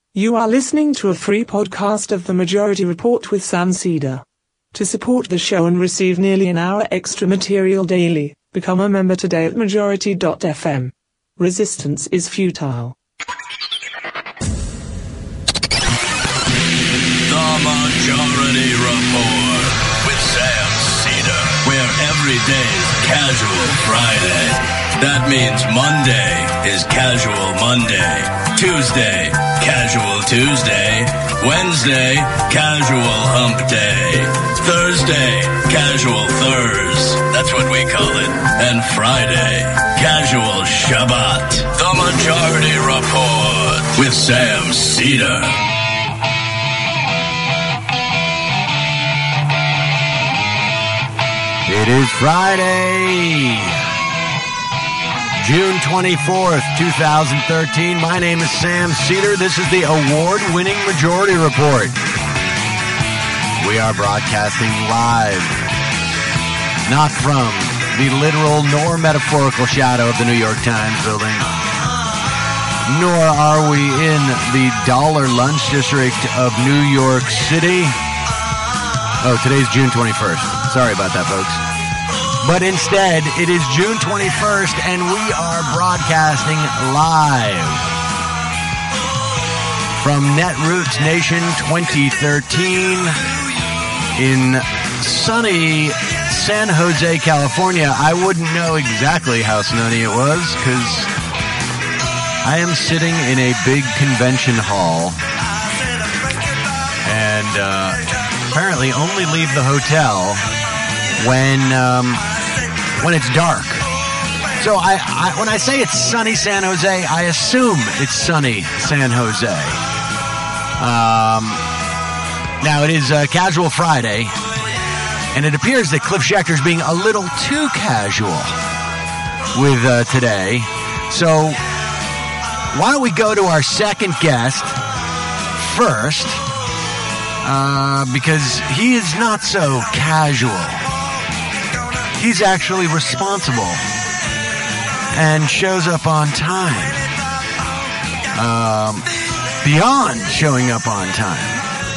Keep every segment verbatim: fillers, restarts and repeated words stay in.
You are listening to a free podcast of The Majority Report with Sam Cedar. To support the show and receive nearly an hour extra material daily, become a member today at majority dot f m. Resistance is futile. The Majority Report with Sam Cedar, where every day is Casual Friday. That means Monday is Casual Monday, Tuesday, Casual Tuesday, Wednesday, Casual Hump Day, Thursday, Casual Thurs, that's what we call it, and Friday, Casual Shabbat. The Majority Report with Sam Cedar. It is Friday, June twenty-fourth, twenty thirteen. My name is Sam Cedar. This is the award-winning Majority Report. We are broadcasting live, not from the literal nor metaphorical shadow of the New York Times building, nor are we in the Dollar Lunch District of New York City. Oh, today's June twenty-first. Sorry about that, folks. But instead, it is June twenty-first, and we are broadcasting live from Netroots Nation twenty thirteen in sunny San Jose, California. I wouldn't know exactly how sunny it was, because I am sitting in a big convention hall, and uh, apparently only leave the hotel when um, when it's dark. So I, I when I say it's sunny San Jose, I assume it's sunny San Jose. Um, now it is uh, Casual Friday, and it appears that Cliff Schecter's being a little too casual with uh, today. So why don't we go to our second guest first, uh, because he is not so casual. He's actually responsible and shows up on time. Um, beyond showing up on time.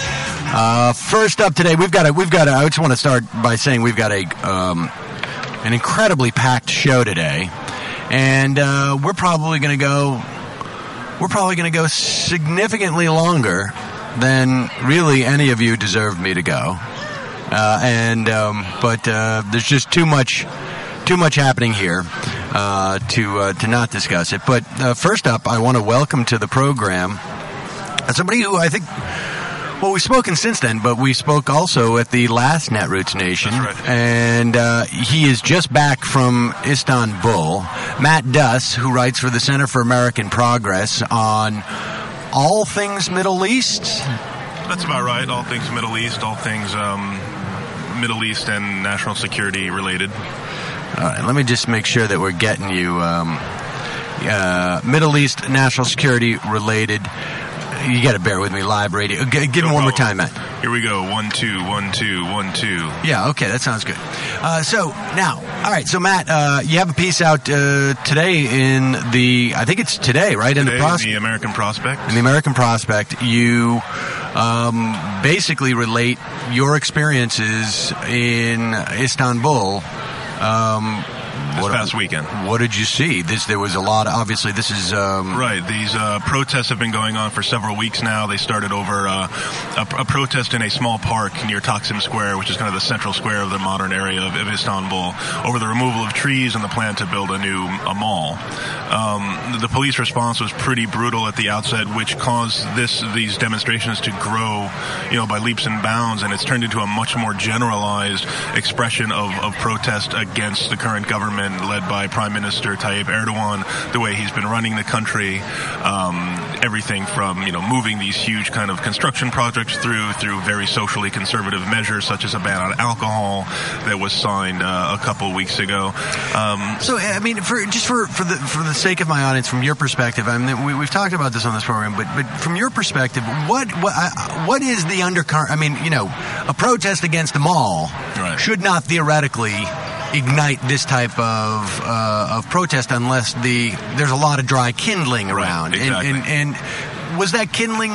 Uh, first up today, we've got a, we've got a, I just want to start by saying we've got a, um, an incredibly packed show today. And, uh, we're probably going to go, we're probably going to go significantly longer than really any of you deserve me to go. Uh, and, um, but, uh, there's just too much, too much happening here, uh, to, uh, to not discuss it. But, uh, first up, I want to welcome to the program somebody who I think, well, we've spoken since then, but we spoke also at the last Netroots Nation. That's right. And, uh, he is just back from Istanbul. Matt Duss, who writes for the Center for American Progress on all things Middle East. That's about right. All things Middle East, all things, um, Middle East and national security related. All right, let me just make sure that we're getting you um, uh, Middle East national security related. You got to bear with me, live radio. G- give no me one problem. more time, Matt. Here we go. One, two, one, two, one, two. Yeah, okay, that sounds good. Uh, so, now, all right, so Matt, uh, you have a piece out uh, today in the, I think it's today, right? Today in the, pros- in the American Prospect. In the American Prospect, you um, basically relate your experiences in Istanbul. Um, This what, past weekend. What did you see? This there was a lot. Of, obviously, this is um, right. These uh, protests have been going on for several weeks now. They started over uh, a, a protest in a small park near Taksim Square, which is kind of the central square of the modern area of, of Istanbul, over the removal of trees and the plan to build a new a mall. Um, the police response was pretty brutal at the outset, which caused this these demonstrations to grow, you know, by leaps and bounds, and it's turned into a much more generalized expression of, of protest against the current government led by Prime Minister Tayyip Erdogan, the way he's been running the country, um, everything from, you know, moving these huge kind of construction projects through, through very socially conservative measures such as a ban on alcohol that was signed uh, a couple of weeks ago. Um, so, I mean, for just for, for the for the sake of my audience, from your perspective, I mean, we, we've talked about this on this program, but but from your perspective, what what uh, what is the undercurrent? I mean, you know, a protest against the mall right. should not theoretically ignite this type of uh, of protest unless the there's a lot of dry kindling around. Right, exactly. And, and, and was that kindling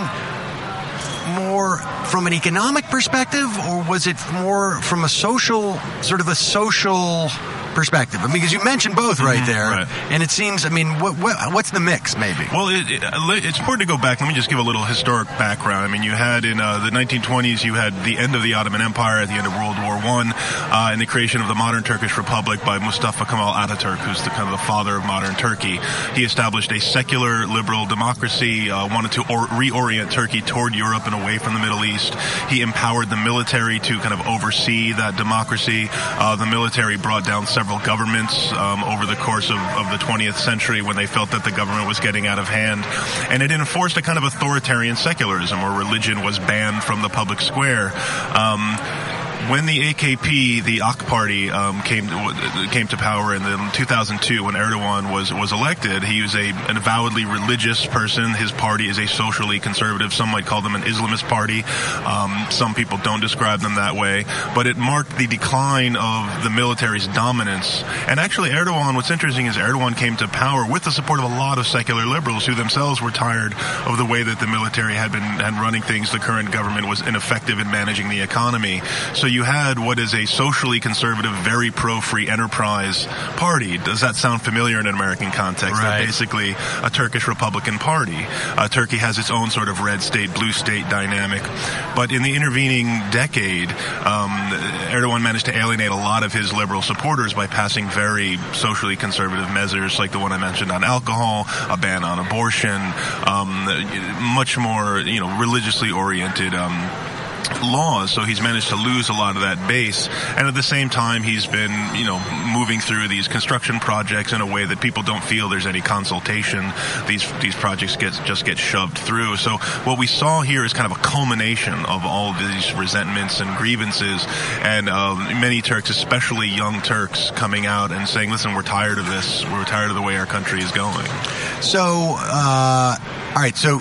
more from an economic perspective, or was it more from a social, sort of a social perspective? I mean, because you mentioned both right there, right. and it seems, I mean, what, what, what's the mix, maybe? Well, it, it, it's important to go back. Let me just give a little historic background. I mean, you had in uh, the nineteen twenties, you had the end of the Ottoman Empire at the end of World War One, uh, and the creation of the modern Turkish Republic by Mustafa Kemal Ataturk, who's the kind of the father of modern Turkey. He established a secular, liberal democracy, uh, wanted to or- reorient Turkey toward Europe and away from the Middle East. He empowered the military to kind of oversee that democracy. Uh, the military brought down several governments um, over the course of, of the twentieth century when they felt that the government was getting out of hand. And it enforced a kind of authoritarian secularism where religion was banned from the public square. Um, When the A K P, the A K party, um, came to, came to power in the, two thousand two, when Erdogan was was elected, he was a an avowedly religious person. His party is a socially conservative. Some might call them an Islamist party. Um, some people don't describe them that way. But it marked the decline of the military's dominance. And actually, Erdogan, what's interesting is Erdogan came to power with the support of a lot of secular liberals who themselves were tired of the way that the military had been had running things. The current government was ineffective in managing the economy. So you had what is a socially conservative, very pro-free enterprise party. Does that sound familiar in an American context? Right. They're basically a Turkish Republican Party. Uh, Turkey has its own sort of red state, blue state dynamic. But in the intervening decade, um, Erdogan managed to alienate a lot of his liberal supporters by passing very socially conservative measures like the one I mentioned on alcohol, a ban on abortion, um, much more, you know, religiously oriented um laws. So he's managed to lose a lot of that base, and at the same time he's been, you know, moving through these construction projects in a way that people don't feel there's any consultation. These these projects get just get shoved through. So what we saw here is kind of a culmination of all of these resentments and grievances, and uh, many Turks, especially young Turks, coming out and saying, listen, we're tired of this, we're tired of the way our country is going. So uh all right, so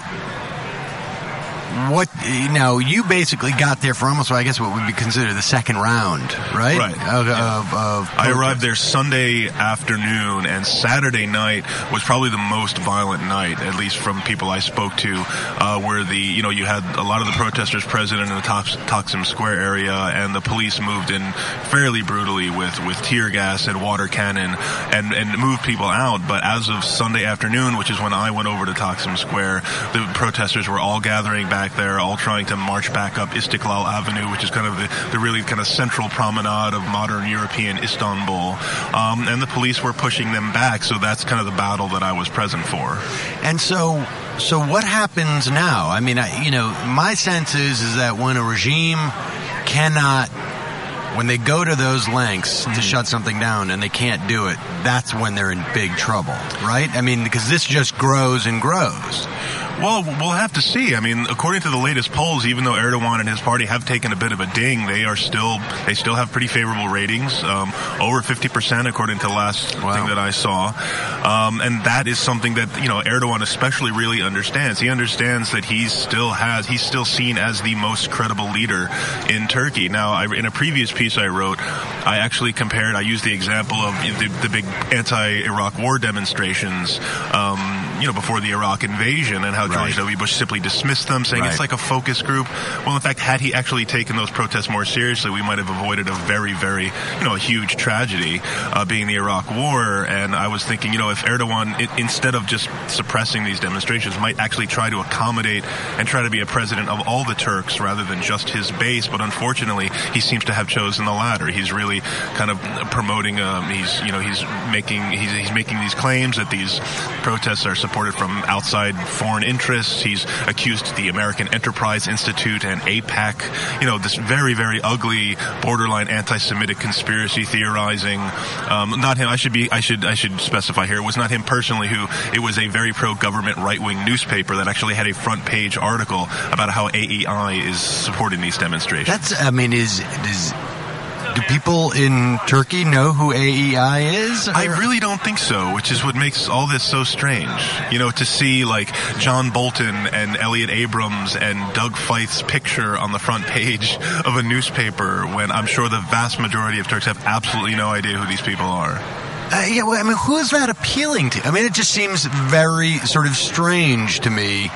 what, you know, you basically got there for almost, well, I guess, what would be considered the second round, right? Right. Of, yeah. of, of I arrived there Sunday afternoon, and Saturday night was probably the most violent night, at least from people I spoke to, uh, where the, you know, you had a lot of the protesters present in the Taksim Square area, and the police moved in fairly brutally with, with tear gas and water cannon and, and moved people out. But as of Sunday afternoon, which is when I went over to Taksim Square, the protesters were all gathering back there, all trying to march back up Istiklal Avenue, which is kind of the, the really kind of central promenade of modern European Istanbul. Um, and the police were pushing them back, so that's kind of the battle that I was present for. And so, so what happens now? I mean, I, you know, my sense is, is that when a regime cannot, when they go to those lengths mm-hmm. to shut something down and they can't do it, that's when they're in big trouble, right? I mean, because this just grows and grows. Well, we'll have to see. I mean, according to the latest polls, even though Erdogan and his party have taken a bit of a ding, they are still they still have pretty favorable ratings, um, over fifty percent according to the last wow. thing that I saw. Um, and that is something that, you know, Erdogan especially really understands. He understands that he still has he's still seen as the most credible leader in Turkey. Now, I, in a previous piece I wrote, I actually compared, I used the example of the, the big anti-Iraq war demonstrations, um, you know, before the Iraq invasion, and how George right. W. Bush simply dismissed them, saying right. it's like a focus group. Well, in fact, had he actually taken those protests more seriously, we might have avoided a very, very, you know, a huge tragedy, uh, being the Iraq War. And I was thinking, you know, if Erdogan, it, instead of just suppressing these demonstrations, might actually try to accommodate and try to be a president of all the Turks rather than just his base. But unfortunately, he seems to have chosen the latter. He's really kind of promoting, um, he's, you know, he's making, he's, he's making these claims that these protests are supported from outside foreign interests. He's accused the American Enterprise Institute and AIPAC, you know, this very, very ugly, borderline anti-Semitic conspiracy theorizing. Um, not him. I should be. I should. I should specify here. It was not him personally who. It was a very pro-government right-wing newspaper that actually had a front-page article about how A E I is supporting these demonstrations. That's. I mean, is is. Do people in Turkey know who A E I is? Or? I really don't think so, which is what makes all this so strange. You know, to see like John Bolton and Elliot Abrams and Doug Feith's picture on the front page of a newspaper when I'm sure the vast majority of Turks have absolutely no idea who these people are. Uh, yeah, well, I mean, who is that appealing to? I mean, it just seems very sort of strange to me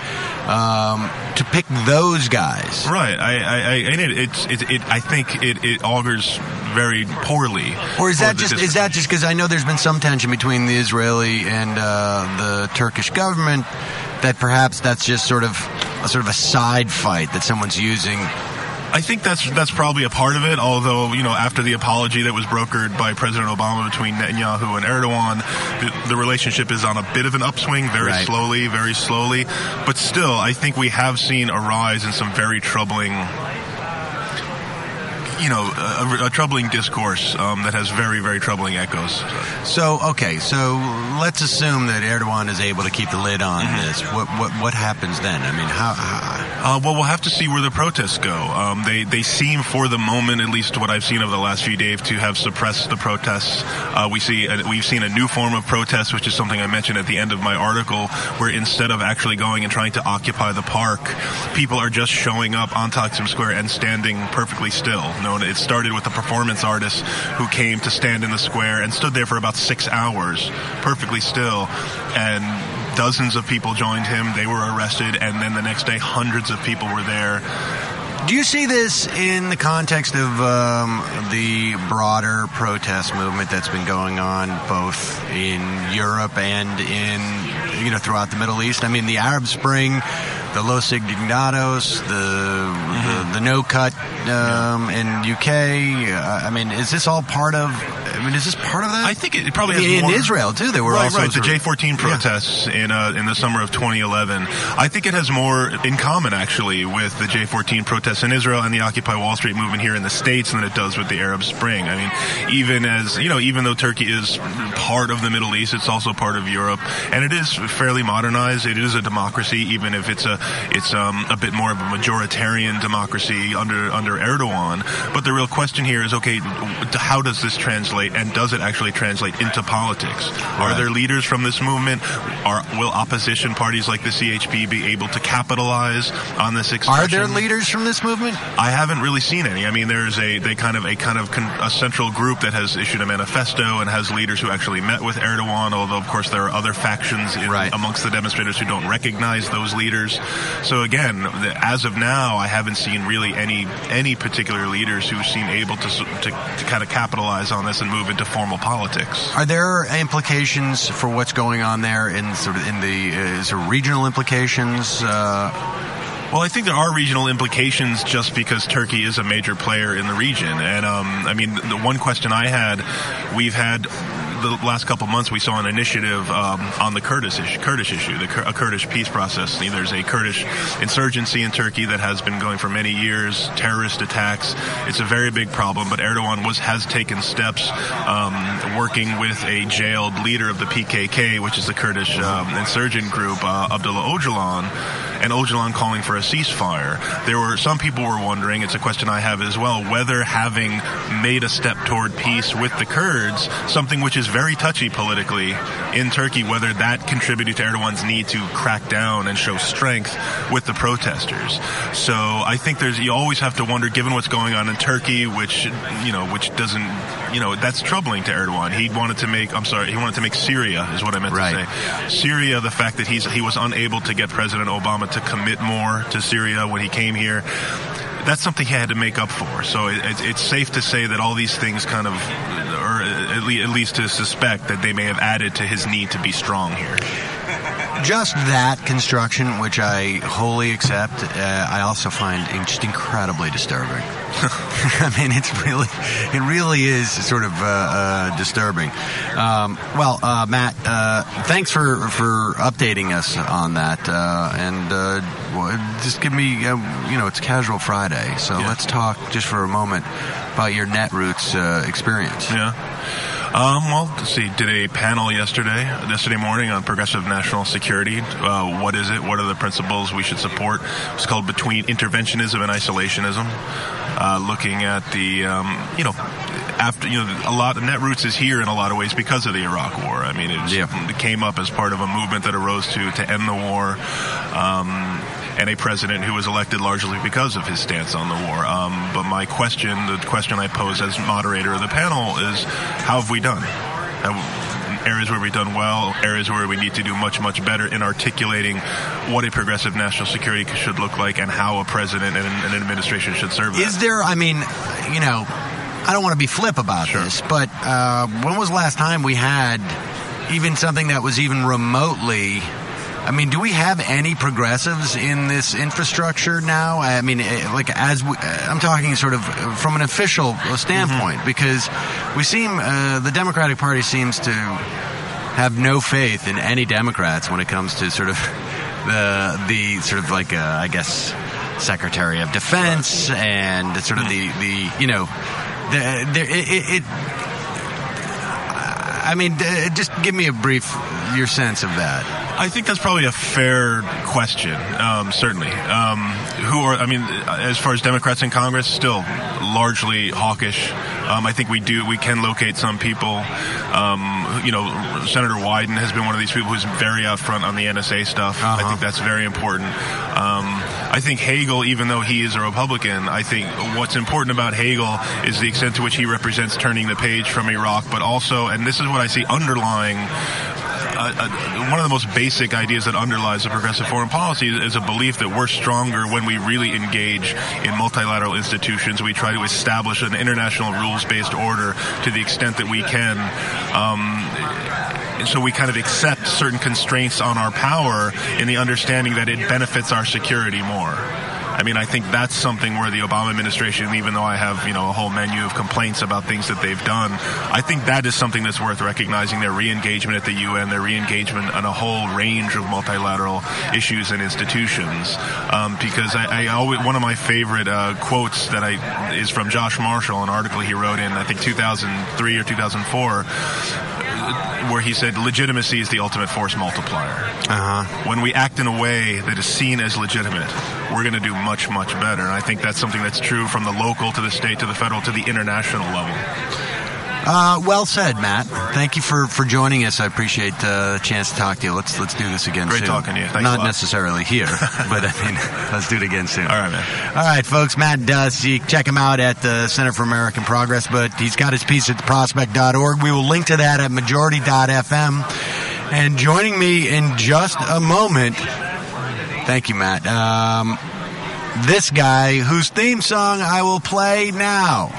um, to pick those guys. Right. I, I, I and it, it's, it, it, I think it, it augurs very poorly. Or is that just district. is that just because I know there's been some tension between the Israeli and uh, the Turkish government, that perhaps that's just sort of a sort of a side fight that someone's using. I think that's that's probably a part of it, although, you know, after the apology that was brokered by President Obama between Netanyahu and Erdogan, the, the relationship is on a bit of an upswing, very right. slowly, very slowly. But still, I think we have seen a rise in some very troubling, you know, a, a troubling discourse um, that has very, very troubling echoes. So, okay, so let's assume that Erdogan is able to keep the lid on mm-hmm. this. What what what happens then? I mean, how... how Uh, well, we'll have to see where the protests go. Um, they they seem, for the moment, at least what I've seen over the last few days, to have suppressed the protests. Uh, we see a, we've seen a new form of protest, which is something I mentioned at the end of my article, where instead of actually going and trying to occupy the park, people are just showing up on Taksim Square and standing perfectly still. No, it started with a performance artist who came to stand in the square and stood there for about six hours, perfectly still, and dozens of people joined him. They were arrested, and then the next day, hundreds of people were there. Do you see this in the context of um, the broader protest movement that's been going on both in Europe and in, you know, throughout the Middle East? I mean, the Arab Spring, the Los Indignados, the mm-hmm. the, the No Cut um, in U K. Uh, I mean, is this all part of? I mean, is this part of that? I think it probably has in more. Israel too. There were right, also right. The J fourteen protests yeah. in uh, in the summer of twenty eleven. I think it has more in common actually with the J fourteen protests in Israel and the Occupy Wall Street movement here in the States than it does with the Arab Spring. I mean, even as you know, even though Turkey is part of the Middle East, it's also part of Europe, and it is fairly modernized. It is a democracy, even if it's a it's um, a bit more of a majoritarian democracy under under Erdogan. But the real question here is, okay, how does this translate, and does it actually translate into politics? Right. Are there leaders from this movement? Are will opposition parties like the C H P be able to capitalize on this expression? Are there leaders from this movement? I haven't really seen any. I mean, there's a they kind of a kind of con, a central group that has issued a manifesto and has leaders who actually met with Erdogan. Although, of course, there are other factions in, right. amongst the demonstrators who don't recognize those leaders. So again, as of now, I haven't seen really any any particular leaders who seem able to to, to kind of capitalize on this and move into formal politics. Are there implications for what's going on there in sort of in the uh, sort of regional implications? Uh, Well, I think there are regional implications just because Turkey is a major player in the region. And, um, I mean, the one question I had, we've had the last couple of months, we saw an initiative um, on the Kurdish issue, Kurdish issue, the a Kurdish peace process. There's a Kurdish insurgency in Turkey that has been going for many years, terrorist attacks. It's a very big problem, but Erdogan was has taken steps um, working with a jailed leader of the P K K, which is the Kurdish um, insurgent group, uh, Abdullah Öcalan, and Öcalan calling for a ceasefire. There were some people were wondering, it's a question I have as well, whether having made a step toward peace with the Kurds, something which is very touchy politically in Turkey, whether that contributed to Erdogan's need to crack down and show strength with the protesters. So I think there's, you always have to wonder, given what's going on in Turkey, which, you know, which doesn't, you know, that's troubling to Erdogan. He wanted to make, I'm sorry, he wanted to make Syria, is what I meant right. to say. Syria, the fact that he's, he was unable to get President Obama to commit more to Syria when he came here, that's something he had to make up for. So it, it, it's safe to say that all these things kind of, or at least, at least to suspect that they may have added to his need to be strong here. Just that construction, which I wholly accept, uh, I also find just incredibly disturbing. I mean, it's really, it really is sort of uh, uh, disturbing. Um, well, uh, Matt, uh, thanks for for updating us on that, uh, and uh, just give me, uh, you know, it's Casual Friday, so yeah. Let's talk just for a moment about your Netroots uh, experience. Yeah. Um, well, let's see, did a panel yesterday, yesterday morning on progressive national security. Uh, what is it? What are the principles we should support? It's called Between Interventionism and Isolationism. Uh, looking at the, um, you know, after, you know, a lot of Netroots is here in a lot of ways because of the Iraq War. I mean, it, was, yeah. it came up as part of a movement that arose to, to end the war. Um, and a president who was elected largely because of his stance on the war. Um, but my question, the question I pose as moderator of the panel is, how have we done? Have, areas where we've done well, areas where we need to do much, much better in articulating what a progressive national security should look like and how a president and an administration should serve that. Is there, I mean, you know, I don't want to be flip about Sure. this, but uh, when was the last time we had even something that was even remotely... I mean, do we have any progressives in this infrastructure now? I mean, like, as we, I'm talking sort of from an official standpoint, mm-hmm. because we seem, uh, the Democratic Party seems to have no faith in any Democrats when it comes to sort of the, the sort of like, uh, I guess, Secretary of Defense and sort of the, the you know, the, the, it, it I mean, just give me a brief, your sense of that. I think that's probably a fair question, um, certainly. Um, who are, I mean, as far as Democrats in Congress, still largely hawkish. Um, I think we do, we can locate some people. Um, you know, Senator Wyden has been one of these people who's very out front on the N S A stuff. Uh-huh. I think that's very important. Um, I think Hagel, even though he is a Republican, I think what's important about Hagel is the extent to which he represents turning the page from Iraq, but also, and this is what I see underlying Uh, uh, one of the most basic ideas that underlies the progressive foreign policy is, is a belief that we're stronger when we really engage in multilateral institutions. We try to establish an international rules-based order to the extent that we can. Um, so we kind of accept certain constraints on our power in the understanding that it benefits our security more. I mean, I think that's something where the Obama administration, even though I have, you know, a whole menu of complaints about things that they've done, I think that is something that's worth recognizing, their re-engagement at the U N, their re-engagement on a whole range of multilateral issues and institutions. Um, because I, I always, one of my favorite uh, quotes that I is from Josh Marshall, an article he wrote in, I think, two thousand three or two thousand four, where he said, legitimacy is the ultimate force multiplier. Uh-huh. When we act in a way that is seen as legitimate, we're going to do much, much better. And I think that's something that's true from the local to the state to the federal to the international level. Uh, well said, Matt. Thank you for, for joining us. I appreciate uh, the chance to talk to you. Let's let's do this again Great soon. talking to you. Thanks Not a lot. necessarily here, but I mean, let's do it again soon. All right, man. All right, folks. Matt Duss. You check him out at the Center for American Progress, but he's got his piece at the prospect dot org. We will link to that at majority dot f m. And joining me in just a moment, thank you, Matt, um, this guy whose theme song I will play now.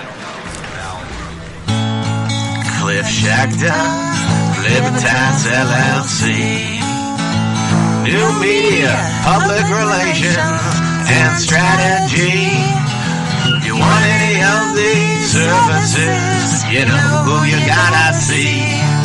Cliff Schecter, Libertas L L C, New Media, Public Relations, and Strategy. You want any of these services, you know who you gotta see.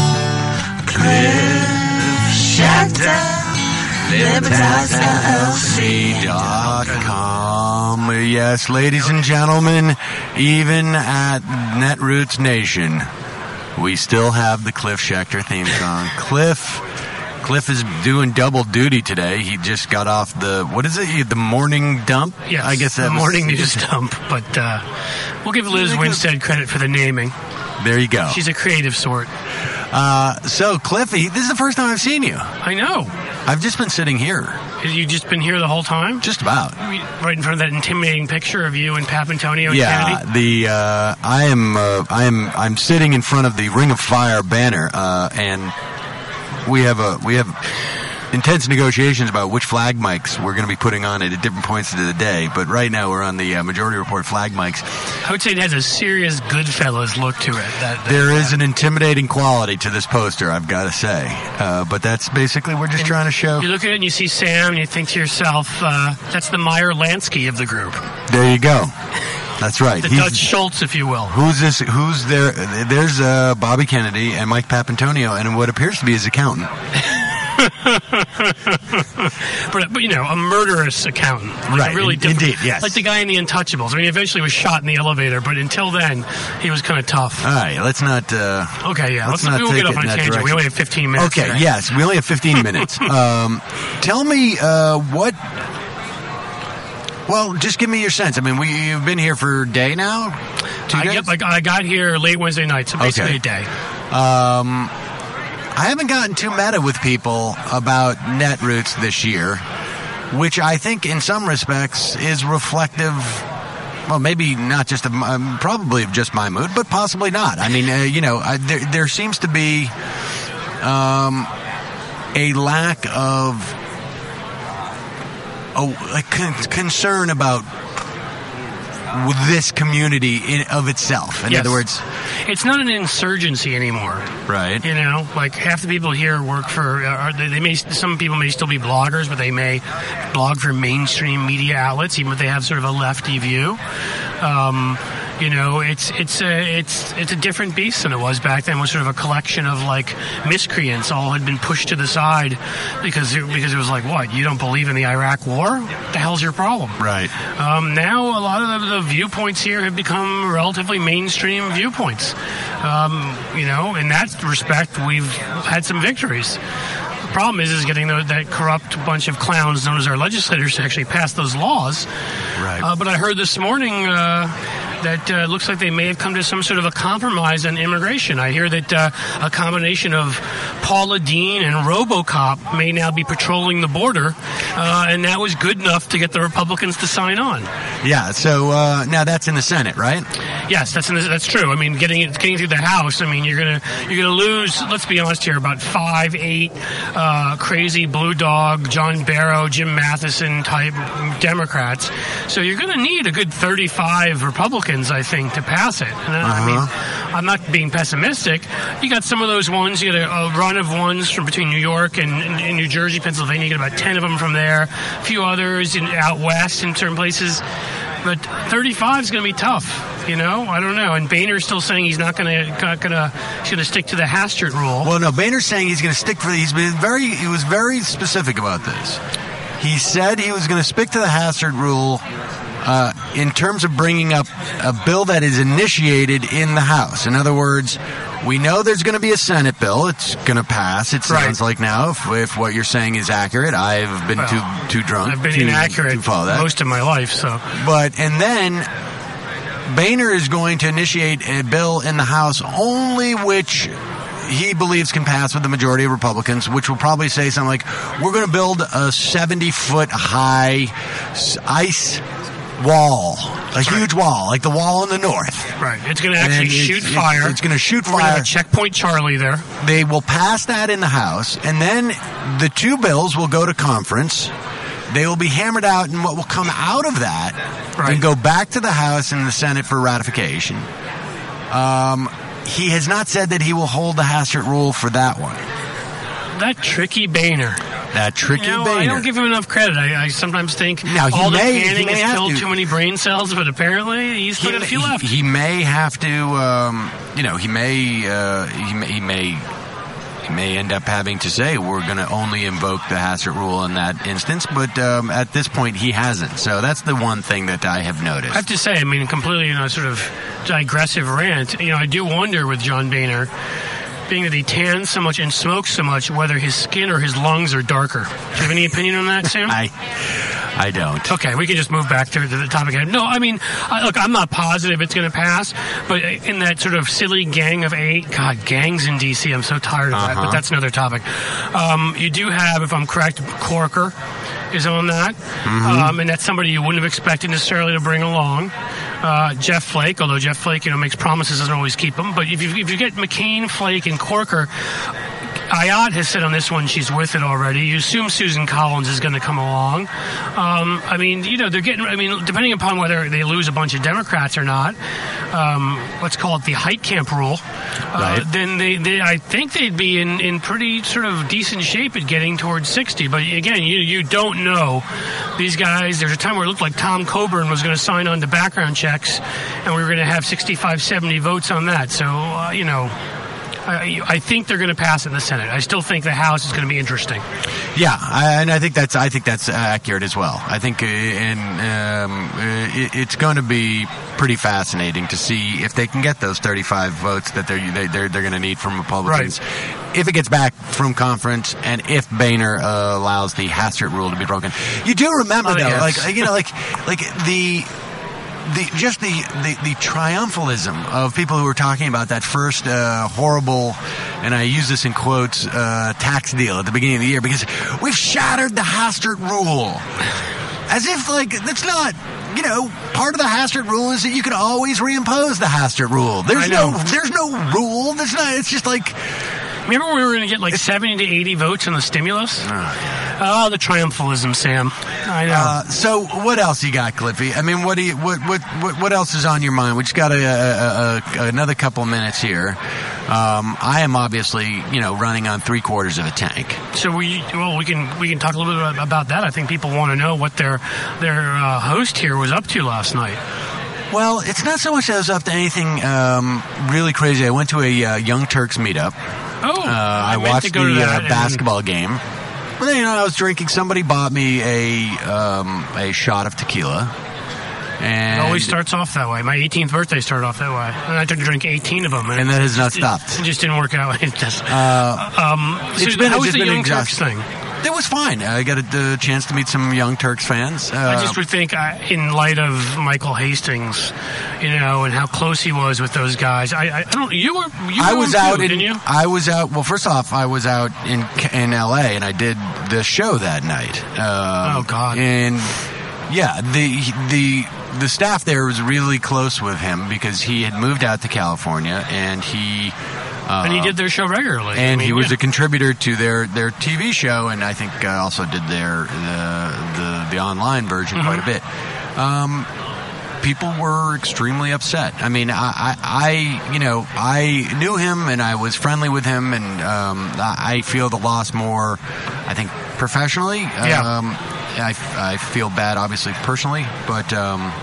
Cliff Schecter, Libertas L L C dot com. Yes, ladies and gentlemen, even at Netroots Nation, we still have the Cliff Schecter theme song. Cliff, Cliff is doing double duty today. He just got off the, what is it, the morning dump? Yes, I guess that the was, morning news dump. But uh, we'll give Liz Winstead credit for the naming. There you go. She's a creative sort. Uh, so, Cliffy, this is the first time I've seen you. I know. I've just been sitting here. Have you just been here the whole time? Just about. Right in front of that intimidating picture of you and Papantonio and Yeah, Kennedy? the uh, I am uh, I am I'm sitting in front of the Ring of Fire banner, uh, and we have a we have intense negotiations about which flag mics we're going to be putting on it at different points of the day. But right now we're on the uh, Majority Report flag mics. I would say it has a serious Goodfellas look to it. That, that There uh, is an intimidating quality to this poster, I've got to say. Uh, but that's basically we're just trying to show. You look at it and you see Sam and you think to yourself, uh, that's the Meyer Lansky of the group. There you go. That's right. The He's- Dutch Schultz, if you will. Who's this? Who's there? There's uh, Bobby Kennedy and Mike Papantonio and what appears to be his accountant. but, but, you know, a murderous accountant. Like Right, a really in- different- indeed, yes. Like the guy in The Untouchables. I mean, he eventually was shot in the elevator, but until then, he was kind of tough. All right, let's not. Uh, Okay, yeah. Let's Let's, not we won't take get it off on in a that tangent. direction. We only have fifteen minutes. okay, today. yes, we only have fifteen minutes. Um, tell me uh, what. Well, just give me your sense. I mean, we've been here for a day now. Two I, days? yep, I, I got here late Wednesday night, so basically Okay. a day. Um, I haven't gotten too meta with people about Netroots this year, which I think in some respects is reflective Well, maybe not just of, um, probably just my mood, but possibly not. I mean, uh, you know, I, there, there seems to be um, a lack of oh, like con- concern about this community in, of itself. In yes. other words, it's not an insurgency anymore. Right. You know, like half the people here work for, uh, they, they may, some people may still be bloggers, but they may blog for mainstream media outlets, even if they have sort of a lefty view. Um, You know, it's it's a it's it's a different beast than it was back then. It was sort of a collection of like miscreants, all had been pushed to the side because it, because it was like, what, you don't believe in the Iraq War? What the hell's your problem? Right. Um, now a lot of the, the viewpoints here have become relatively mainstream viewpoints. Um, you know, in that respect, we've had some victories. The problem is, is getting the, that corrupt bunch of clowns known as our legislators to actually pass those laws. Right. Uh, but I heard this morning uh, that uh, looks like they may have come to some sort of a compromise on immigration. I hear that uh, a combination of Paula Deen and RoboCop may now be patrolling the border, uh, and that was good enough to get the Republicans to sign on. Yeah. So uh, now that's in the Senate, right? Yes, that's in the, that's true. I mean, getting it, getting through the House. I mean, you're gonna you're gonna lose. Let's be honest here. About five, eight uh, crazy blue dog, John Barrow, Jim Matheson type Democrats. So you're gonna need a good thirty-five Republicans, I think, to pass it. And uh-huh. I mean, I'm not being pessimistic. You got some of those ones. You got a, a run of ones from between New York and, and, and New Jersey, Pennsylvania. You got about ten of them from there. A few others in, out west in certain places. But thirty-five is going to be tough. You know, I don't know. And Boehner's still saying he's not going to not going to he's going to stick to the Hastert rule. Well, no, Boehner's saying he's going to stick for. He's been very. He was very specific about this. He said he was going to stick to the Hastert rule uh, in terms of bringing up a bill that is initiated in the House. In other words, we know there's going to be a Senate bill. It's going to pass. It sounds right. like now, if, if what you're saying is accurate. I've been well, too too drunk. I've been to, inaccurate to follow that. most of my life. So, but and then Boehner is going to initiate a bill in the House only which he believes can pass with the majority of Republicans, which will probably say something like, we're going to build a seventy-foot high ice wall, a That's huge right. wall, like the wall in the north. Right. It's going to actually it's, shoot it's, fire. It's going to shoot We're fire. going to have a checkpoint Charlie there. They will pass that in the House, and then the two bills will go to conference. They will be hammered out, and what will come out of that right. and go back to the House and the Senate for ratification. Um, he has not said that he will hold the Hastert rule for that one. That tricky Boehner. That tricky you know, Boehner. I don't give him enough credit. I, I sometimes think now, he all may, the canning he may has have killed to. too many brain cells, but apparently he's still he, got a few he, left. He may have to, um, you know, he may, uh, he may, he may, he may end up having to say we're going to only invoke the Hastert rule in that instance, but um, at this point he hasn't. So that's the one thing that I have noticed. I have to say, I mean, completely, you know, sort of digressive rant. You know, I do wonder with John Boehner, being that he tans so much and smokes so much, whether his skin or his lungs are darker. Do you have any opinion on that, Sam? I, I don't. Okay, we can just move back to, to the topic. No, I mean, I, look, I'm not positive it's going to pass, but in that sort of silly gang of eight, God, gangs in D C, I'm so tired of uh-huh. that, but that's another topic. Um, you do have, if I'm correct, Corker is on that, mm-hmm. um, and that's somebody you wouldn't have expected necessarily to bring along. Uh, Jeff Flake, although Jeff Flake, you know, makes promises, doesn't always keep them. But if you, if you get McCain, Flake, and Corker, Ayat has said on this one she's with it already. You assume Susan Collins is going to come along. Um, I mean, you know, they're getting, I mean, depending upon whether they lose a bunch of Democrats or not, um, let's call it the Heitkamp rule, uh, right. then they, they, I think they'd be in, in pretty sort of decent shape at getting towards sixty. But again, you, you don't know. These guys, there's a time where it looked like Tom Coburn was going to sign on to background checks, and we were going to have sixty-five, seventy votes on that. So, uh, you know, I, I think they're going to pass it in the Senate. I still think the House is going to be interesting. Yeah, I, and I think that's I think that's accurate as well. I think, uh, and um, uh, it, it's going to be pretty fascinating to see if they can get those thirty-five votes that they're they, they're they're going to need from Republicans. Right. If it gets back from conference, and if Boehner uh, allows the Hastert rule to be broken, you do remember oh, though, yes. like you know, like like the. The, just the, the, the triumphalism of people who were talking about that first uh, horrible, and I use this in quotes, uh, tax deal at the beginning of the year, because we've shattered the Hastert rule. As if, like, that's not you know, part of the Hastert rule is that you can always reimpose the Hastert rule. There's I know. no, there's no rule. There's not. It's just like. Remember when we were going to get like seventy to eighty votes on the stimulus? Oh, oh the triumphalism, Sam. I know. Uh, so what else you got, Cliffy? I mean, what do you, what, what, what, what else is on your mind? We just got a, a, a, another couple of minutes here. Um, I am obviously, you know, running on three quarters of a tank. So we, well, we can we can talk a little bit about that. I think people want to know what their their uh, host here was up to last night. Well, it's not so much that I was up to anything um, really crazy. I went to a uh, Young Turks meetup. Oh, uh, I, I watched the uh, and... basketball game. But then, you know, I was drinking. Somebody bought me a um, a shot of tequila. And it always starts off that way. My eighteenth birthday started off that way. And I took to drink eighteen of them. And, and that has not just, stopped. It, it just didn't work out. It just, uh, um, so it's been, how it's was the been Young exhaust- Turks thing? It was fine. I got a, a chance to meet some Young Turks fans. Uh, I just would think, uh, in light of Michael Hastings, you know, and how close he was with those guys. I, I, I don't. You were. You I were was too, out didn't in. you? I was out. Well, first off, I was out in in L A and I did the show that night. Um, oh God. And yeah, the the the staff there was really close with him because he had moved out to California and he. Uh, and he did their show regularly. And I mean, he was yeah. a contributor to their, their T V show, and I think uh, also did their uh, the the online version mm-hmm. quite a bit. Um, people were extremely upset. I mean, I, I, I, you know, I knew him and I was friendly with him, and um, I feel the loss more, I think, professionally. Yeah. Um, I, I feel bad, obviously, personally, but um,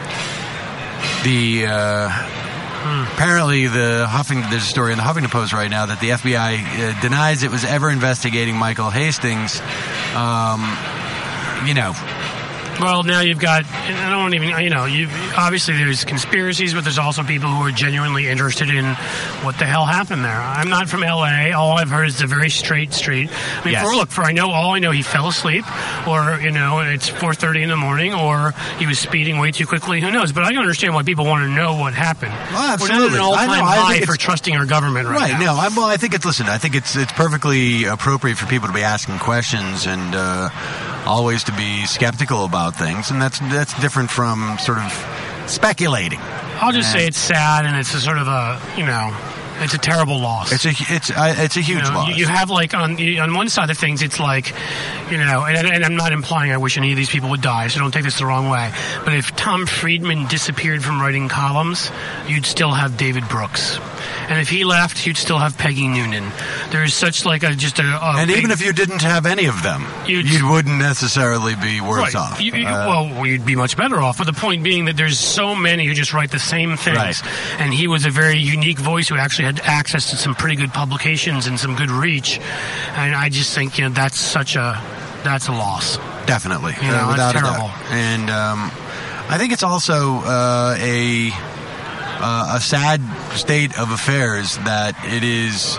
the... Uh, Apparently, the Huffington, there's a story in the Huffington Post right now that the F B I uh, denies it was ever investigating Michael Hastings. Um, you know. Well, now you've got, I don't even, you know, you obviously there's conspiracies, but there's also people who are genuinely interested in what the hell happened there. I'm not from L A. All I've heard is a very straight street. I mean, yes. for look, for I know, all I know, he fell asleep, or, you know, it's four thirty in the morning, or he was speeding way too quickly. Who knows? But I can understand why people want to know what happened. Well, absolutely. We're not at an all-time I know, I high for trusting our government right, right now. Right, no, I, well, I think it's, listen, I think it's it's perfectly appropriate for people to be asking questions and uh, always to be skeptical about things, and that's that's different from sort of speculating. I'll just and say it's sad, and it's a sort of a, you know, it's a terrible loss. It's a it's uh, it's a huge you know, loss. You, you have like on on one side of things, it's like, you know, and, and I'm not implying I wish any of these people would die, so don't take this the wrong way. But if Tom Friedman disappeared from writing columns, you'd still have David Brooks. And if he left, you'd still have Peggy Noonan. There is such like a just a, a and big, even if you didn't have any of them, you wouldn't necessarily be worse right. off. You, you, uh, well, you'd be much better off. But the point being that there's so many who just write the same things, right. and he was a very unique voice who actually had access to some pretty good publications and some good reach. And I just think, you know, that's such a that's a loss. Definitely, you know, uh, without that's a terrible. doubt. And um, I think it's also uh, a. Uh, a sad state of affairs that it is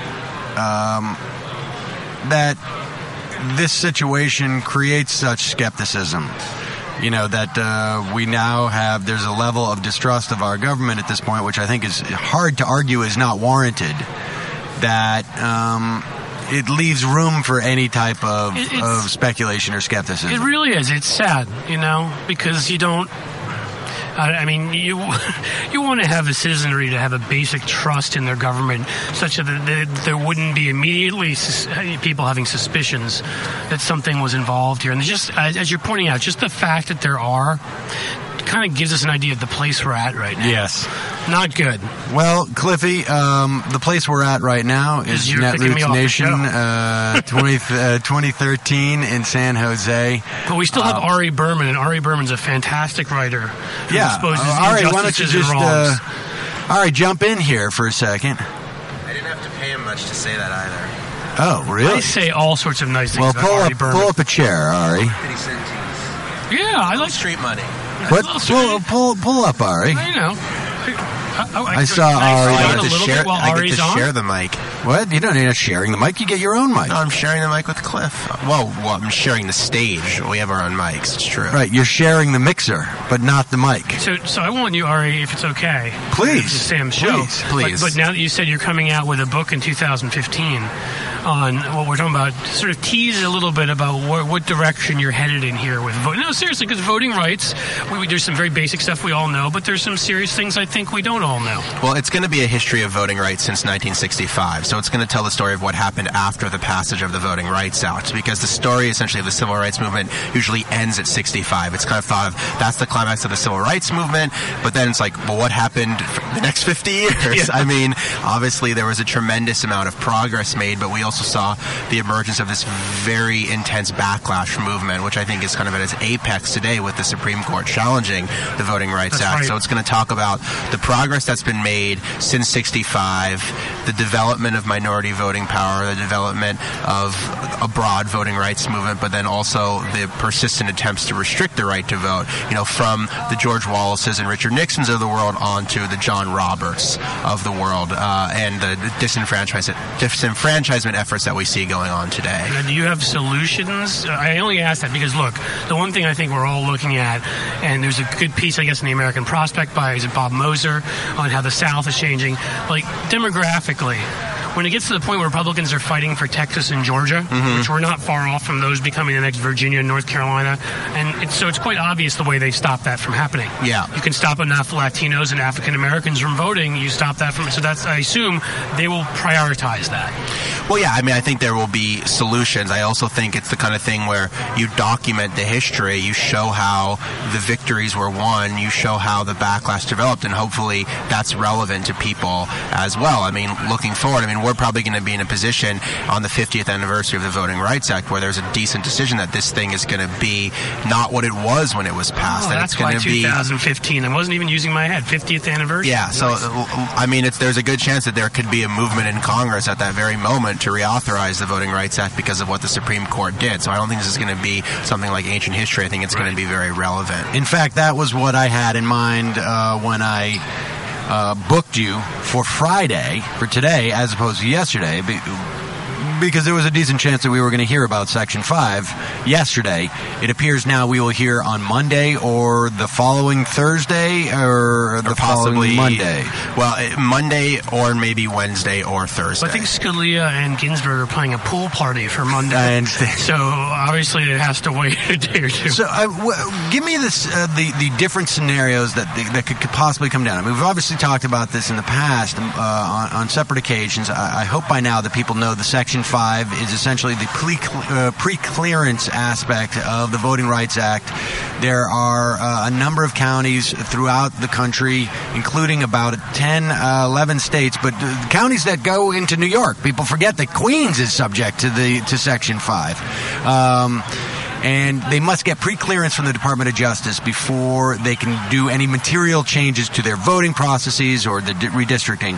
um, that this situation creates such skepticism. You know, that uh, we now have, there's a level of distrust of our government at this point, which I think is hard to argue is not warranted, that um, it leaves room for any type of, of speculation or skepticism. It really is. It's sad, you know, because you don't, I mean, you you want to have a citizenry to have a basic trust in their government, such that there wouldn't be immediately people having suspicions that something was involved here. And just as you're pointing out, just the fact that there are kind of gives us an idea of the place we're at right now. Yes. Not good. Well, Cliffy, um, the place we're at right now is Netroots Nation uh, twenty, uh, twenty thirteen in San Jose. But we still have uh, Ari Berman, and Ari Berman's a fantastic writer who yeah. exposes uh, Ari, why don't you injustices just, and wrongs. Uh, Ari, jump in here for a second. I didn't have to pay him much to say that either. Oh, really? I say all sorts of nice things well, about pull Ari up, Berman. pull up a chair, Ari. Yeah, I like street money. What? Pull, pull, pull up, Ari. I know. I, I, I saw Ari. I a get to, little share, bit while I get Ari's to on. share the mic. What? You don't need us sharing the mic. You get your own mic. No, I'm sharing the mic with Cliff. Well, well, I'm sharing the stage. We have our own mics. It's true. Right. You're sharing the mixer, but not the mic. So, so I want you, Ari, if it's okay. Please. This is Sam's show. Please. Please. But, but now that you said you're coming out with a book in two thousand fifteen, on what we're talking about, sort of tease a little bit about what, what direction you're headed in here with voting. No, seriously, because voting rights, we, we, there's some very basic stuff we all know, but there's some serious things I think we don't all know. Well, it's going to be a history of voting rights since nineteen sixty-five, so it's going to tell the story of what happened after the passage of the Voting Rights Act, because the story essentially of the civil rights movement usually ends at sixty-five. It's kind of thought of, that's the climax of the civil rights movement, but then it's like, well, what happened for the next fifty years? Yeah. I mean, obviously there was a tremendous amount of progress made, but we also saw the emergence of this very intense backlash movement, which I think is kind of at its apex today with the Supreme Court challenging the Voting Rights That's Act. Right. So it's going to talk about the progress that's been made since sixty-five, the development of minority voting power, the development of a broad voting rights movement, but then also the persistent attempts to restrict the right to vote, you know, from the George Wallaces and Richard Nixons of the world on to the John Roberts of the world, uh, and the disenfranchisement, disenfranchisement efforts that we see going on today. Now, do you have solutions? I only ask that because, look, the one thing I think we're all looking at, and there's a good piece, I guess, in the American Prospect by is it Bob Moser on how the South is changing, like demographically. When it gets to the point where Republicans are fighting for Texas and Georgia, mm-hmm. which we're not far off from those becoming the next Virginia and North Carolina, and it's, so it's quite obvious the way they stop that from happening. Yeah. You can stop enough Latinos and African Americans from voting, you stop that from, so that's, I assume they will prioritize that. Well, yeah, I mean, I think there will be solutions. I also think it's the kind of thing where you document the history, you show how the victories were won, you show how the backlash developed, and hopefully that's relevant to people as well. I mean, looking forward, I mean, we're probably going to be in a position on the fiftieth anniversary of the Voting Rights Act where there's a decent decision that this thing is going to be not what it was when it was passed. Oh, that that's it's going why to be twenty fifteen. I wasn't even using my head. fiftieth anniversary. Yeah, so nice. I mean, it's, there's a good chance that there could be a movement in Congress at that very moment to reauthorize the Voting Rights Act because of what the Supreme Court did. So I don't think this is going to be something like ancient history. I think it's right. going to be very relevant. In fact, that was what I had in mind uh, when I uh, booked you for Friday, for today, as opposed to yesterday, because there was a decent chance that we were going to hear about Section five yesterday. It appears now we will hear on Monday or the following Thursday or the or possibly following Monday. Well, Monday or maybe Wednesday or Thursday. I think Scalia and Ginsburg are playing a pool party for Monday. I understand. So obviously it has to wait a day or two. So uh, w- give me this, uh, the, the different scenarios that that could, could possibly come down. I mean, we've obviously talked about this in the past uh, on, on separate occasions. I, I hope by now that people know the Section five is essentially the pre, uh, pre-clearance aspect of the Voting Rights Act. There are uh, a number of counties throughout the country, including about ten, uh, eleven states, but uh, counties that go into New York. People forget that Queens is subject to the to Section five. Um, and they must get pre-clearance from the Department of Justice before they can do any material changes to their voting processes or the redistricting.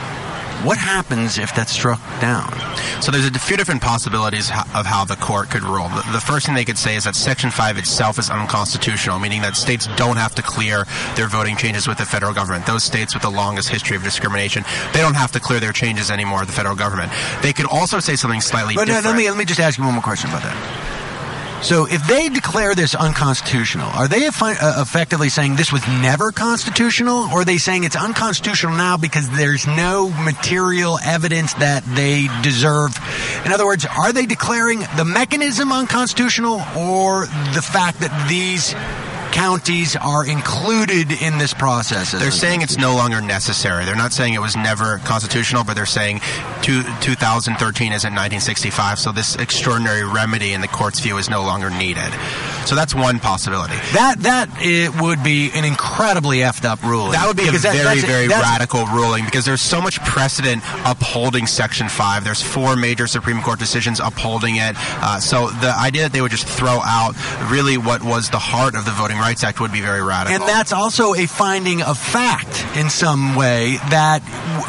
What happens if that's struck down? So there's a few different possibilities of how the court could rule. The first thing they could say is that Section five itself is unconstitutional, meaning that states don't have to clear their voting changes with the federal government. Those states with the longest history of discrimination, they don't have to clear their changes anymore with the federal government. They could also say something slightly but different. No, let me, let me just ask you one more question about that. So if they declare this unconstitutional, are they effi- uh, effectively saying this was never constitutional, or are they saying it's unconstitutional now because there's no material evidence that they deserve? In other words, are they declaring the mechanism unconstitutional or the fact that these counties are included in this process? They're saying it's no longer necessary. They're not saying it was never constitutional, but they're saying two, two thousand thirteen isn't nineteen sixty-five, so this extraordinary remedy in the court's view is no longer needed. So that's one possibility. That that it would be an incredibly effed up ruling. That would be because a that, very, that's, very that's, radical ruling because there's so much precedent upholding Section five. There's four major Supreme Court decisions upholding it. Uh, so the idea that they would just throw out really what was the heart of the Voting Rights Act would be very radical. And that's also a finding of fact in some way that...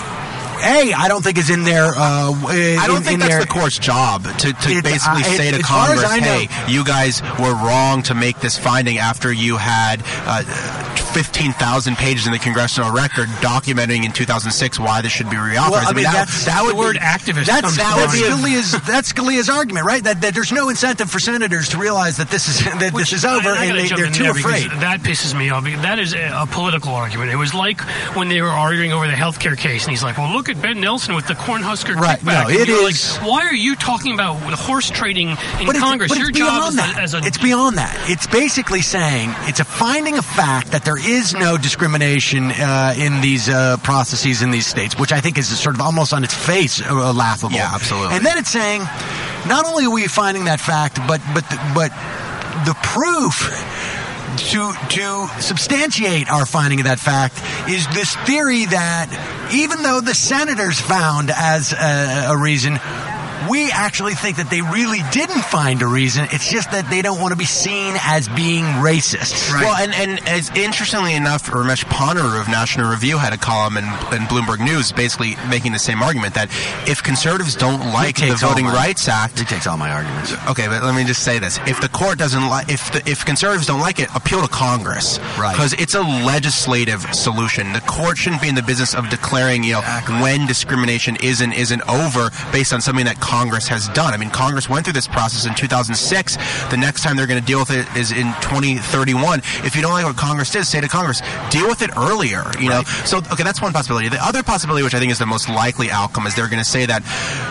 A, I don't think is in there. Uh, in, I don't think in that's their, the court's job to, to it, basically uh, say it, to as Congress, Congress, know, hey, you guys were wrong to make this finding after you had uh, fifteen thousand pages in the congressional record documenting in two thousand six why this should be reauthorized. Well, I mean, that, that's that would the word be, activist. That's, comes that to would mind. be Scalia's, that's Scalia's argument, right? That, that there's no incentive for senators to realize that this is that Which, this is over, I, I and they, jump they're in too there because afraid. That pisses me off. That is a, a political argument. It was like when they were arguing over the healthcare case, and he's like, "Well, look at Ben Nelson with the Cornhusker Right, kickback." no, And it you're is- like, why are you talking about horse trading in But it's, Congress? but Your it's job beyond as that. a, as a it's beyond that. It's basically saying it's a finding of fact that there is no discrimination uh, in these uh, processes in these states, which I think is sort of almost on its face uh, laughable. Yeah, absolutely. And then it's saying not only are we finding that fact, but but the, but the proof to to substantiate our finding of that fact is this theory that even though the senators found as a, a reason, we actually think that they really didn't find a reason. It's just that they don't want to be seen as being racist. Well, and, and as interestingly enough, Ramesh Ponnuru of National Review had a column in, in Bloomberg News basically making the same argument that if conservatives don't like the takes all Voting my- Rights Act... He takes all my arguments. Okay, but let me just say this. If the court doesn't like... If the, if conservatives don't like it, appeal to Congress. Right. Because it's a legislative solution. The court shouldn't be in the business of declaring, you know, Exactly. when discrimination is and isn't over based on something that Congress has done. I mean, Congress went through this process in two thousand six. The next time they're going to deal with it is in twenty thirty-one. If you don't like what Congress did, say to Congress, deal with it earlier. You know. So, okay, that's one possibility. The other possibility, which I think is the most likely outcome, is they're going to say that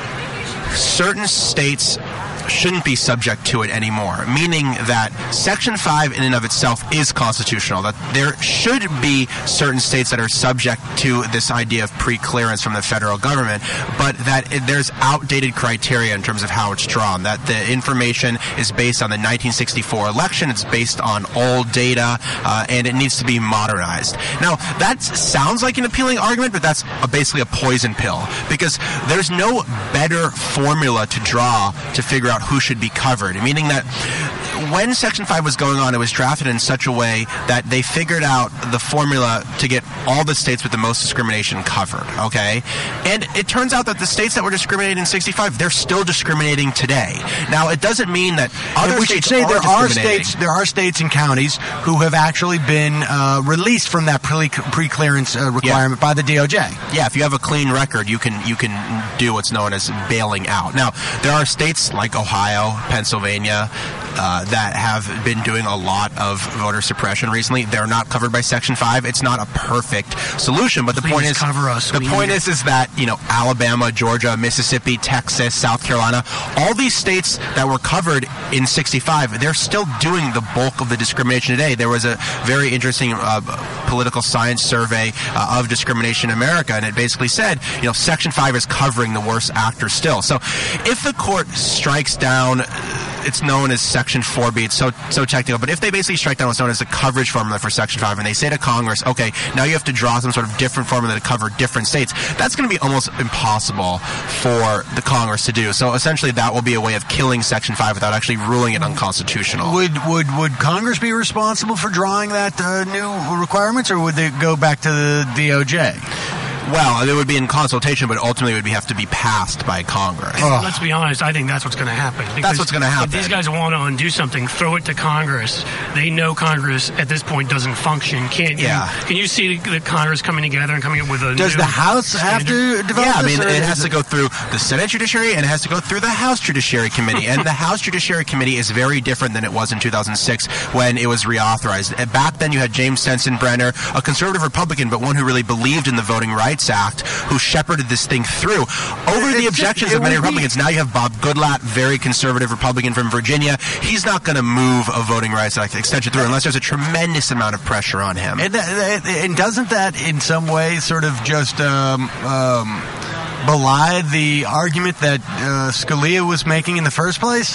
certain states shouldn't be subject to it anymore, meaning that Section five in and of itself is constitutional, that there should be certain states that are subject to this idea of pre-clearance from the federal government, but that it, there's outdated criteria in terms of how it's drawn, that the information is based on the nineteen sixty-four election, it's based on old data, uh, and it needs to be modernized. Now, that sounds like an appealing argument, but that's a, basically a poison pill, because there's no better formula to draw to figure out who should be covered, meaning that when Section five was going on, it was drafted in such a way that they figured out the formula to get all the states with the most discrimination covered, okay? And it turns out that the states that were discriminating in sixty-five, they're still discriminating today. Now, it doesn't mean that other And we should states say are there are discriminating. states, there are states and counties who have actually been uh, released from that pre- pre-clearance uh, requirement by the D O J. Yeah, if you have a clean record, you can you can do what's known as bailing out. Now, there are states like Ohio, Pennsylvania, uh, that have been doing a lot of voter suppression recently. They're not covered by Section five. It's not a perfect solution, but the Please point is, cover us. the We point need is, is that, you know, Alabama, Georgia, Mississippi, Texas, South Carolina, all these states that were covered in sixty-five, they're still doing the bulk of the discrimination today. There was a very interesting uh, political science survey uh, of discrimination in America, and it basically said, you know, Section five is covering the worst actors still. So if the court strikes down, it's known as Section four B. It's so so technical. But if they basically strike down what's known as the coverage formula for Section five, and they say to Congress, okay, now you have to draw some sort of different formula to cover different states, that's going to be almost impossible for the Congress to do. So essentially that will be a way of killing Section five without actually ruling it unconstitutional. Would would would Congress be responsible for drawing that uh, new requirements, or would they go back to the D O J? Well, it would be in consultation, but ultimately it would be, have to be passed by Congress. Oh. Let's be honest, I think that's what's going to happen. Because what's gonna happen. If these guys want to undo something, throw it to Congress. They know Congress at this point doesn't function. Can't you? Yeah. Can you see the Congress coming together and coming up with a Does new the House have standard? to develop Yeah, I this? mean, or it is has to go through the Senate Judiciary and it has to go through the House Judiciary Committee. And the House Judiciary Committee is very different than it was in two thousand six when it was reauthorized. And back then you had James Sensenbrenner, a conservative Republican, but one who really believed in the Voting Rights Act, who shepherded this thing through. Over the It's just- objections it of many would be- Republicans, now you have Bob Goodlatte, very conservative Republican from Virginia. He's not going to move a Voting Rights Act extension through unless there's a tremendous amount of pressure on him. And, that, and doesn't that, in some way, sort of just um, um, belie the argument that uh, Scalia was making in the first place?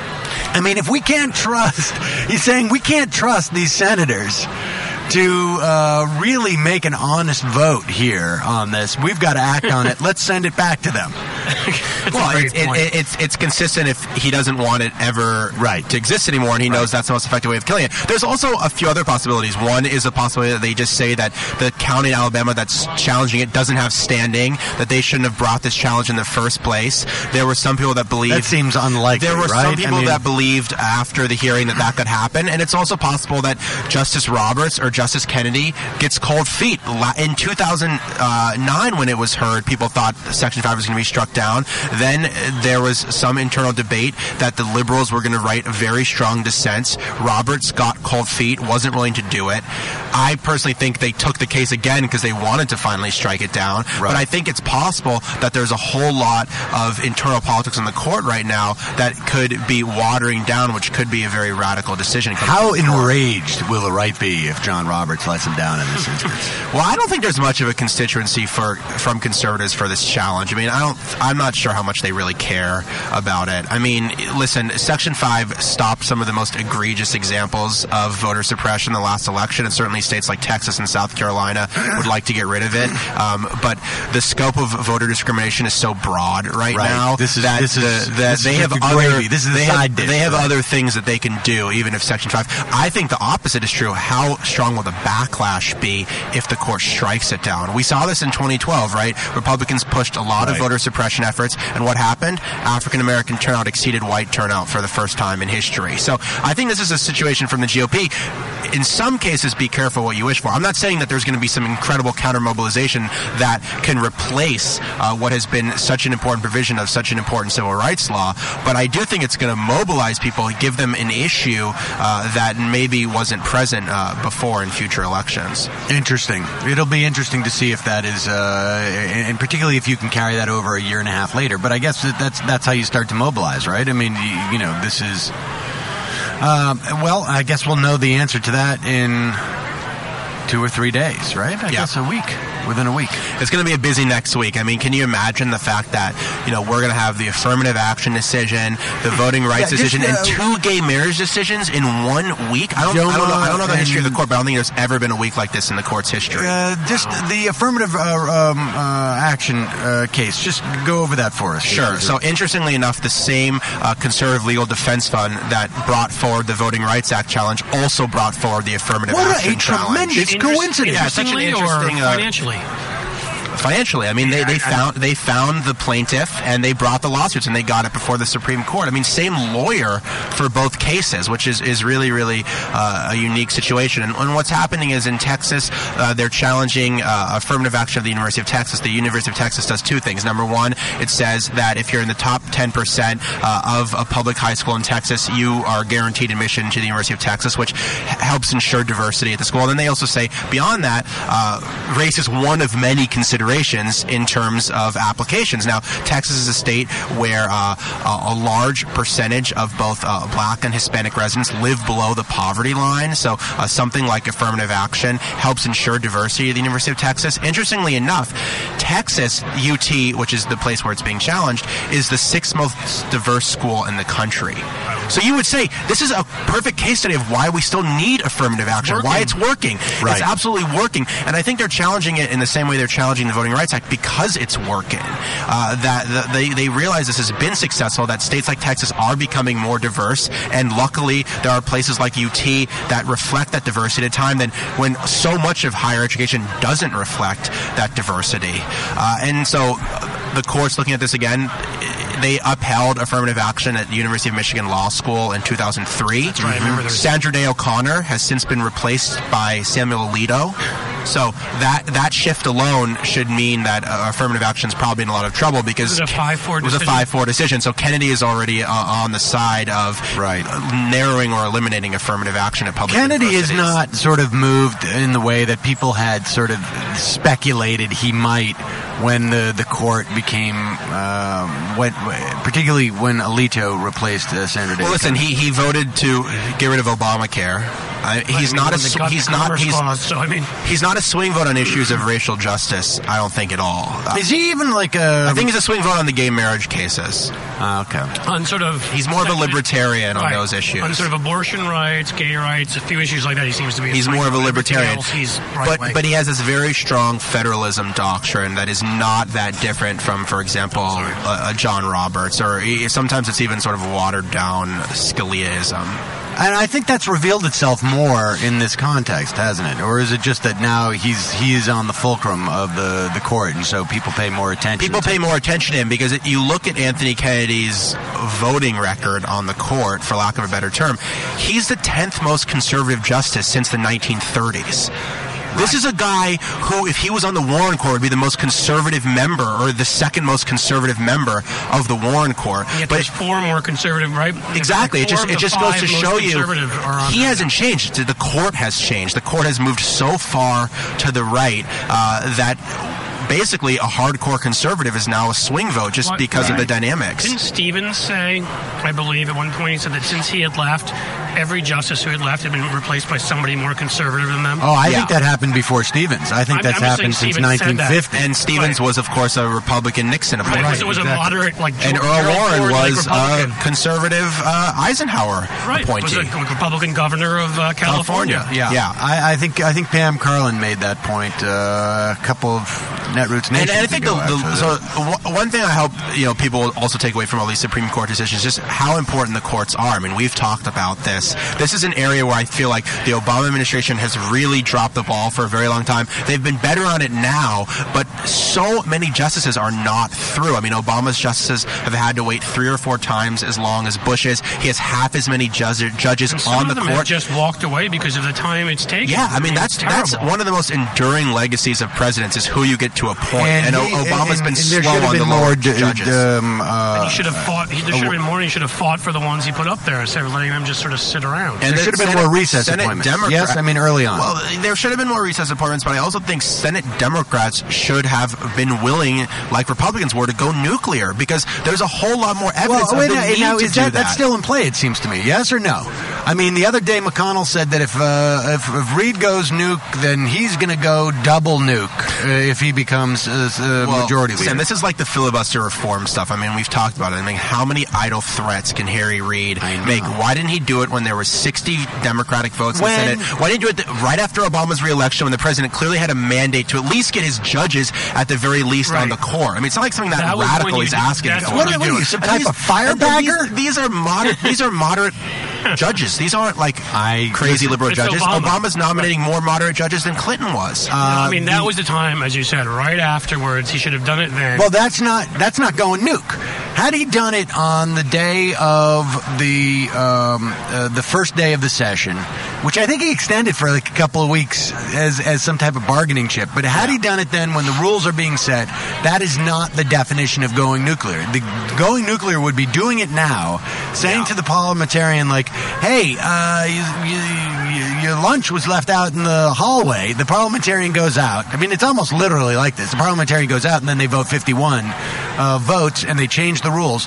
I mean, if we can't trust, he's saying we can't trust these senators to uh, really make an honest vote here on this. We've got to act on it. Let's send it back to them. That's well, a great it, point. it, it's it's consistent if he doesn't want it ever right. to exist anymore, and he right. knows that's the most effective way of killing it. There's also a few other possibilities. One is a possibility that they just say that the county in Alabama that's challenging it doesn't have standing, that they shouldn't have brought this challenge in the first place. There were some people that believed... That seems unlikely, There were right? some people I mean, that believed after the hearing that that could happen, and it's also possible that Justice Roberts or Justice Kennedy gets cold feet. In two thousand nine, when it was heard, people thought Section five was going to be struck down. Then there was some internal debate that the liberals were going to write very strong dissents. Roberts got cold feet, wasn't willing to do it. I personally think they took the case again because they wanted to finally strike it down. Right. But I think it's possible that there's a whole lot of internal politics in the court right now that could be watering down, which could be a very radical decision. How enraged will the right be if John Roberts lets him down in this instance? Well, I don't think there's much of a constituency for from conservatives for this challenge. I mean, I don't. I'm not sure how much they really care about it. I mean, listen, Section five stopped some of the most egregious examples of voter suppression in the last election, and certainly states like Texas and South Carolina would like to get rid of it. Um, but the scope of voter discrimination is so broad right, right. now this is, that, this is, the, that this they is have the other gravy. This is the they side have, dish, they have right? other things that they can do, even if Section five. I think the opposite is true. How strong will the backlash be if the court strikes it down? We saw this in twenty twelve, right? Republicans pushed a lot right. of voter suppression efforts, and what happened? African American turnout exceeded white turnout for the first time in history. So I think this is a situation from the G O P. In some cases, be careful what you wish for. I'm not saying that there's going to be some incredible counter-mobilization that can replace uh, what has been such an important provision of such an important civil rights law, but I do think it's going to mobilize people, give them an issue uh, that maybe wasn't present uh, before in future elections. Interesting. It'll be interesting to see if that is, uh, and particularly if you can carry that over a year and a half later. But I guess that that's that's how you start to mobilize, right? I mean, you, you know, this is. Um, well, I guess we'll know the answer to that in two or three days, right? I yeah. guess a week. Within a week. It's going to be a busy next week. I mean, can you imagine the fact that, you know, we're going to have the affirmative action decision, the voting rights yeah, just, decision, uh, and two gay marriage decisions in one week? I don't, I don't know. I don't know the history of the court, but I don't think there's ever been a week like this in the court's history. Uh, just the affirmative uh, um, uh, action uh, case. Just go over that for us. Sure. So, interestingly enough, the same uh, conservative legal defense fund that brought forward the Voting Rights Act challenge also brought forward the affirmative what action a challenge. Tremendous coincidence. Yeah, such an interesting, or financially. Uh, Financially, I mean, they, they found they found the plaintiff and they brought the lawsuits and they got it before the Supreme Court. I mean, same lawyer for both cases, which is, is really, really uh, a unique situation. And, and what's happening is in Texas, uh, they're challenging uh, affirmative action of the University of Texas. The University of Texas does two things. Number one, it says that if you're in the top ten percent uh, of a public high school in Texas, you are guaranteed admission to the University of Texas, which h- helps ensure diversity at the school. And then they also say, beyond that, uh, race is one of many considerations in terms of applications. Now, Texas is a state where uh, a, a large percentage of both uh, black and Hispanic residents live below the poverty line, so uh, something like affirmative action helps ensure diversity at the University of Texas. Interestingly enough, Texas, U T, which is the place where it's being challenged, is the sixth most diverse school in the country. So you would say this is a perfect case study of why we still need affirmative action, working. why it's working. Right. It's absolutely working. And I think they're challenging it in the same way they're challenging the Voting Rights Act because it's working. Uh, that the, they, they realize this has been successful, that states like Texas are becoming more diverse, and luckily there are places like U T that reflect that diversity at a time then when so much of higher education doesn't reflect that diversity. Uh, and so the court's looking at this again. They upheld affirmative action at the University of Michigan Law School in two thousand three. That's right, I remember there's- Sandra Day O'Connor has since been replaced by Samuel Alito. So that that shift alone should mean that uh, affirmative action is probably in a lot of trouble because It was a five four it was a decision. five four decision. So Kennedy is already uh, on the side of Right. uh, narrowing or eliminating affirmative action at public Kennedy is universities. not sort of moved in the way that people had sort of speculated he might when the, the court became, um, when, particularly when Alito replaced uh, Sandra Day. Well, listen, he, he voted to get rid of Obamacare. I, he's not a sw- he's not he's, clause, so I mean he's not a swing vote on issues of racial justice. I don't think at all. Uh, Is he even like a? I think he's a swing vote on the gay marriage cases. Uh, okay. on sort of He's more of a libertarian on right, those issues. on sort of abortion rights, gay rights, a few issues like that. He seems to be. He's more of a libertarian, else, he's right but wing. but he has this very strong federalism doctrine that is not that different from, for example, a, a John Roberts, or he, sometimes it's even sort of watered down Scaliaism. And I think that's revealed itself more in this context, hasn't it? Or is it just that now he's he is on the fulcrum of the, the court, and so people pay more attention? People to pay more attention to him because it, you look at Anthony Kennedy's voting record on the court, for lack of a better term, he's the tenth most conservative justice since the nineteen thirties. This is a guy who, if he was on the Warren Court, would be the most conservative member, or the second most conservative member of the Warren Court. Yet but there's four more conservative, right? exactly, it just it just goes to show you he there. hasn't changed. The court has changed. The court has moved so far to the right uh, that basically a hardcore conservative is now a swing vote just What? because Right. of the dynamics. Didn't Stevens say, I believe at one point, he said that since he had left, every justice who had left had been replaced by somebody more conservative than them? Oh, I Yeah. think that happened before Stevens. I think I'm- that's I'm just happened saying since Stevens said that. nineteen fifty. And Stevens Right. was, of course, a Republican Nixon appointee. Right, it was exactly. a moderate, like And Gerald Earl Warren Ford, like was a Republican. conservative uh, Eisenhower Right, was appointee. a Republican governor of uh, California. Yeah, Yeah. I, I think I think Pam Carlin made that point uh, a couple of Netroots And, Nations and I think the, ago, the, actually. so w- one thing I hope you know people will also take away from all these Supreme Court decisions is just how important the courts are. I mean, we've talked about this. This is an area where I feel like the Obama administration has really dropped the ball for a very long time. They've been better on it now, but so many justices are not through. I mean, Obama's justices have had to wait three or four times as long as Bush's. He has half as many judges judges And some on of the them have court. just walked away because of the time it's taken. Yeah, I mean that's it's that's terrible. one of the most enduring legacies of presidents is who you get to appoint. And, O- he- Obama's and- been and slow there should have on been the more lower ju- judges. Um, uh, He should have fought. He, there should have been more. He should have fought for the ones he put up there instead of letting them just sort of sit around. And there the should have been Senate- more recess Senate appointments. Democrat- Yes, I mean early on. Well, there should have been more recess appointments, but I also think Senate Democrats should have been willing, like Republicans were, to go nuclear because there's a whole lot more evidence well, of wait, the now, need now, to is do that, that. that's still in play? It seems to me. Yes or no? I mean, the other day McConnell said that if uh, if, if Reid goes nuke, then he's going to go double nuke uh, if he becomes uh, uh, Well, majority leader. Sam, this is like the filibuster reform stuff. I mean, we've talked about it. I mean, how many idle threats can Harry Reid I know. make? Why didn't he do it when there were sixty Democratic votes in When- the Senate? Why didn't he do it th- right after Obama's reelection when the president clearly had a mandate to at least get his judges at the very least Right. on the court? I mean, it's not like something that, That was radical when you he's did- asking that's for. when what, you what do are you, it. some And type these- of firebagger? and These, these are moderate. These are moderate judges. These aren't like I- crazy listen, liberal it's judges. Obama. Obama's nominating more moderate judges than Clinton was. I mean, that the- was the time, as you said, right afterwards. He should have done it then. Well, that's not that's not going nuke. Had he done it on the day of the um, uh, the first day of the session, which I think he extended for like a couple of weeks as as some type of bargaining chip, but had he done it then when the rules are being set, that is not the definition of going nuclear. The going nuclear would be doing it now, saying to the parliamentarian like, "Hey, uh, you, you, you, your lunch was left out in the hallway." The parliamentarian goes out. I mean, it's almost literally like this. The parliamentarian goes out and then they vote fifty-one uh, votes and they change the rules.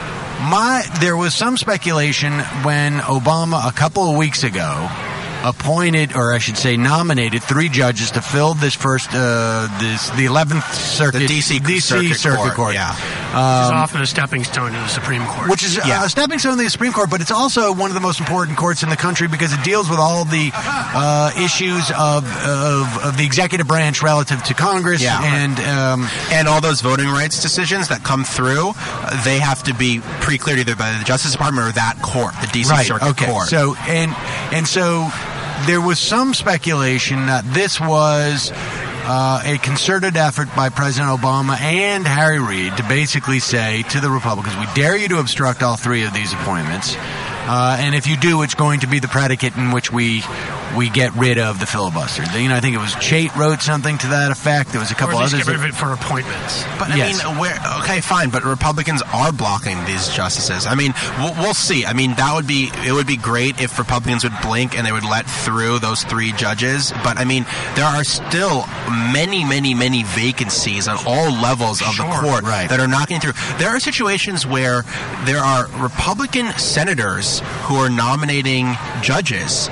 My, there was some speculation when Obama a couple of weeks ago appointed, or I should say, nominated three judges to fill this first, uh, this the eleventh Circuit, The D C D C Circuit Court, Court, yeah. Which is often a stepping stone to the Supreme Court. which is Yeah. uh, a stepping stone to the Supreme Court, but it's also one of the most important courts in the country because it deals with all the uh, issues of, of of the executive branch relative to Congress Yeah. and. Um, And all those voting rights decisions that come through, uh, they have to be pre-cleared either by the Justice Department or that court, the D C right. Circuit Okay. Court. So and and so there was some speculation that this was uh, a concerted effort by President Obama and Harry Reid to basically say to the Republicans, "We dare you to obstruct all three of these appointments, uh, and if you do, it's going to be the predicate in which we." We get rid of the filibuster. You know, I think it was Chait wrote something to that effect. There was a or couple at least others. get rid that- of it for appointments. But I Yes. mean, where, okay, fine, but Republicans are blocking these justices. I mean, we'll, we'll see. I mean, that would be it would be great if Republicans would blink and they would let through those three judges. But I mean, there are still many, many, many vacancies on all levels of the Sure, court right. that are not getting through. There are situations where there are Republican senators who are nominating judges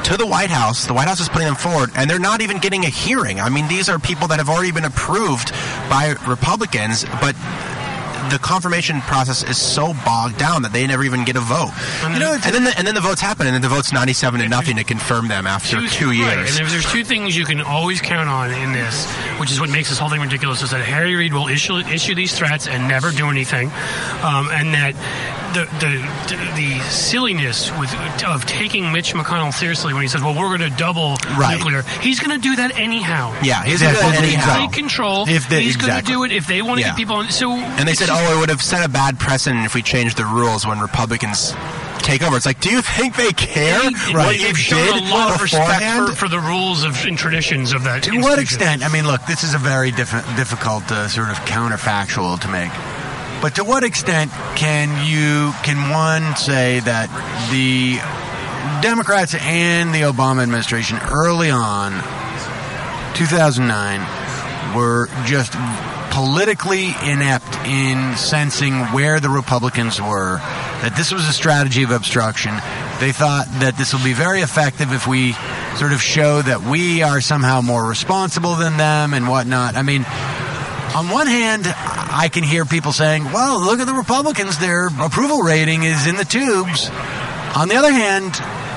to the White House. The White House is putting them forward, and they're not even getting a hearing. I mean, these are people that have already been approved by Republicans, but the confirmation process is so bogged down that they never even get a vote. You know, and then the, and then the votes happen, and then the vote's ninety-seven to nothing to confirm them after two, two years. Right. And there's, there's two things you can always count on in this, which is what makes this whole thing ridiculous, is that Harry Reid will issue issue these threats and never do anything, um, and that the, the the silliness with of taking Mitch McConnell seriously when he says, "Well, we're going to double right. nuclear," he's going to do that anyhow. Yeah, he's going to do that anyhow. Take control. If they, he's exactly. going to do it if they want to yeah. get people on. So, and they said, "Oh, it would have set a bad precedent if we changed the rules when Republicans take over." It's like, do you think they care They, what right. you They've shown did a lot of respect beforehand? for, for the rules of and traditions of that. To what extent? I mean, look, this is a very diff- difficult uh, sort of counterfactual to make. But to what extent can you can one say that the Democrats and the Obama administration early on, two thousand nine, were just politically inept in sensing where the Republicans were, that this was a strategy of obstruction? They thought that this will be very effective if we sort of show that we are somehow more responsible than them and whatnot. I mean, on one hand, I can hear people saying, well, look at the Republicans, their approval rating is in the tubes. On the other hand,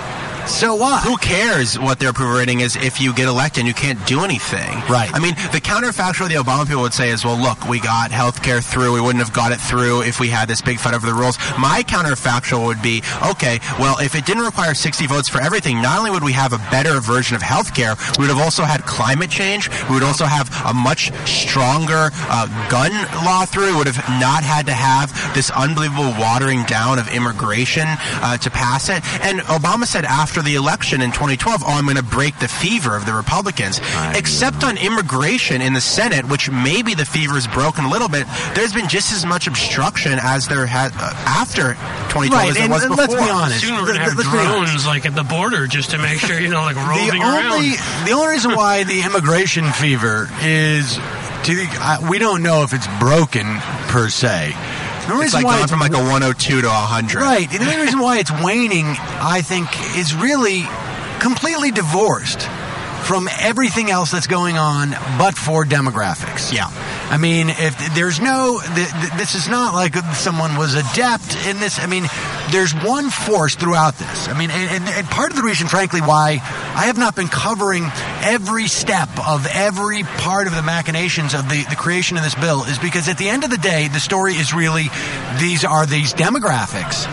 so what? Who cares what their approval rating is if you get elected and you can't do anything? Right. I mean, the counterfactual the Obama people would say is, well, look, we got health care through. We wouldn't have got it through if we had this big fight over the rules. My counterfactual would be, okay, well, if it didn't require sixty votes for everything, not only would we have a better version of health care, we would have also had climate change. We would also have a much stronger uh, gun law through. We would have not had to have this unbelievable watering down of immigration uh, to pass it. And Obama said after the election in twenty twelve, oh, I'm going to break the fever of the Republicans. I Except on immigration in the Senate, which maybe the fever is broken a little bit, there's been just as much obstruction as there had uh, after twenty twelve right, as there and was before. Let's be honest. Soon we're going to have let's drones like at the border just to make sure, you know, like roving the only, around. The only reason why the immigration fever is, to the, uh, we don't know if it's broken per se. The It's reason like why going it's from like a one oh two to one hundred. Right. And the only reason why it's waning, I think, is really completely divorced from everything else that's going on but for demographics. Yeah. I mean, if there's no, th- th- this is not like someone was adept in this. I mean, there's one force throughout this. I mean, and, and part of the reason, frankly, why I have not been covering every step of every part of the machinations of the, the creation of this bill is because at the end of the day, the story is really, these are these demographics.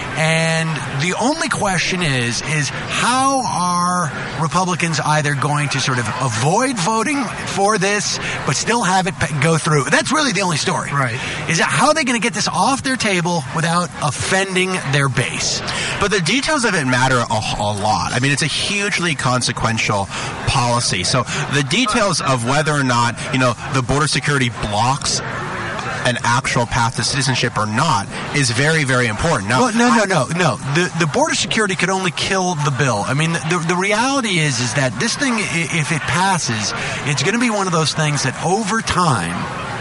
And the only question is, is how are Republicans either going to sort of avoid voting for this, but still have it go through? That's really the only story. Right. Is that how are they going to get this off their table without offending their base? But the details of it matter a, a lot. I mean, it's a hugely consequential policy. So the details of whether or not, you know, the border security blocks an actual path to citizenship or not is very, very important. Now, well, no, no, no, no. The the border security could only kill the bill. I mean, the the reality is is that this thing, if it passes, it's going to be one of those things that over time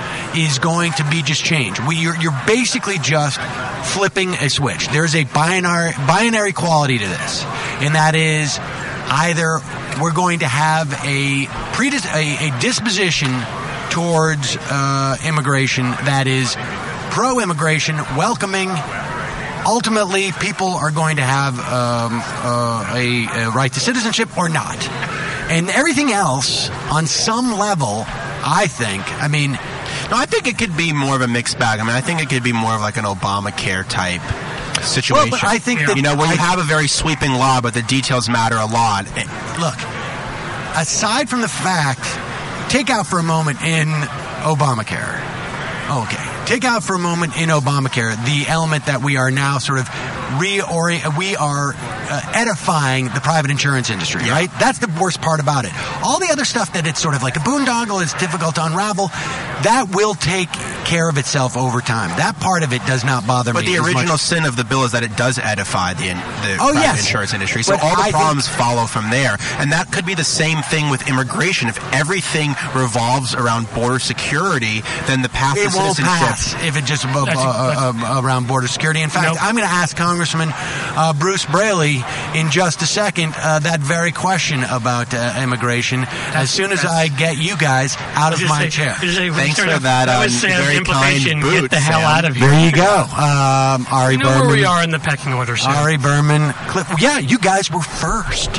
is going to be just change. We you're, you're basically just flipping a switch. There's a binary binary quality to this, and that is either we're going to have a predis- a, a disposition towards uh, immigration that is pro-immigration, welcoming. Ultimately, people are going to have um, uh, a, a right to citizenship or not. And everything else, on some level, I think, I mean... No, I think it could be more of a mixed bag. I mean, I think it could be more of like an Obamacare type situation. Well, but I think that... You know, where you I, have a very sweeping law, but the details matter a lot. Look, aside from the fact... Take out for a moment in Obamacare. Okay. Take out for a moment in Obamacare the element that we are now sort of reorient. We are uh, edifying the private insurance industry, yeah. right? That's the worst part about it. All the other stuff that it's sort of like a boondoggle, it's difficult to unravel. That will take care of itself over time. That part of it does not bother but me. But the original much. sin of the bill is that it does edify the, the oh, private yes. insurance industry. So but all the I problems think, follow from there. And that could be the same thing with immigration. If everything revolves around border security, then the path to it won't citizenship pass. pass if it just above, uh, That's- uh, uh, around border security. In fact, Nope. I'm going to ask Congressman uh, Bruce Braley in just a second uh, that very question about uh, immigration as soon as I get you guys out of Just my say- chair. just say, Thanks sort for of- that, That was um, Sam's very implication. kind boot, Get the hell Sam. out of here. There you go. Um, Ari You know Berman. where we are in the pecking order, Sam. Ari Berman. Cliff. Yeah, you guys were first.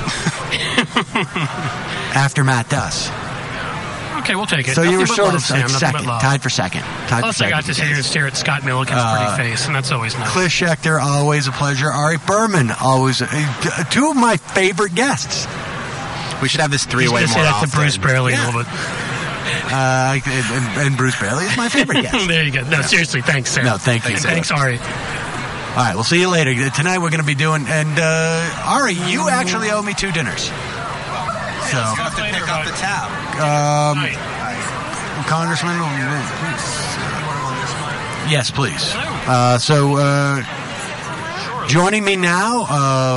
After Matt Duss. Okay, we'll take it. So you Nothing were but sort love, of Sam. like Nothing second, but love. tied for second. Tied Plus, for I got second. to sit here and stare at Scott Milliken's Uh, pretty face, and that's always nice. Cliff Schechter, always a pleasure. Ari Berman, always uh, two of my favorite guests. We should have this He's three-way going to more say that often. to Bruce Braley Yeah. a little bit. Uh, and, and Bruce Braley is my favorite guest. There you go. No, seriously, thanks, Sam. No, thank you. And thanks, Ari. All right, we'll see you later. Tonight we're going to be doing, and uh, Ari, you actually owe me two dinners. So, have to pick up the tab. um, Right. Congressman, yes, please. Uh, so, uh, joining me now uh,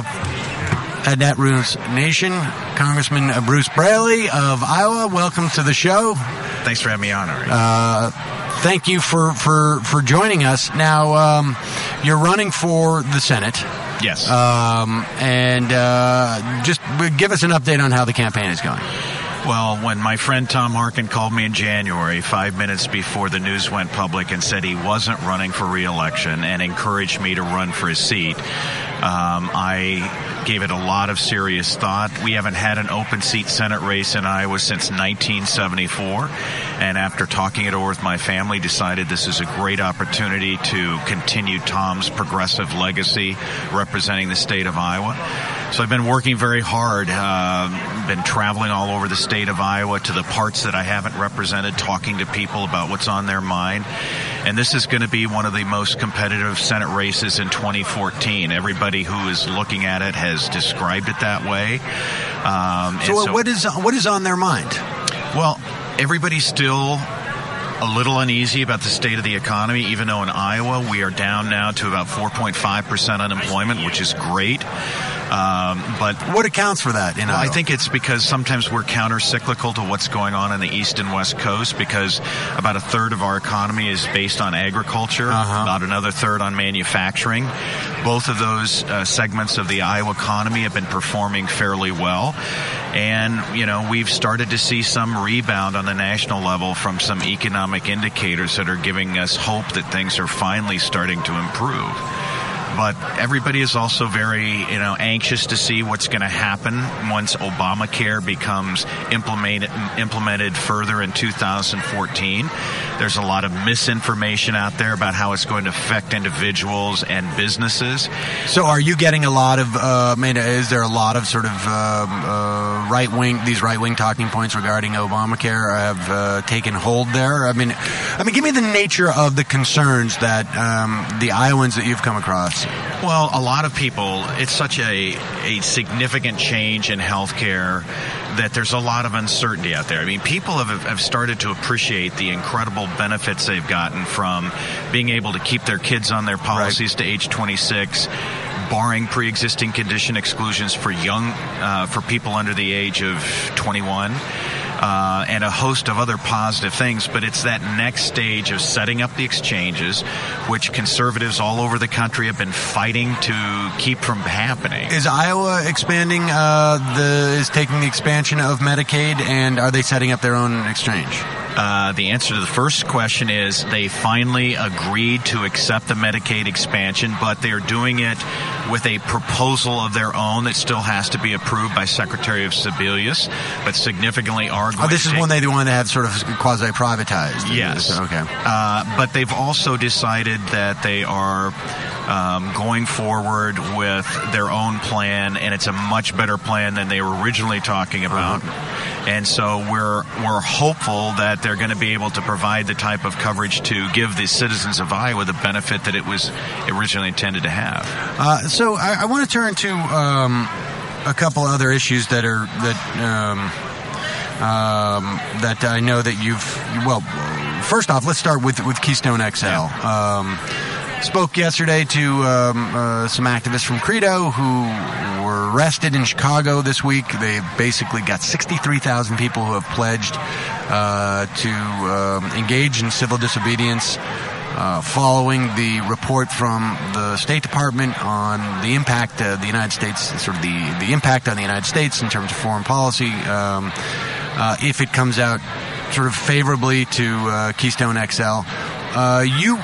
at Netroots Nation, Congressman uh, Bruce Braley of Iowa. Welcome to the show. Thanks for having me on, Ari. Uh, thank you for, for, for joining us. Now, um, you're running for the Senate. yes. Um, and uh, just give us an update on how the campaign is going. well, when my friend Tom Harkin called me in January, five minutes before the news went public, and said he wasn't running for re-election and encouraged me to run for his seat, um, I gave it a lot of serious thought. We haven't had an open seat Senate race in Iowa since nineteen seventy-four. And after talking it over with my family, decided this is a great opportunity to continue Tom's progressive legacy representing the state of Iowa. So I've been working very hard, uh, been traveling all over the state of Iowa to the parts that I haven't represented, talking to people about what's on their mind. And this is going to be one of the most competitive Senate races in twenty fourteen. Everybody who is looking at it has described it that way. Um, and So, what is what is on their mind? well, everybody's still a little uneasy about the state of the economy, even though in Iowa we are down now to about four point five percent unemployment, which is great. Um, but What accounts for that in well, Iowa? I think it's because sometimes we're counter-cyclical to what's going on in the East and West Coast, because about a third of our economy is based on agriculture, Uh-huh. about another third on manufacturing. Both of those uh, segments of the Iowa economy have been performing fairly well. And, you know, we've started to see some rebound on the national level from some economic indicators that are giving us hope that things are finally starting to improve. But everybody is also very, you know, anxious to see what's going to happen once Obamacare becomes implemented implemented further in two thousand fourteen. There's a lot of misinformation out there about how it's going to affect individuals and businesses. So, are you getting a lot of? Uh, I mean, is there a lot of sort of um, uh, right wing? These right wing talking points regarding Obamacare have uh, taken hold there. I mean, I mean, give me the nature of the concerns that um, the Iowans that you've come across. Well, a lot of people, it's such a, a significant change in healthcare that there's a lot of uncertainty out there. I mean, people have, have started to appreciate the incredible benefits they've gotten from being able to keep their kids on their policies to age twenty-six, barring pre-existing condition exclusions for young, uh, for people under the age of twenty-one. Uh, and a host of other positive things, but it's that next stage of setting up the exchanges, which conservatives all over the country have been fighting to keep from happening. Is Iowa expanding? Uh, the is taking the expansion of Medicaid, and are they setting up their own exchange? Uh, the answer to the first question is they finally agreed to accept the Medicaid expansion, but they're doing it with a proposal of their own that still has to be approved by Secretary of Sebelius, but significantly are going Oh, this to is take- one they want to have sort of quasi-privatized. Yes. Okay. Uh, but they've also decided that they are um, going forward with their own plan, and it's a much better plan than they were originally talking about. Uh-huh. And so we're we're hopeful that they're going to be able to provide the type of coverage to give the citizens of Iowa the benefit that it was originally intended to have. Uh, so I, I want to turn to um, a couple other issues that are that. Um, Um, that I know that you've, well, first off, let's start with with Keystone X L. Um, spoke yesterday to um, uh, some activists from Credo who were arrested in Chicago this week. They basically got sixty-three thousand people who have pledged uh, to um, engage in civil disobedience uh, following the report from the State Department on the impact of the United States, sort of the, the impact on the United States in terms of foreign policy, um, uh, if it comes out sort of favorably to uh, Keystone X L. Uh, you...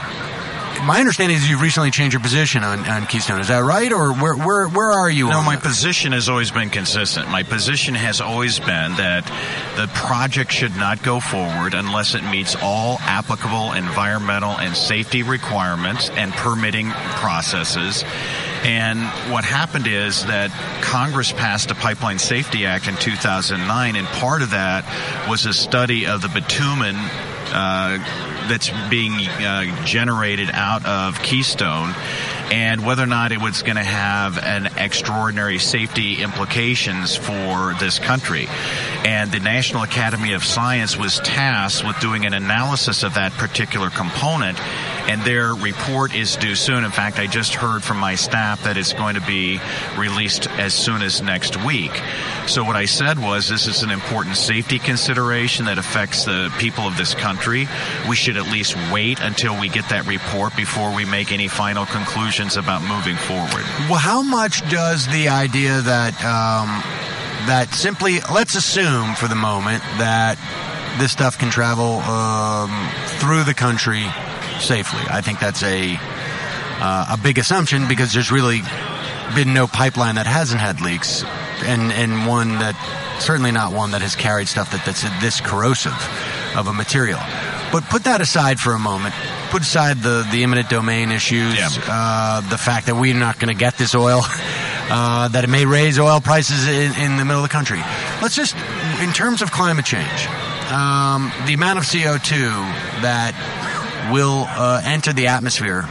My understanding is you've recently changed your position on, on Keystone. Is that right, or where where where are you? No, on my that? position has always been consistent. My position has always been that the project should not go forward unless it meets all applicable environmental and safety requirements and permitting processes. And what happened is that Congress passed a Pipeline Safety Act in two thousand nine, and part of that was a study of the bitumen uh, that's being uh, generated out of Keystone, and whether or not it was going to have an extraordinary safety implications for this country. And the National Academy of Science was tasked with doing an analysis of that particular component, and their report is due soon. In fact, I just heard from my staff that it's going to be released as soon as next week. So what I said was, this is an important safety consideration that affects the people of this country. We should at least wait until we get that report before we make any final conclusions about moving forward. Well, how much does the idea that um, that simply, let's assume for the moment that this stuff can travel um, through the country safely? I think that's a uh, a big assumption, because there's really been no pipeline that hasn't had leaks, and and one that certainly not one that has carried stuff that, that's this corrosive of a material. But put that aside for a moment. Put aside the, the eminent domain issues, yeah. uh, the fact that we're not going to get this oil, uh, that it may raise oil prices in, in the middle of the country. Let's just, in terms of climate change, um, the amount of C O two that will uh, enter the atmosphere,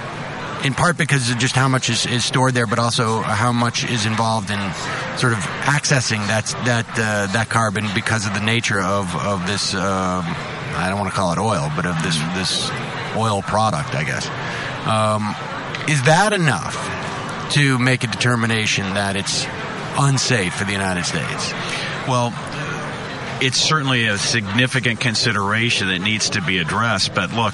in part because of just how much is, is stored there, but also how much is involved in sort of accessing that that uh, that carbon because of the nature of of this. Uh, I don't want to call it oil, but of this this oil product, I guess. Um, is that enough to make a determination that it's unsafe for the United States? Well, it's certainly a significant consideration that needs to be addressed, but look,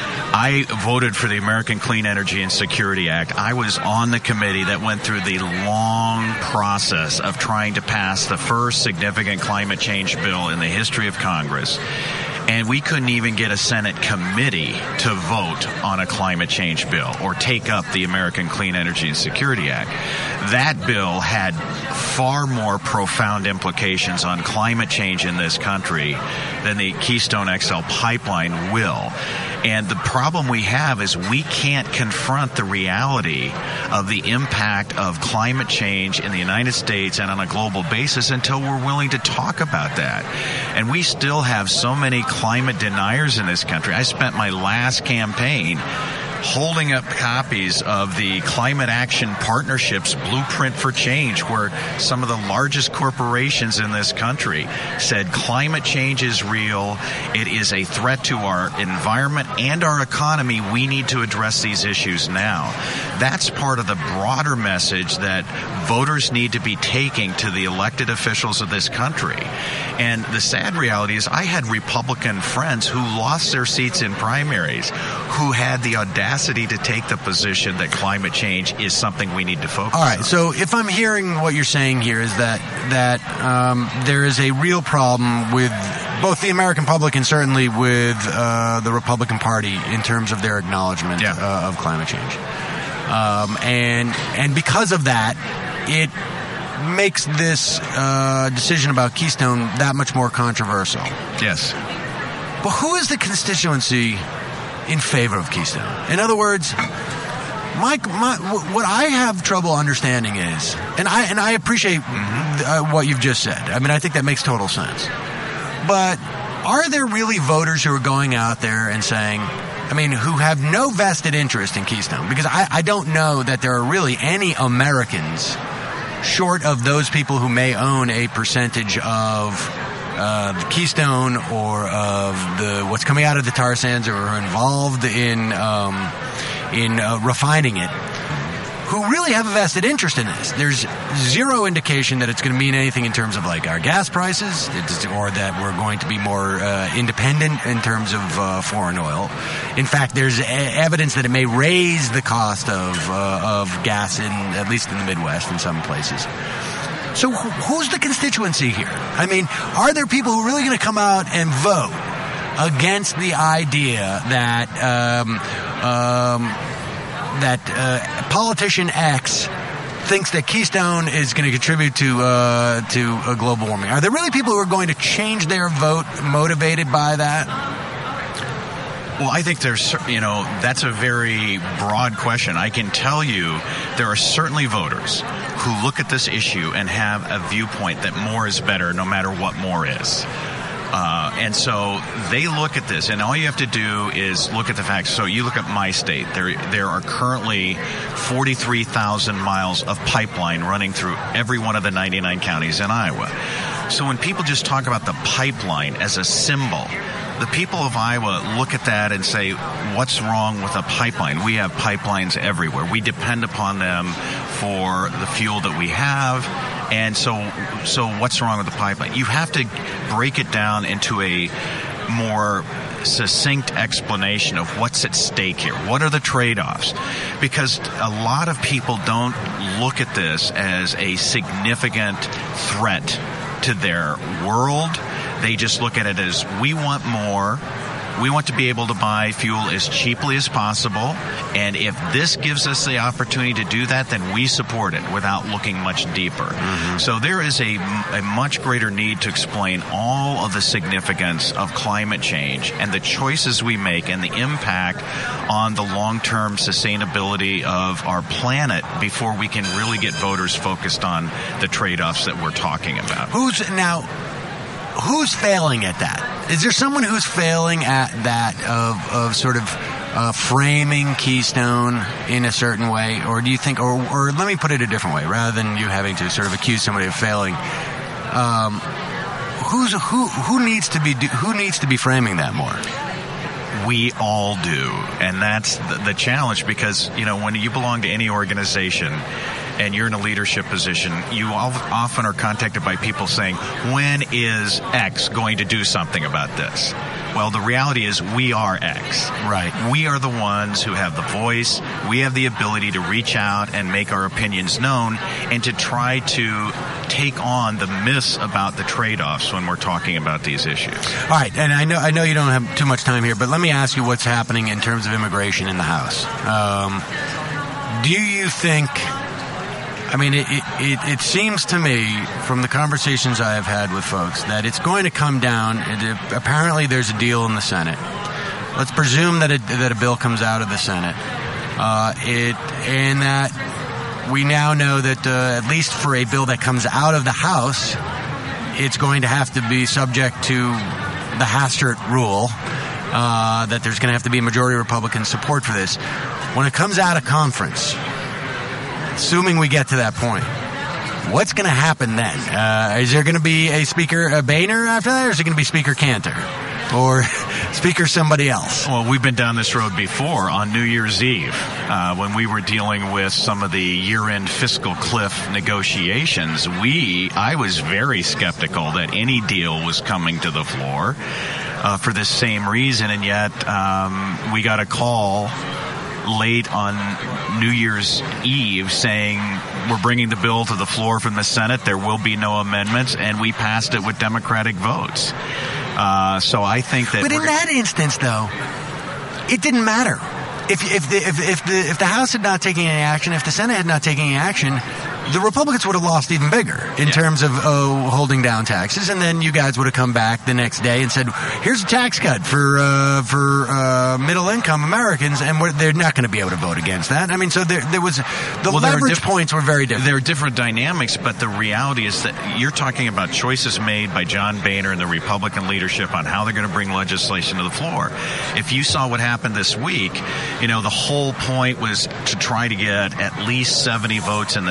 I voted for the American Clean Energy and Security Act. I was on the committee that went through the long process of trying to pass the first significant climate change bill in the history of Congress. And we couldn't even get a Senate committee to vote on a climate change bill or take up the American Clean Energy and Security Act. That bill had far more profound implications on climate change in this country than the Keystone X L pipeline will. And the problem we have is we can't confront the reality of the impact of climate change in the United States and on a global basis until we're willing to talk about that. And we still have so many climate deniers in this country. I spent my last campaign holding up copies of the Climate Action Partnership's Blueprint for Change, where some of the largest corporations in this country said climate change is real, it is a threat to our environment and our economy, we need to address these issues now. That's part of the broader message that voters need to be taking to the elected officials of this country. And the sad reality is I had Republican friends who lost their seats in primaries who had the audacity to take the position that climate change is something we need to focus on. All right, on. So if I'm hearing what you're saying here is that that um, there is a real problem with both the American public and certainly with uh, the Republican Party in terms of their acknowledgement yeah. uh, of climate change. Um, and and because of that, it makes this uh, decision about Keystone that much more controversial. Yes. But who is the constituency in favor of Keystone? In other words, my, my, what I have trouble understanding is, and I and I appreciate uh, what you've just said. I mean, I think that makes total sense. But are there really voters who are going out there and saying, I mean, who have no vested interest in Keystone? Because I, I don't know that there are really any Americans, short of those people who may own a percentage of Uh, the Keystone or of the what's coming out of the tar sands or are involved in um, in uh, refining it, who really have a vested interest in this. There's zero indication that it's going to mean anything in terms of like our gas prices, or that we're going to be more uh, independent in terms of uh, foreign oil. In fact, there's a- evidence that it may raise the cost of uh, of gas in at least in the Midwest in some places. So wh- who's the constituency here? I mean, are there people who are really going to come out and vote against the idea that um, um, that uh, politician X thinks that Keystone is going to contribute to uh, to uh, global warming? Are there really people who are going to change their vote motivated by that? Well, I think there's, you know, that's a very broad question. I can tell you there are certainly voters who look at this issue and have a viewpoint that more is better no matter what more is. Uh, and so they look at this, and all you have to do is look at the facts. So you look at my state. There there are currently forty-three thousand miles of pipeline running through every one of the ninety-nine counties in Iowa. So when people just talk about the pipeline as a symbol, the people of Iowa look at that and say, what's wrong with a pipeline? We have pipelines everywhere. We depend upon them for the fuel that we have. And so, so what's wrong with the pipeline? You have to break it down into a more succinct explanation of what's at stake here. What are the trade-offs? Because a lot of people don't look at this as a significant threat to their world. They just look at it as, we want more. We want to be able to buy fuel as cheaply as possible. And if this gives us the opportunity to do that, then we support it without looking much deeper. Mm-hmm. So there is a, a much greater need to explain all of the significance of climate change and the choices we make and the impact on the long-term sustainability of our planet before we can really get voters focused on the trade-offs that we're talking about. Who's now... Who's failing at that? Is there someone who's failing at that of of sort of uh, framing Keystone in a certain way, or do you think, or, or let me put it a different way, rather than you having to sort of accuse somebody of failing, um, who's who who needs to be do, who needs to be framing that more? We all do, and that's the, the challenge, because you know when you belong to any organization and you're in a leadership position, you often are contacted by people saying, when is X going to do something about this? Well, the reality is we are X. Right. We are the ones who have the voice. We have the ability to reach out and make our opinions known and to try to take on the myths about the trade-offs when we're talking about these issues. All right, and I know I know you don't have too much time here, but let me ask you what's happening in terms of immigration in the House. Um, do you think... I mean, it, it, it seems to me, from the conversations I have had with folks, that it's going to come down. It, apparently, there's a deal in the Senate. Let's presume that, it, that a bill comes out of the Senate. Uh, it and that we now know that, uh, at least for a bill that comes out of the House, it's going to have to be subject to the Hastert rule, uh, that there's going to have to be a majority Republican support for this. When it comes out of conference, assuming we get to that point, what's going to happen then? Uh, is there going to be a Speaker uh, Boehner after that, or is it going to be Speaker Cantor? Or Speaker somebody else? Well, we've been down this road before on New Year's Eve uh, when we were dealing with some of the year-end fiscal cliff negotiations. We, I was very skeptical that any deal was coming to the floor uh, for this same reason, and yet um, we got a call late on New Year's Eve saying we're bringing the bill to the floor from the Senate. There will be no amendments, and we passed it with Democratic votes. Uh, so I think that. But in that instance, though, it didn't matter. If if the, if if the if the House had not taken any action, if the Senate had not taken any action, the Republicans would have lost even bigger in yeah. terms of oh, holding down taxes, and then you guys would have come back the next day and said, "Here's a tax cut for uh, for uh, middle-income Americans," and we're, they're not going to be able to vote against that. I mean, so there there was the well, leverage diff- points were very different. There are different dynamics, but the reality is that you're talking about choices made by John Boehner and the Republican leadership on how they're going to bring legislation to the floor. If you saw what happened this week, you know the whole point was to try to get at least seventy votes in the Senate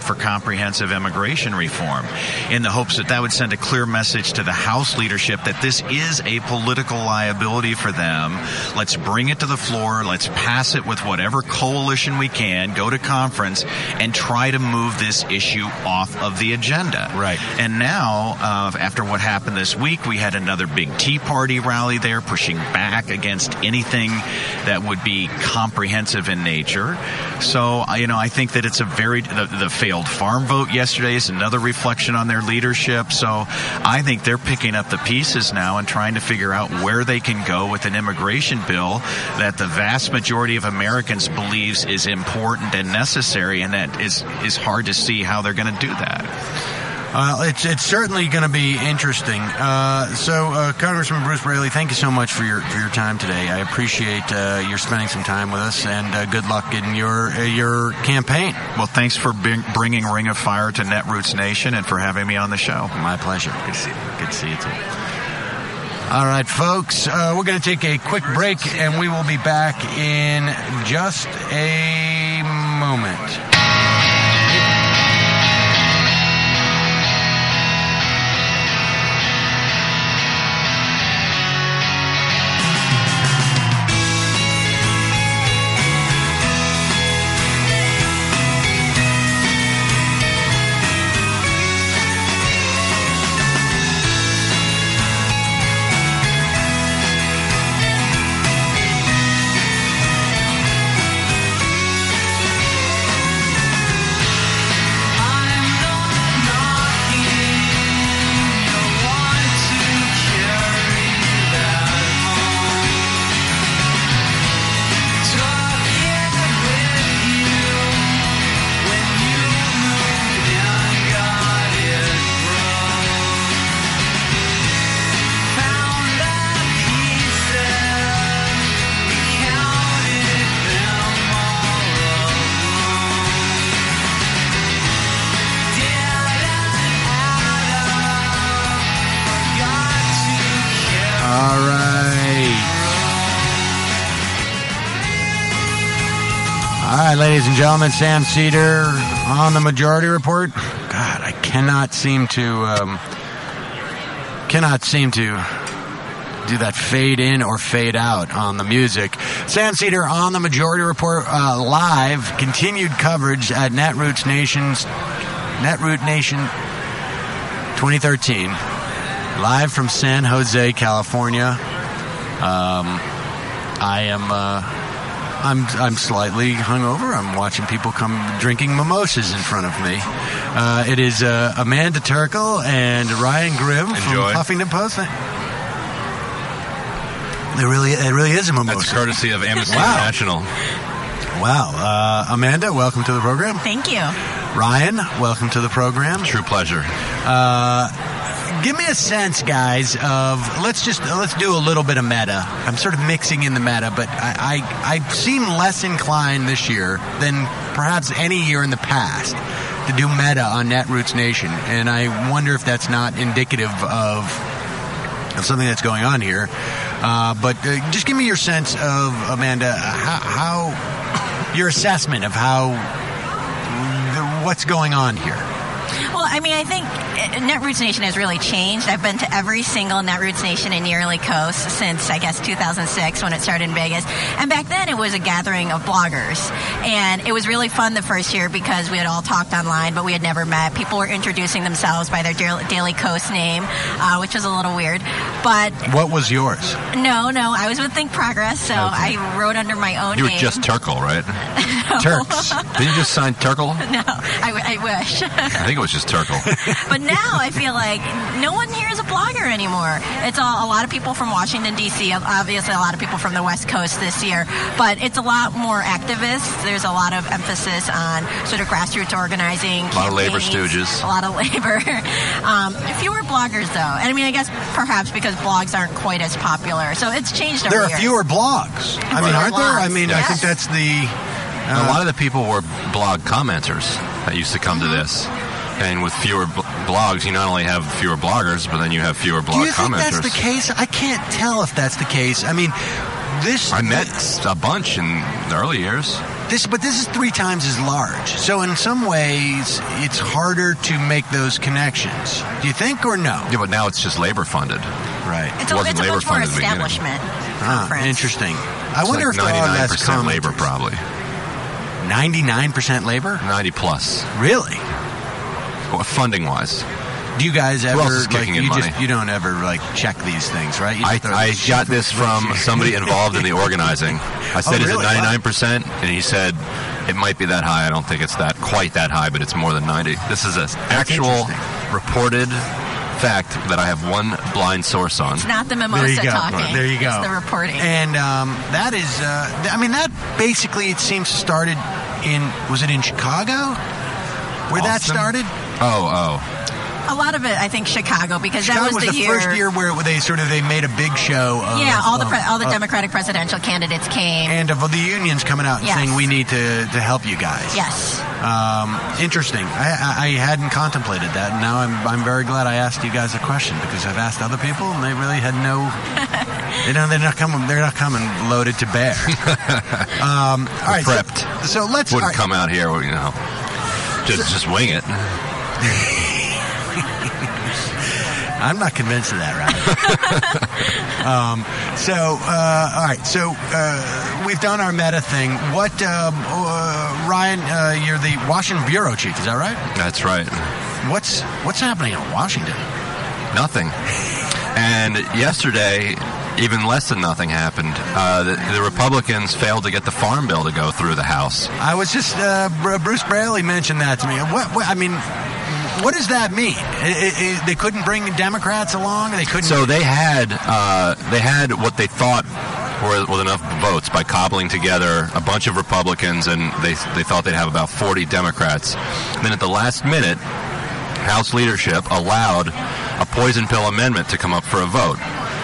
for comprehensive immigration reform, in the hopes that that would send a clear message to the House leadership that this is a political liability for them. Let's bring it to the floor. Let's pass it with whatever coalition we can, go to conference, and try to move this issue off of the agenda. Right. And now, uh, after what happened this week, we had another big Tea Party rally there pushing back against anything that would be comprehensive in nature. So, you know, I think that it's a very, the, the failed farm vote yesterday is another reflection on their leadership. So I think they're picking up the pieces now and trying to figure out where they can go with an immigration bill that the vast majority of Americans believes is important and necessary, and that is, is hard to see how they're going to do that. Uh, it's it's certainly going to be interesting. Uh, so, uh, Congressman Bruce Braley, thank you so much for your for your time today. I appreciate uh, your spending some time with us, and uh, good luck in your uh, your campaign. Well, thanks for bring, bringing Ring of Fire to Netroots Nation and for having me on the show. My pleasure. Good to see you. Good to see you too. All right, folks, uh, we're going to take a quick break, and we will be back in just a moment. Ladies and gentlemen, Sam Seder on the Majority Report. God, I cannot seem to um, cannot seem to do that fade in or fade out on the music. Sam Seder on the Majority Report, uh, live, continued coverage at Netroots Nation's Netroot Nation twenty thirteen, live from San Jose, California. Um, I am. Uh, I'm I'm slightly hungover. I'm watching people come drinking mimosas in front of me. Uh, it is uh, Amanda Turkle and Ryan Grimm Enjoy. from Huffington Post. There really, it really is a mimosa. That's courtesy of Amnesty Wow. International. Wow. Uh, Amanda, welcome to the program. Thank you. Ryan, welcome to the program. True pleasure. Uh, give me a sense, guys, of let's just let's do a little bit of meta. I'm sort of mixing in the meta, but I, I, I seem less inclined this year than perhaps any year in the past to do meta on Netroots Nation, and I wonder if that's not indicative of of something that's going on here. Uh, but uh, just give me your sense of, Amanda, how, how your assessment of how the, what's going on here. Well, I mean, I think Netroots Nation has really changed. I've been to every single Netroots Nation in Yearly Coast since, I guess, two thousand six when it started in Vegas. And back then, it was a gathering of bloggers. And it was really fun the first year because we had all talked online, but we had never met. People were introducing themselves by their Daily Coast name, uh, which was a little weird. But what was yours? No, no, I was with Think Progress, so okay. I wrote under my own you name. You were just Turkle, right? No. Turks. Did you just sign Turkle? No, I, w- I wish. I think it was just Turkle. But now I feel like no one here is a blogger anymore. It's all, a lot of people from Washington, D C, obviously a lot of people from the West Coast this year, but it's a lot more activists. There's a lot of emphasis on sort of grassroots organizing. A lot of labor stooges. A lot of labor. um, fewer bloggers, though. And I mean, I guess perhaps because blogs aren't quite as popular. So it's changed over There are years. fewer blogs. I mean, aren't there? I mean, yes. I think that's the... Uh, a lot of the people were blog commenters that used to come mm-hmm. to this. And with fewer b- blogs, you not only have fewer bloggers, but then you have fewer blog commenters. Do you think commenters. that's the case? I can't tell if that's the case. I mean, this... I met a bunch in the early years. this, but this is three times as large. So in some ways, it's harder to make those connections. Do you think, or no? Yeah, but now it's just labor funded. Right. It's It a, wasn't it's a labor much more funded at the beginning. establishment Ah, conference. interesting. I It's wonder like if there are ninety-nine less percent labor, commenters. probably. ninety-nine percent labor? ninety plus. Really? Well, funding wise. Do you guys ever, else is like, kicking in you money? just, you don't ever, like, check these things, right? You I, just throw I shit got from this the from spreadsheet. somebody involved in the organizing. I said, Oh, is really? it ninety-nine percent? And he said, it might be that high. I don't think it's that quite that high, but it's more than ninety. This is an actual interesting. reported fact that I have one blind source on. It's not the There mimosa you go. talking. There you go. It's the reporting. And um, that is, uh, I mean, that basically, it seems, started in, was it in Chicago? Where that Austin? started? Oh, oh. A lot of it, I think, Chicago, because Chicago that was, was the, year. first year where they sort of, they made a big show of... Yeah, all the of- pre- all the of- Democratic presidential candidates came. And of the unions coming out and Yes. saying, we need to, to help you guys. Yes. Um, interesting. I, I, I hadn't contemplated that, and now I'm I'm very glad I asked you guys a question, because I've asked other people, and they really had no. They don't. They're not coming. They're not coming loaded to bear. um, all right. Prepped. So, so let's. Wouldn't all right. come out here, you know, just, just wing it. I'm not convinced of that, Ryan. um, so, uh, all right. So, uh, we've done our meta thing. What, um, uh, Ryan? Uh, you're the Washington bureau chief. Is that right? That's right. What's What's happening in Washington? Nothing. And yesterday, even less than nothing happened. Uh, the, the Republicans failed to get the Farm Bill to go through the House. I was just uh, Br- Bruce Braley mentioned that to me. What, what I mean, what does that mean? It, it, it, they couldn't bring Democrats along. They couldn't. So they had uh, they had what they thought were, was enough votes by cobbling together a bunch of Republicans, and they they thought they'd have about forty Democrats. And then at the last minute, House leadership allowed a poison pill amendment to come up for a vote.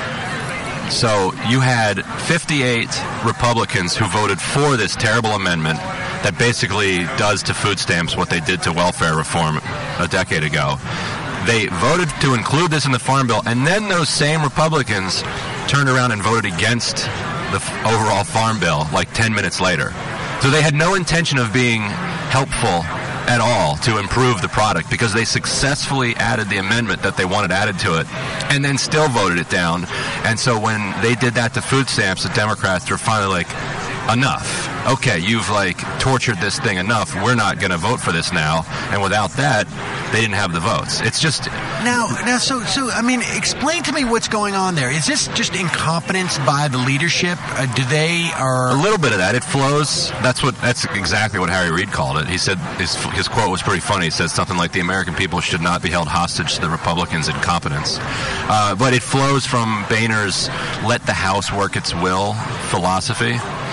So you had fifty-eight Republicans who voted for this terrible amendment that basically does to food stamps what they did to welfare reform a decade ago. They voted to include this in the Farm Bill, and then those same Republicans turned around and voted against the f- overall Farm Bill like ten minutes later. So they had no intention of being helpful at all to improve the product, because they successfully added the amendment that they wanted added to it and then still voted it down. And so when they did that to food stamps, the Democrats were finally like, enough. Okay, you've like tortured this thing enough. We're not going to vote for this now. And without that, they didn't have the votes. It's just now, now, so, so, I mean, explain to me what's going on there. Is this just incompetence by the leadership? Uh, do they are a little bit of that. It flows. That's what. That's exactly what Harry Reid called it. He said his his quote was pretty funny. He said something like, "The American people should not be held hostage to the Republicans' incompetence." Uh, but it flows from Boehner's "let the House work its will" philosophy.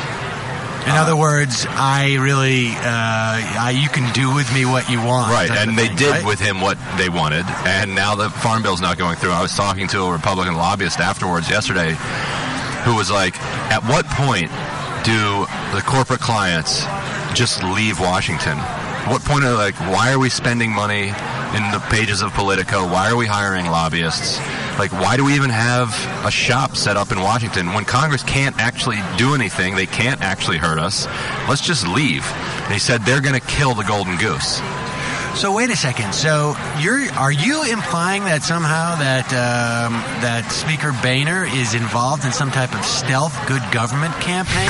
In other words, I really, uh, I, you can do with me what you want. Right, type and of they thing, did right? with him what they wanted, and now the Farm Bill's not going through. I was talking to a Republican lobbyist afterwards yesterday who was like, at what point do the corporate clients just leave Washington? What point are they like, why are we spending money in the pages of Politico? Why are we hiring lobbyists? Like, why do we even have a shop set up in Washington when Congress can't actually do anything? They can't actually hurt us. Let's just leave. And he said they're going to kill the golden goose. So wait a second. So you're are you implying that somehow that um, that Speaker Boehner is involved in some type of stealth good government campaign?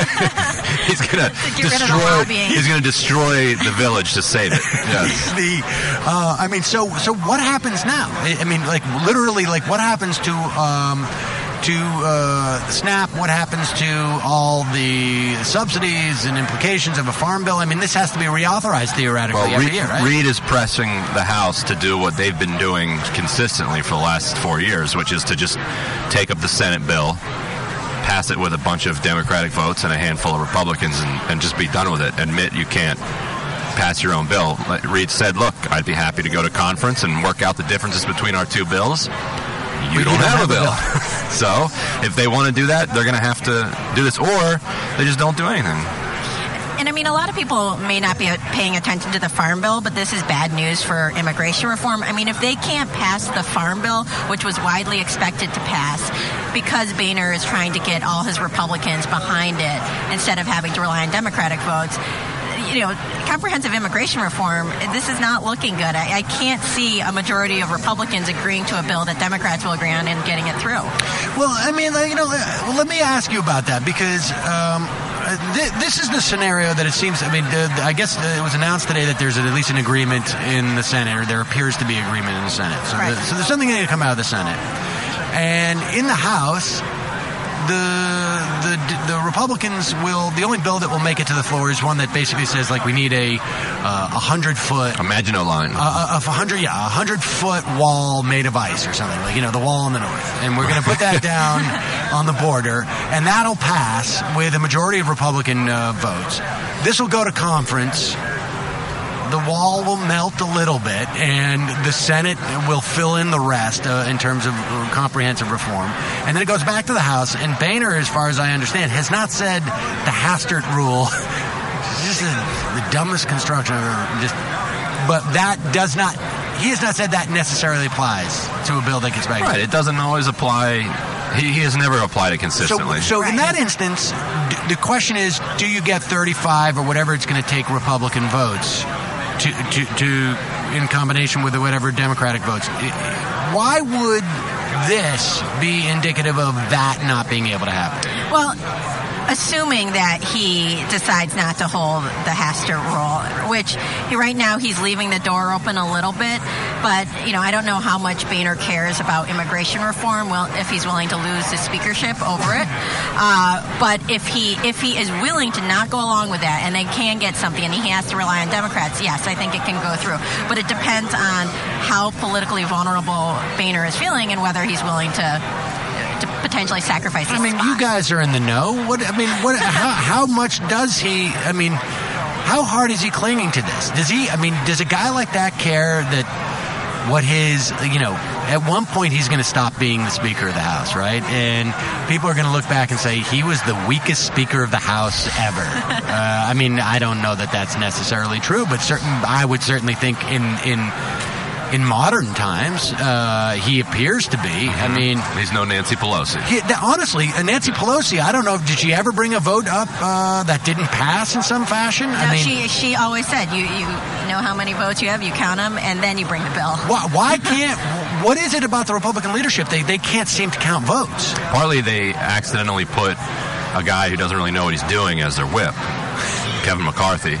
He's going to get rid of the destroy. lobbying. He's going to destroy the village to save it. Yes. the uh, I mean, so so what happens now? I I mean, like literally, like what happens to um, to uh, SNAP? What happens to all the subsidies and implications of a farm bill? I mean, this has to be reauthorized theoretically Well, every Reid, year, right? Reid is pressing the House to do what they've been doing consistently for the last four years, which is to just take up the Senate bill, pass it with a bunch of Democratic votes and a handful of Republicans, and, and just be done with it. Admit you can't pass your own bill. Like Reid said, look, I'd be happy to go to conference and work out the differences between our two bills. You We don't, don't have, have a a bill. so if they want to do that, they're going to have to do this, or they just don't do anything. and I mean, a lot of people may not be paying attention to the Farm Bill, but this is bad news for immigration reform. I mean, if they can't pass the Farm Bill, which was widely expected to pass, because Boehner is trying to get all his Republicans behind it instead of having to rely on Democratic votes, you know, comprehensive immigration reform, this is not looking good. I, I can't see a majority of Republicans agreeing to a bill that Democrats will agree on and getting it through. Well, I mean, you know, well, let me ask you about that, because um, th- this is the scenario that it seems, I mean, the, I guess it was announced today that there's at least an agreement in the Senate, or there appears to be agreement in the Senate. So, right. the, so there's something going to come out of the Senate. And in the House, the the the Republicans will, the only bill that will make it to the floor is one that basically says, like, we need a uh, a hundred foot a Maginot line, a, a, a hundred yeah a hundred foot wall made of ice or something, like, you know, the wall in the north, and we're going to put that down on the border, and that'll pass with a majority of Republican uh, votes. This will go to conference. The wall will melt a little bit, and the Senate will fill in the rest uh, in terms of uh, comprehensive reform. And then it goes back to the House, and Boehner, as far as I understand, has not said the Hastert rule. This is the dumbest construction I've ever just. But that does not. He has not said that necessarily applies to a bill that gets back. Right. It doesn't always apply. He, he has never applied it consistently. So, so in that instance, d- the question is, do you get thirty-five or whatever it's going to take Republican votes to, to, to, in combination with whatever Democratic votes? Why would this be indicative of that not being able to happen? Well, assuming that he decides not to hold the Hastert rule, which he, right now he's leaving the door open a little bit, but, you know, I don't know how much Boehner cares about immigration reform, well, if he's willing to lose his speakership over it. Uh, but if he if he is willing to not go along with that and they can get something and he has to rely on Democrats, yes, I think it can go through. But it depends on how politically vulnerable Boehner is feeling and whether he's willing to to potentially sacrifice his I mean, spot. you guys are in the know. What I mean, what? how, how much does he? I mean, how hard is he clinging to this? Does he? I mean, does a guy like that care that what his? You know, at one point he's going to stop being the Speaker of the House, right? And people are going to look back and say he was the weakest Speaker of the House ever. uh, I mean, I don't know that that's necessarily true, but certain I would certainly think in in. In modern times, uh, he appears to be. I mean, he's no Nancy Pelosi. He, honestly, Nancy Pelosi, I don't know, did she ever bring a vote up uh, that didn't pass in some fashion? No, I mean, she she always said, you, you know how many votes you have, you count them, and then you bring the bill. Why, why can't, what is it about the Republican leadership? They, they can't seem to count votes. Partly they accidentally put a guy who doesn't really know what he's doing as their whip, Kevin McCarthy.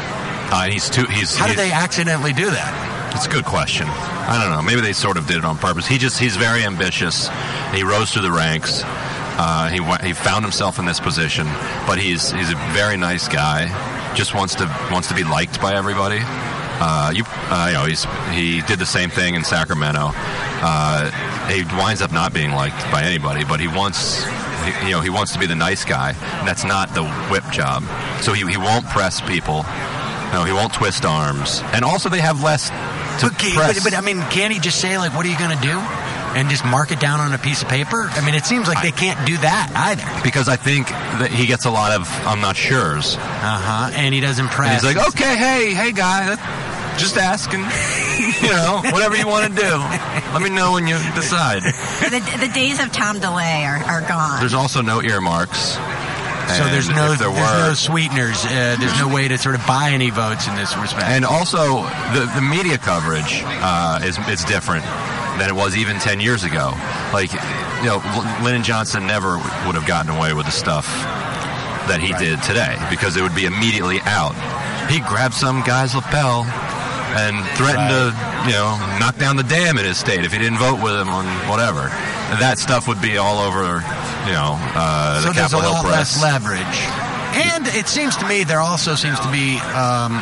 Uh, he's too, he's, How he's, did they accidentally do that? It's a good question. I don't know. Maybe they sort of did it on purpose. He just, he's very ambitious. He rose through the ranks. Uh, he he found himself in this position, but he's he's a very nice guy. Just wants to wants to be liked by everybody. Uh, you, uh, you know, he's he did the same thing in Sacramento. Uh, he winds up not being liked by anybody, but he wants, he, you know, he wants to be the nice guy. And that's not the whip job. So he he won't press people. No, he won't twist arms. And also, they have less to but, press. But, but, I mean, can't he just say, like, what are you going to do? And just mark it down on a piece of paper? I mean, it seems like they can't do that either. Because I think that he gets a lot of I'm not sure's. Uh-huh. And he doesn't press. And he's like, okay, hey, hey, guy, just asking. You know, whatever you want to do. Let me know when you decide. The, the days of Tom DeLay are, are gone. There's also no earmarks. So there's no there there's were, no sweeteners. Uh, there's no way to sort of buy any votes in this respect. And also, the the media coverage uh, is is different than it was even ten years ago. Like, you know, Lyndon Johnson never would have gotten away with the stuff that he right. did today because it would be immediately out. He grabbed some guy's lapel and threatened right. to, you know, knock down the dam in his state if he didn't vote with him on whatever. And that stuff would be all over. You know, uh, so the there's a Capitol lot Hill press. less leverage. And it seems to me there also seems to be, um,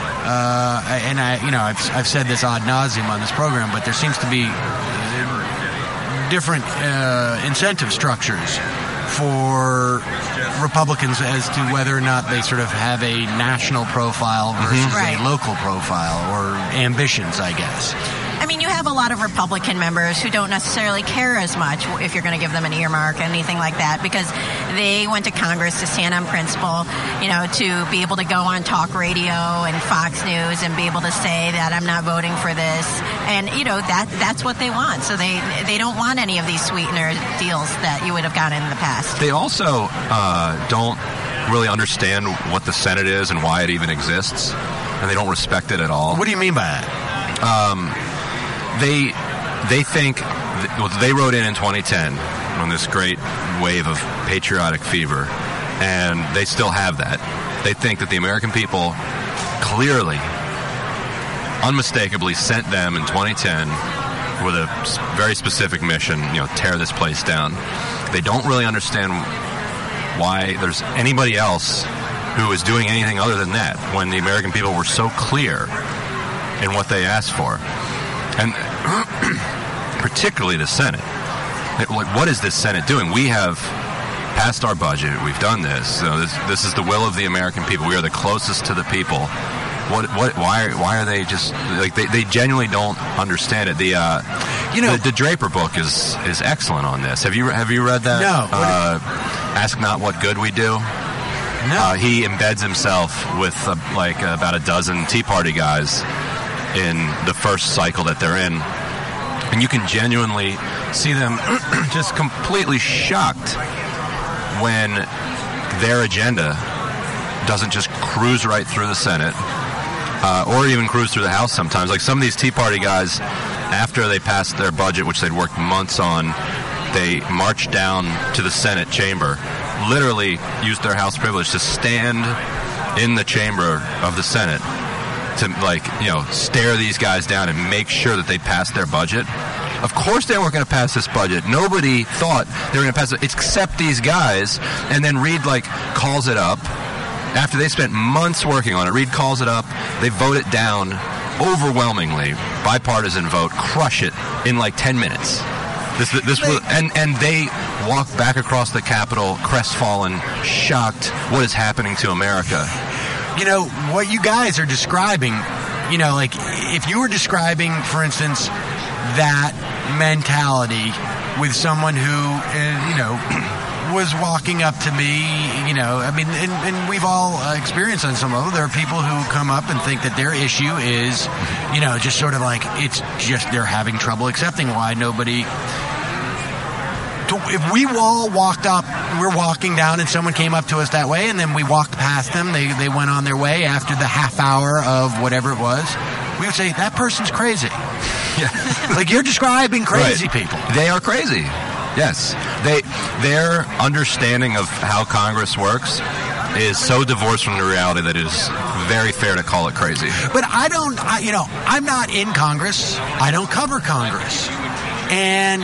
uh, and I, you know, I've, I've said this ad nauseum on this program, but there seems to be different uh, incentive structures for Republicans as to whether or not they sort of have a national profile versus mm-hmm. right. a local profile or ambitions, I guess. I mean, you have a lot of Republican members who don't necessarily care as much if you're going to give them an earmark or anything like that, because they went to Congress to stand on principle, you know, to be able to go on talk radio and Fox News and be able to say that I'm not voting for this. And, you know, that that's what they want. So they, they don't want any of these sweetener deals that you would have gotten in the past. They also uh, don't really understand what the Senate is and why it even exists, and they don't respect it at all. What do you mean by that? Um, they they think th- well, they wrote in in twenty ten on this great wave of patriotic fever, and they still have that. They think that the American people clearly, unmistakably sent them in twenty ten with a very specific mission, you know, tear this place down. They don't really understand why there's anybody else who is doing anything other than that when the American people were so clear in what they asked for. And particularly the Senate. It, like, what is this Senate doing? We have passed our budget. We've done this. So this, this is the will of the American people. We are the closest to the people. What? What? Why? Why are they just like they? They genuinely don't understand it. The uh, you know, the, the Draper book is is excellent on this. Have you have you read that? No. Uh, Ask Not What Good We Do. No. Uh, he embeds himself with uh, like about a dozen Tea Party guys in the first cycle that they're in, and you can genuinely see them just completely shocked when their agenda doesn't just cruise right through the Senate. Uh, or even cruise through the House sometimes. Like some of these Tea Party guys, after they passed their budget, which they'd worked months on, they marched down to the Senate chamber, literally used their House privilege to stand in the chamber of the Senate to, like, you know, stare these guys down and make sure that they passed their budget. Of course they weren't going to pass this budget. Nobody thought they were going to pass it except these guys. And then Reid, like, calls it up. After they spent months working on it, Reid calls it up. They vote it down overwhelmingly, bipartisan vote, crush it in like ten minutes. This, this was, and and they walk back across the Capitol, crestfallen, shocked. What is happening to America? You know what you guys are describing. You know, like if you were describing, for instance, that mentality with someone who, uh, you know. was walking up to me, you know, I mean, and, and we've all uh, experienced on some level. There are people who come up and think that their issue is, you know, just sort of like, it's just they're having trouble accepting why nobody... If we all walked up, we're walking down and someone came up to us that way and then we walked past them, they, they went on their way after the half hour of whatever it was, we would say, that person's crazy. Yeah. Like, you're describing crazy right. people. They are crazy. Yes, they their understanding of how Congress works is so divorced from the reality that it is very fair to call it crazy. But I don't, I, you know, I'm not in Congress. I don't cover Congress. And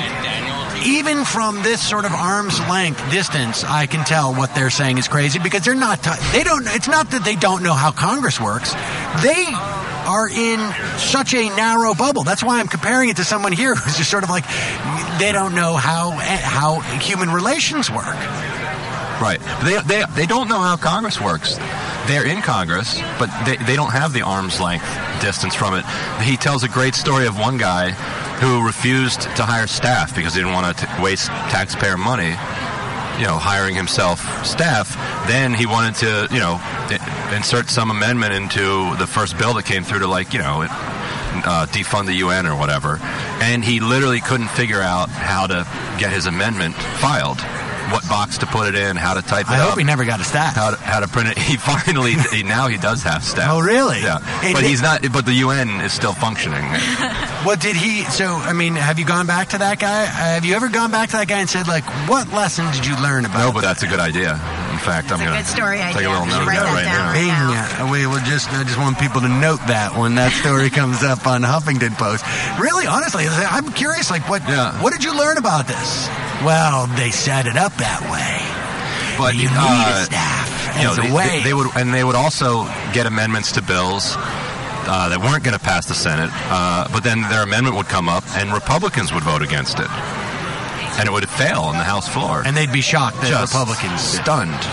even from this sort of arm's length distance, I can tell what they're saying is crazy because they're not, t- they don't, it's not that they don't know how Congress works. They are in such a narrow bubble. That's why I'm comparing it to someone here who's just sort of like, they don't know how how human relations work. Right. They they they don't know how Congress works. They're in Congress, but they, they don't have the arm's length distance from it. He tells a great story of one guy who refused to hire staff because he didn't want to t- waste taxpayer money, you know, hiring himself staff. Then he wanted to, you know, I- insert some amendment into the first bill that came through to, like, you know, Uh, defund the U N or whatever, and he literally couldn't figure out how to get his amendment filed, what box to put it in, how to type it I up. hope he never got a staff. How to, how to print it. He finally, he, now he does have staff. Oh, really? Yeah, And but did- he's not. But the U N is still functioning. What did he, so, I mean, have you gone back to that guy? Uh, have you ever gone back to that guy and said, like, what lesson did you learn about No, but that's a good idea. In fact, I'm It's a going good story to take idea. a little We should note of write that that right down. now. Bing. We will just, I just want people to note that when that story comes up on Huffington Post. Really, honestly, I'm curious, like, what Yeah. what did you learn about this? Well, they set it up that way. But You need uh, a staff you know, as a they, way. they, they would, and they would also get amendments to bills uh, that weren't going to pass the Senate. Uh, but then their amendment would come up, and Republicans would vote against it, and it would fail on the House floor. And they'd be shocked that Just Republicans did. stunned.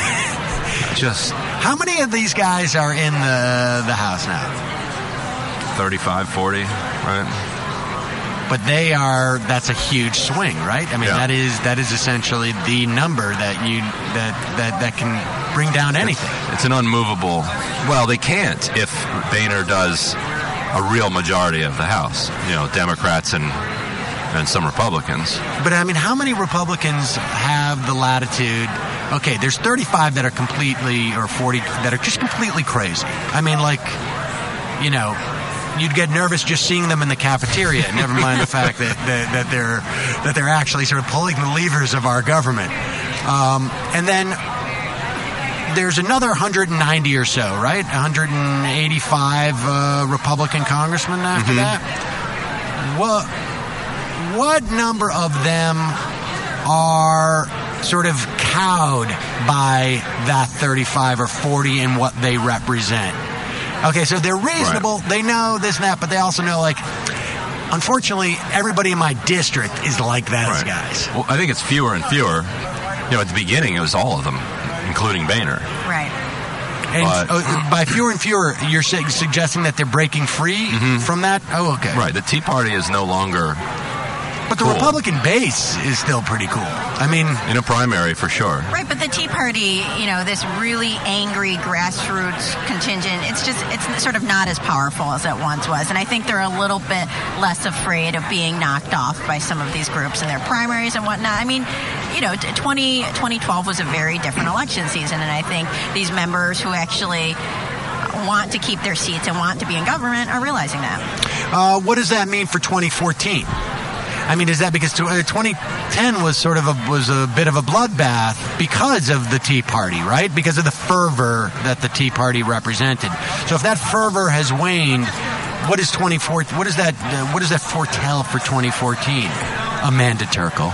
Just How many of these guys are in the the House now? thirty-five, forty, right? But they are, that's a huge swing, right? I mean, Yeah. that is that is essentially the number that you that that, that can bring down anything. It's an unmovable. Well, they can't if Boehner does a real majority of the House. You know, Democrats and and some Republicans. But I mean, how many Republicans have the latitude? Okay, there's thirty-five that are completely, or forty that are just completely crazy. I mean, like, you know, you'd get nervous just seeing them in the cafeteria. Never mind the fact that, that that they're that they're actually sort of pulling the levers of our government. Um, and then there's another one hundred ninety or so, right? one hundred eighty-five uh, Republican congressmen after Mhm. that. What what number of them are sort of cowed by that thirty-five or forty and what they represent? Okay, so they're reasonable. Right. They know this and that, but they also know, like, unfortunately, everybody in my district is like those right. guys. Well, I think it's fewer and fewer. You know, at the beginning, it was all of them, including Boehner. Right. And but, oh, by fewer and fewer, you're su- suggesting that they're breaking free mm-hmm. from that? Oh, okay. Right. The Tea Party is no longer... But the cool. Republican base is still pretty cool. I mean... In a primary, for sure. Right, but the Tea Party, you know, this really angry grassroots contingent, it's just, it's sort of not as powerful as it once was. And I think they're a little bit less afraid of being knocked off by some of these groups in their primaries and whatnot. I mean, you know, twenty twelve was a very different election season, and I think these members who actually want to keep their seats and want to be in government are realizing that. Uh, what does that mean for twenty fourteen? I mean, is that because twenty ten was sort of a was a bit of a bloodbath because of the Tea Party, right? Because of the fervor that the Tea Party represented. So if that fervor has waned, what is twenty fourteen? What is that? Uh, what does that foretell for twenty fourteen? Amanda Turkle.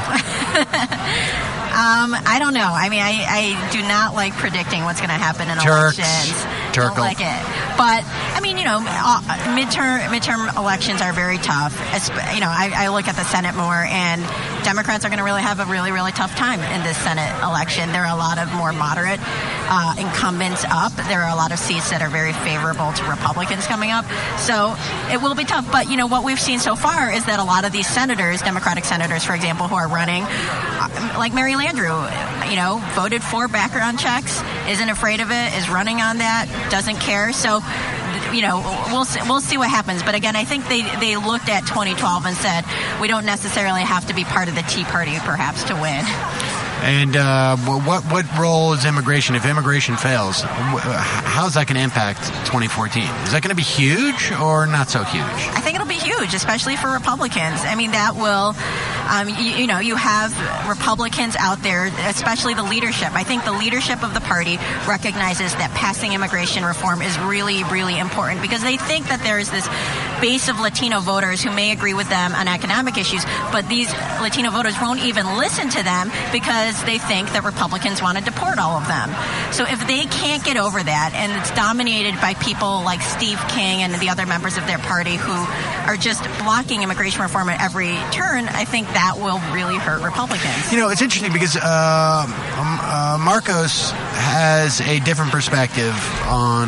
Um, I don't know. I mean, I, I do not like predicting what's going to happen in Turks. elections. Turkle. Don't like it. But, I mean, you know, uh, midterm midterm elections are very tough. You know, I, I look at the Senate more, and Democrats are going to really have a really, really tough time in this Senate election. There are a lot of more moderate uh, incumbents up. There are a lot of seats that are very favorable to Republicans coming up. So it will be tough. But, you know, what we've seen so far is that a lot of these senators, Democratic senators, for example, who are running, uh, like Mary Landrieu, you know, voted for background checks, isn't afraid of it, is running on that, doesn't care. So, you know, we'll see, we'll see what happens. But again, I think they, they looked at twenty twelve and said, we don't necessarily have to be part of the Tea Party, perhaps, to win. And uh, what what role is immigration? If immigration fails, how's that going to impact twenty fourteen? Is that going to be huge or not so huge? I think it'll be huge, especially for Republicans. I mean, that will, um, you, you know, you have Republicans out there, especially the leadership. I think the leadership of the party recognizes that passing immigration reform is really, really important because they think that there is this base of Latino voters who may agree with them on economic issues, but these Latino voters won't even listen to them because they think that Republicans want to deport all of them. So if they can't get over that, and it's dominated by people like Steve King and the other members of their party who are just blocking immigration reform at every turn, I think that will really hurt Republicans. You know, it's interesting because uh, um, uh, Marcos has a different perspective on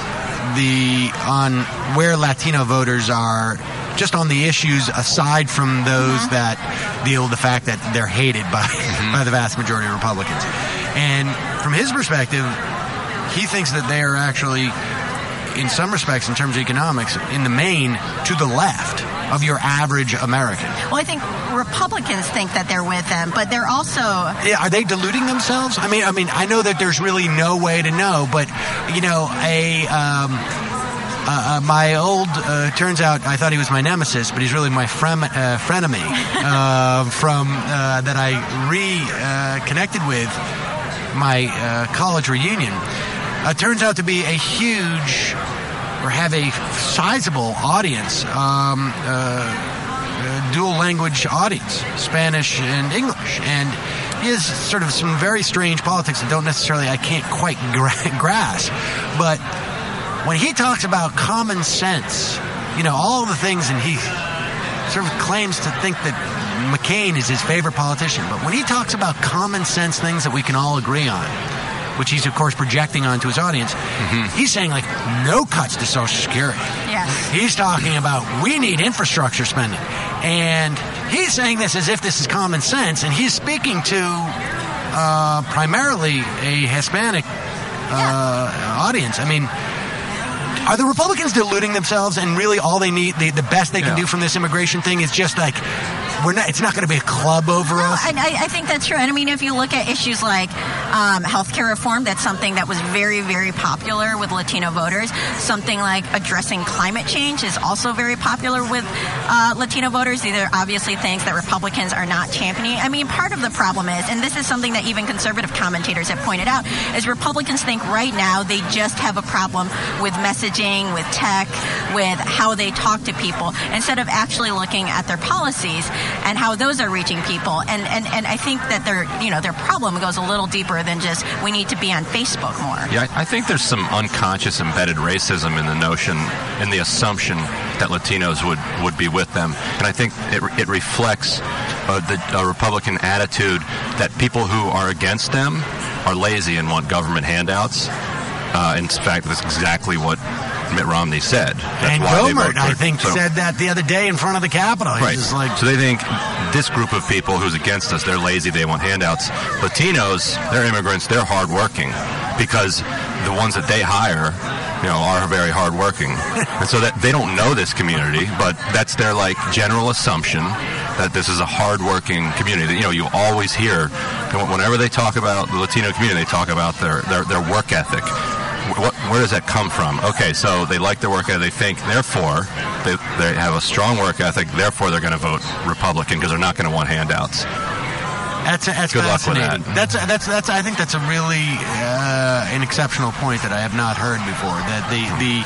the on where Latino voters are, just on the issues aside from those mm-hmm. that deal with the fact that they're hated by mm-hmm. by the vast majority of Republicans. And from his perspective, he thinks that they are actually, in some respects, in terms of economics, in the main, to the left of your average American. Well, I think Republicans think that they're with them, but they're also... Yeah, are they deluding themselves? I mean, I mean, I know that there's really no way to know, but, you know, a... Um, Uh, uh, my old, uh, turns out I thought he was my nemesis, but he's really my frem- uh, frenemy uh, from uh, that I reconnected uh, with my uh, college reunion. Uh, turns out to be a huge, or have a sizable audience, um, uh, uh, dual language audience, Spanish and English, and he has sort of some very strange politics that don't necessarily, I can't quite gra- grasp, but when he talks about common sense, you know, all the things, and he sort of claims to think that McCain is his favorite politician, but when he talks about common sense things that we can all agree on, which he's, of course, projecting onto his audience, mm-hmm. he's saying, like, no cuts to Social Security. Yeah. Yes. He's talking about we need infrastructure spending. And he's saying this as if this is common sense, and he's speaking to uh, primarily a Hispanic uh, yeah. audience. I mean, are the Republicans deluding themselves, and really all they need, the, the best they can yeah. do from this immigration thing is just like, we're not, it's not going to be a club over no, us? And I, I think that's true. And I mean, if you look at issues like um, healthcare reform, that's something that was very, very popular with Latino voters. Something like addressing climate change is also very popular with uh, Latino voters. These are obviously things that Republicans are not championing. I mean, part of the problem is, and this is something that even conservative commentators have pointed out, is Republicans think right now they just have a problem with messaging, with tech, with how they talk to people, instead of actually looking at their policies and how those are reaching people. And, and, and I think that their, you know, their problem goes a little deeper than just we need to be on Facebook more. Yeah, I think there's some unconscious embedded racism in the notion, in the assumption that Latinos would, would be with them. And I think it, it reflects uh, the uh, Republican attitude that people who are against them are lazy and want government handouts. Uh, in fact, that's exactly what Mitt Romney said. That's and why Gohmert, they I think, so, said that the other day in front of the Capitol. He's right. just like, so they think this group of people who's against us, they're lazy, they want handouts. Latinos, they're immigrants, they're hardworking because the ones that they hire, you know, are very hardworking. And so that they don't know this community, but that's their, like, general assumption that this is a hardworking community. You know, you always hear, whenever they talk about the Latino community, they talk about their, their, their work ethic. What, where does that come from? Okay, so they like their work ethic. They think, therefore, they, they have a strong work ethic. Therefore, they're going to vote Republican because they're not going to want handouts. That's that's Good fascinating. luck with that. That's that's that's. I think that's a really uh, an exceptional point that I have not heard before. That the the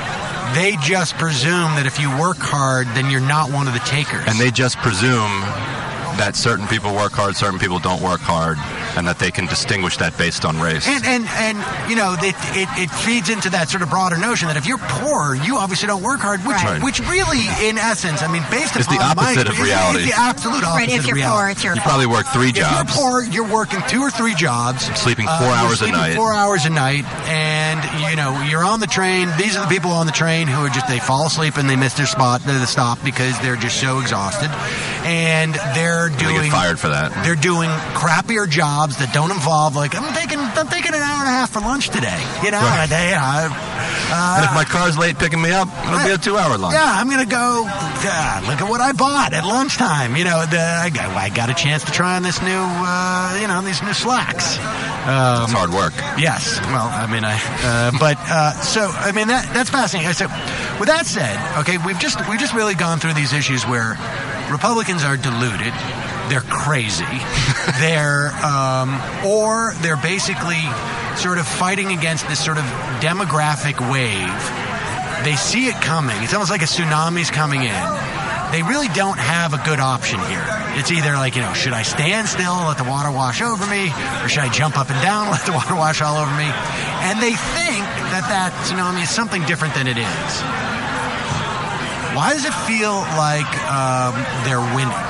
they just presume that if you work hard, then you're not one of the takers. And they just presume that certain people work hard, certain people don't work hard, and that they can distinguish that based on race. And, and, and you know, it, it, it feeds into that sort of broader notion that if you're poor, you obviously don't work hard, which Right. which really, in essence, I mean, based It's upon the opposite my, of reality. It's the absolute opposite Right, if you're of reality. poor, it's your You fault. probably work three If jobs. you're poor, you're working two or three jobs. Sleeping Uh, four you're hours a sleeping night. Four hours a night, and you know you're on the train. These are the people on the train who are just they fall asleep and they miss their spot, the stop because they're just so exhausted, and they're They doing get fired for that. They're doing crappier jobs that don't involve like I'm taking I'm taking an hour and a half for lunch today. You know, Right. and they, uh, And if my car's late picking me up, it'll be a two-hour lunch. yeah, I'm gonna go. Uh, look at what I bought at lunchtime. You know, the, I, got, I got a chance to try on this new, uh, you know, these new slacks. Um, It's hard work. Yes. Well, I mean, I. Uh, but uh, so I mean that that's fascinating. So, with that said, okay, we've just we've just really gone through these issues where Republicans are deluded, they're crazy, they're um, or they're basically sort of fighting against this sort of demographic wave. They see it coming. It's almost like a tsunami's coming in. They really don't have a good option here. It's either like, you know, should I stand still and let the water wash over me, or should I jump up and down and let the water wash all over me? And they think that that tsunami is something different than it is. Why does it feel like um, they're winning?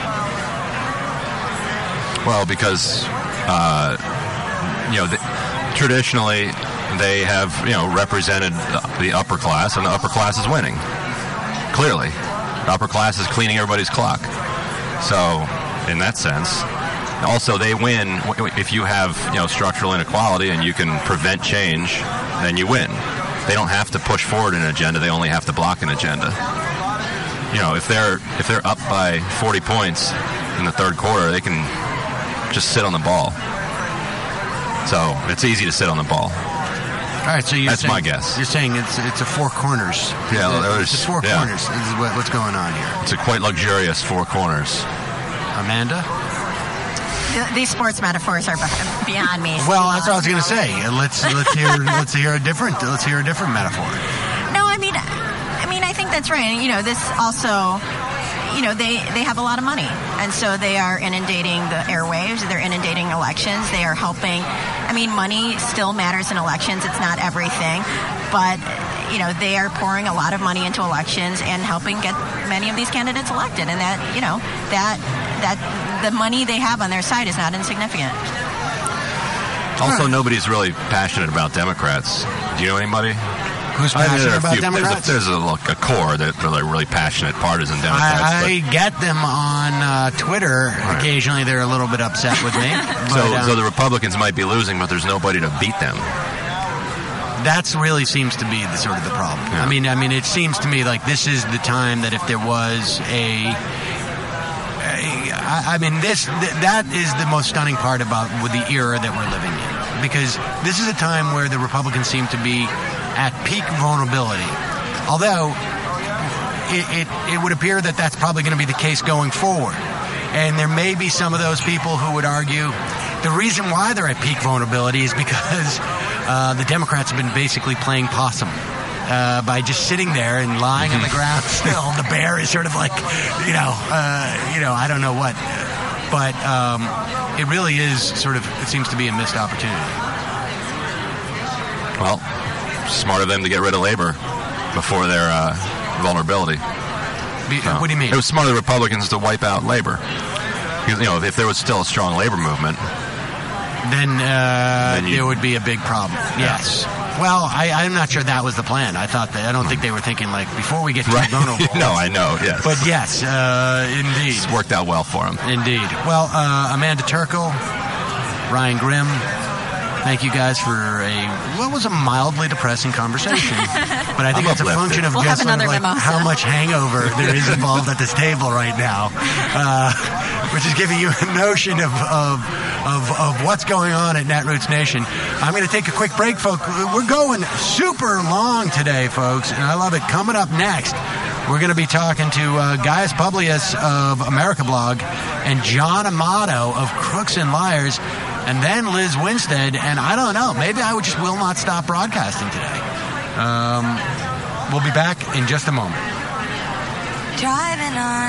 Well, because, uh, you know, the, traditionally they have, you know, represented the, the upper class, and the upper class is winning. Clearly. The upper class is cleaning everybody's clock. So, in that sense, also they win if you have, you know, structural inequality and you can prevent change, then you win. They don't have to push forward an agenda, they only have to block an agenda. You know, if they're if they're up by forty points in the third quarter, they can just sit on the ball. So, it's easy to sit on the ball. All right, so you're That's saying, my guess. You're saying it's it's a four corners. Yeah, it's, there's- it's just four yeah. corners. This is what, what's going on here. It's a quite luxurious four corners. Amanda? Th- These sports metaphors are be- beyond me. Well, that's what I was going to say. Uh, Let's let's hear let's hear a different let's hear a different metaphor. No, I mean, I mean, I think that's right. And, you know, this also, you know, they, they have a lot of money. And so they are inundating the airwaves. They're inundating elections. They are helping. I mean, money still matters in elections. It's not everything. But, you know, they are pouring a lot of money into elections and helping get many of these candidates elected. And that, you know, that that the money they have on their side is not insignificant. Also, nobody's really passionate about Democrats. Do you know anybody? Who's I mean, passionate there are a about few- Democrats? There's a, there's a, like, a core that are like really passionate partisan Democrats. I, I get them on uh, Twitter. Right. Occasionally, they're a little bit upset with me. but, but, so, um, so the Republicans might be losing, but there's nobody to beat them. That's really seems to be the sort of the problem. Yeah. I mean, I mean, it seems to me like this is the time that if there was a, a I, I mean, this th- that is the most stunning part about with the era that we're living in, because this is a time where the Republicans seem to be at peak vulnerability. Although it, it, it would appear that that's probably going to be the case going forward. And there may be some of those people who would argue the reason why they're at peak vulnerability is because uh, the Democrats have been basically playing possum. Uh, by just sitting there and lying on the ground still. The bear is sort of like, you know, uh, you know, I don't know what. But um, it really is sort of, it seems to be a missed opportunity. Well, smart of them to get rid of labor before their uh, vulnerability. Be, No. What do you mean? It was smart of the Republicans to wipe out labor. Because, you know, if there was still a strong labor movement, then, uh, Then you- there would be a big problem. Yes. Well, I, I'm not sure that was the plan. I thought that, I don't think they were thinking like, before we get too right? vulnerable. no, I know, yes. But yes, uh, indeed. It's worked out well for them. Indeed. Well, uh, Amanda Turkle, Ryan Grimm, thank you guys for a, what was a mildly depressing conversation. But I think I'm it's a uplifted. function of We'll just have sort of another like mimosa. how much hangover there is involved at this table right now, uh, which is giving you a notion of, of, of, of what's going on at Netroots Nation. I'm going to take a quick break, folks. We're going super long today, folks, and I love it. Coming up next, we're going to be talking to uh, Gaius Publius of America Blog and John Amato of Crooks and Liars, and then Liz Winstead, and I don't know, maybe I would just will not stop broadcasting today. Um, we'll be back in just a moment. Driving on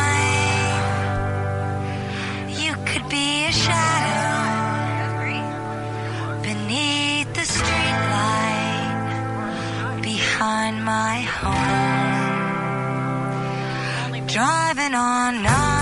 nine, you could be a shadow beneath the streetlight behind my home. Driving on nine.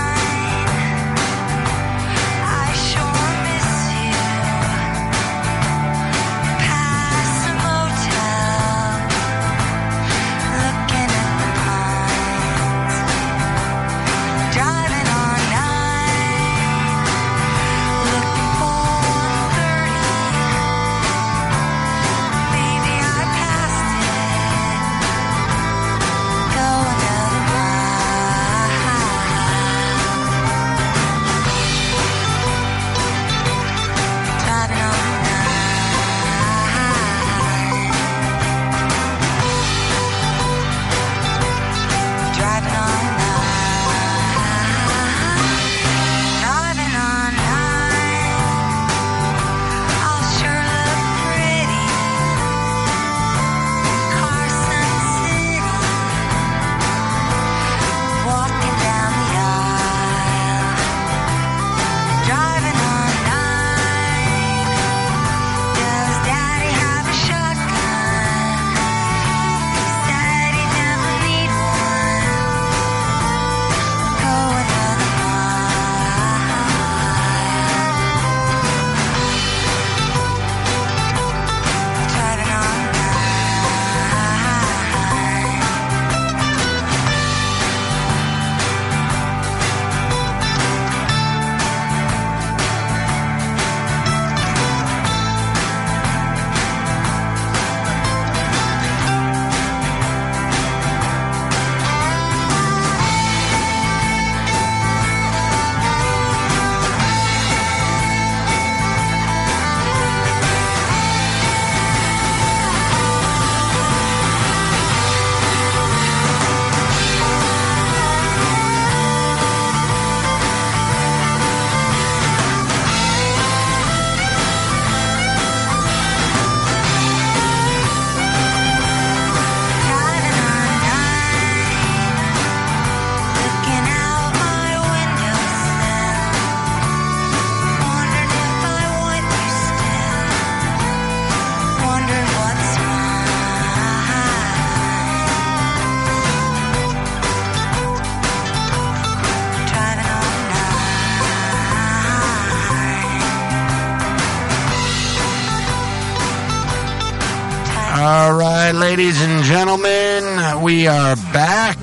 All right, ladies and gentlemen, we are back.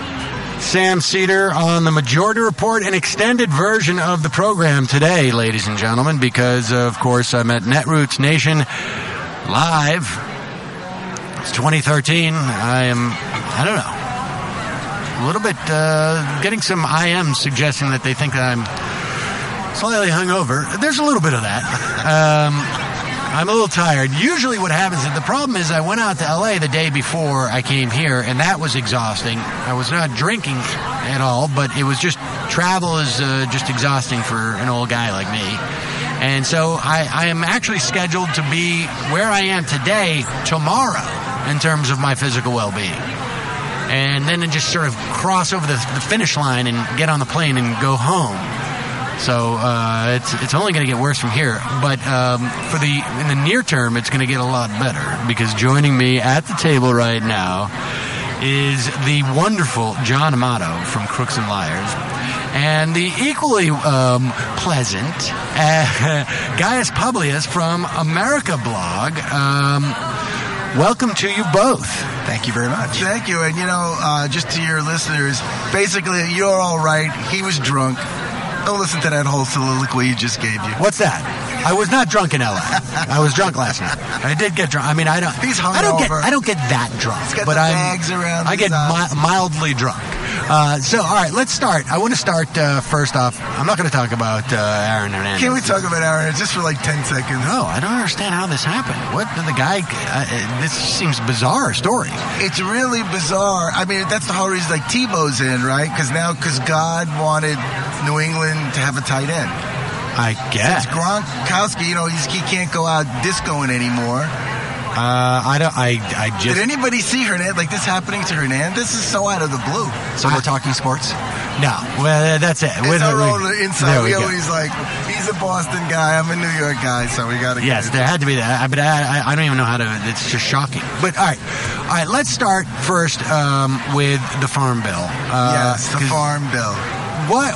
Sam Cedar on the Majority Report, an extended version of the program today, ladies and gentlemen, because, of course, I'm at Netroots Nation live. It's twenty thirteen. I am, I don't know, a little bit uh, getting some I Ms suggesting that they think that I'm slightly hungover. There's a little bit of that. Um, I'm a little tired. Usually what happens is the problem is I went out to L A the day before I came here, and that was exhausting. I was not drinking at all, but it was just, travel is uh, just exhausting for an old guy like me. And so I, I am actually scheduled to be where I am today tomorrow in terms of my physical well-being. And then just sort of cross over the, the finish line and get on the plane and go home. So uh, it's it's only going to get worse from here. But um, for the in the near term, it's going to get a lot better, because joining me at the table right now is the wonderful John Amato from Crooks and Liars, and the equally um, pleasant uh, Gaius Publius from America Blog. Um, welcome to you both. Thank you very much. Thank you. And, you know, uh, just to your listeners, basically, you're all right. He was drunk. Don't listen to that whole soliloquy you just gave you. What's that? I was not drunk in L A. I was drunk last night. I did get drunk. I mean, I don't. He's hungover. I don't get. I don't get that drunk. He's got but the I'm, bags around. I get mi- mildly drunk. Uh, so, all right, let's start. I want to start uh, first off. I'm not going to talk about uh, Aaron Hernandez. Can we talk about Aaron just for like ten seconds? No, I don't understand how this happened. What the guy? Uh, this seems bizarre story. It's really bizarre. I mean, that's the whole reason. Like Tebow's in, right? Because now, because God wanted New England to have a tight end. I guess. Since Gronkowski, you know, he's, he can't go out discoing anymore. Uh, I don't. I. I just. Did anybody see Hernandez like this happening to Hernandez? This is so out of the blue. So I, we're talking sports? No. Well, that's it. It's With, our we, own inside. We, we always like. He's a Boston guy. I'm a New York guy, so we got to. Yes, there had to be that. But I, I, I don't even know how to. It's just shocking. But all right, all right. Let's start first um, with the Farm Bill. Uh, yes, the Farm Bill. What?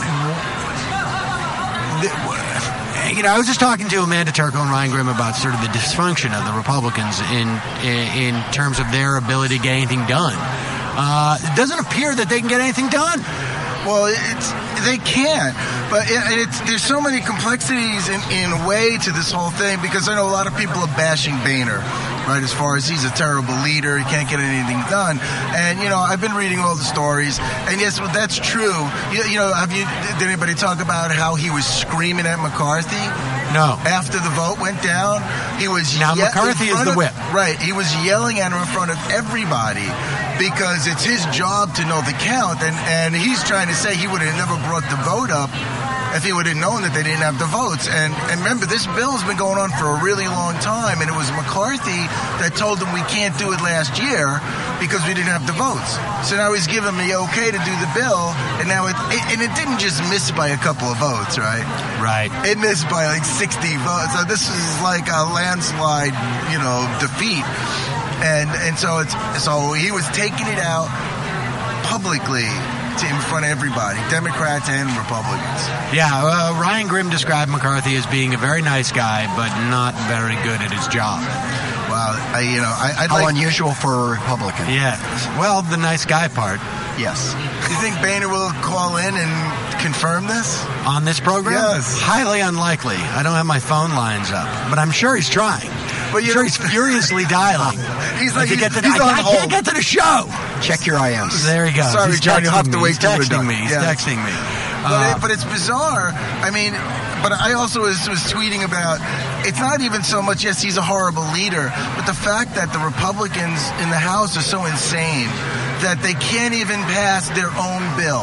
The, You know, I was just talking to Amanda Turco and Ryan Grimm about sort of the dysfunction of the Republicans in in, in terms of their ability to get anything done. Uh, it doesn't appear that they can get anything done. Well, it's they can't, but it, it's there's so many complexities in, in a way to this whole thing, because I know a lot of people are bashing Boehner, right, as far as he's a terrible leader, he can't get anything done. And, you know, I've been reading all the stories, and yes, well, that's true. You, you know, have you, did anybody talk about how he was screaming at McCarthy? No. After the vote went down, he was... Now, ye- McCarthy is the of, whip. Right, he was yelling at him in front of everybody, because it's his job to know the count, and, and he's trying to say he would have never brought the vote up if he would have known that they didn't have the votes. And, and remember, this bill's been going on for a really long time, and it was McCarthy that told them we can't do it last year because we didn't have the votes. So now he's giving the okay to do the bill, and now it, it and it didn't just miss by a couple of votes, right? Right. It missed by like sixty votes. So this is like a landslide, you know, defeat. And and so it's so he was taking it out publicly in front of everybody, Democrats and Republicans. Yeah, uh, Ryan Grimm described McCarthy as being a very nice guy, but not very good at his job. Well, I, you know, I, I'd How like... unusual for a Republican. Yes. Well, the nice guy part. Yes. Do you think Boehner will call in and confirm this? On this program? Yes. Highly unlikely. I don't have my phone lines up, but I'm sure he's trying. But I'm sure he's furiously dialing. He's like, to he's, get to the, he's I, on I hold. can't get to the show. Check your I Ms. There he goes. Sorry, he's John, you'll have to me. wait He's till we're texting done. me. He's Yeah. texting me. But, Uh, it, but it's bizarre. I mean, but I also was, was tweeting about, it's not even so much, yes, he's a horrible leader, but the fact that the Republicans in the House are so insane that they can't even pass their own bill.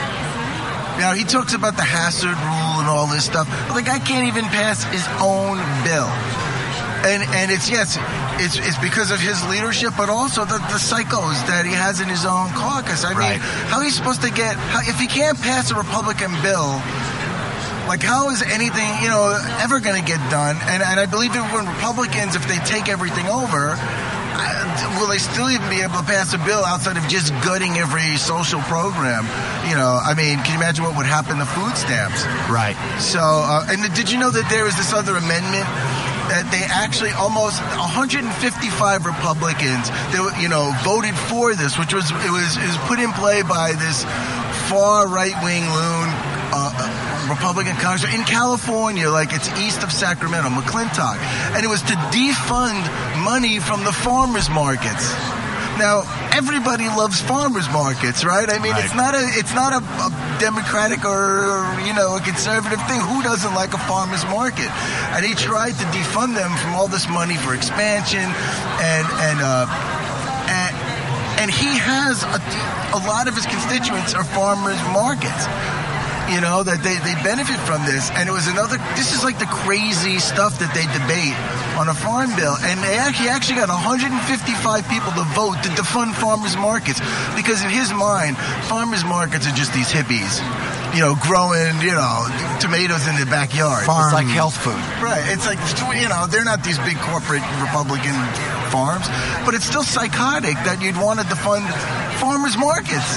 Now, he talks about the hazard rule and all this stuff, but the guy can't even pass his own bill. And and it's, yes, it's it's because of his leadership, but also the, the psychos that he has in his own caucus. I Right. mean, how he's supposed to get, how, if he can't pass a Republican bill, like how is anything, you know, ever going to get done? And, and I believe that when Republicans, if they take everything over, uh, will they still even be able to pass a bill outside of just gutting every social program? You know, I mean, can you imagine what would happen to food stamps? right. So, uh, and did you know that there was this other amendment that they actually almost one hundred fifty-five Republicans, they, were, you know, voted for this, which was it was it was put in play by this far right-wing loon uh, Republican congressman in California, like it's east of Sacramento, McClintock, and it was to defund money from the farmers markets. Now, everybody loves farmers markets, right? I mean, Right. it's not a it's not a, a Democratic or, you know, a conservative thing. Who doesn't like a farmers market? And he tried to defund them from all this money for expansion, and and uh, and, and he has a, a lot of his constituents are farmers markets. You know, that they, they benefit from this. And it was another, this is like the crazy stuff that they debate on a farm bill. And they actually actually got one hundred fifty-five people to vote to defund farmers markets. Because in his mind, farmers markets are just these hippies, you know, growing, you know, tomatoes in their backyard. Farm. It's like health food. Right. It's like, you know, they're not these big corporate Republican farms, but it's still psychotic that you'd want to defund farmers markets.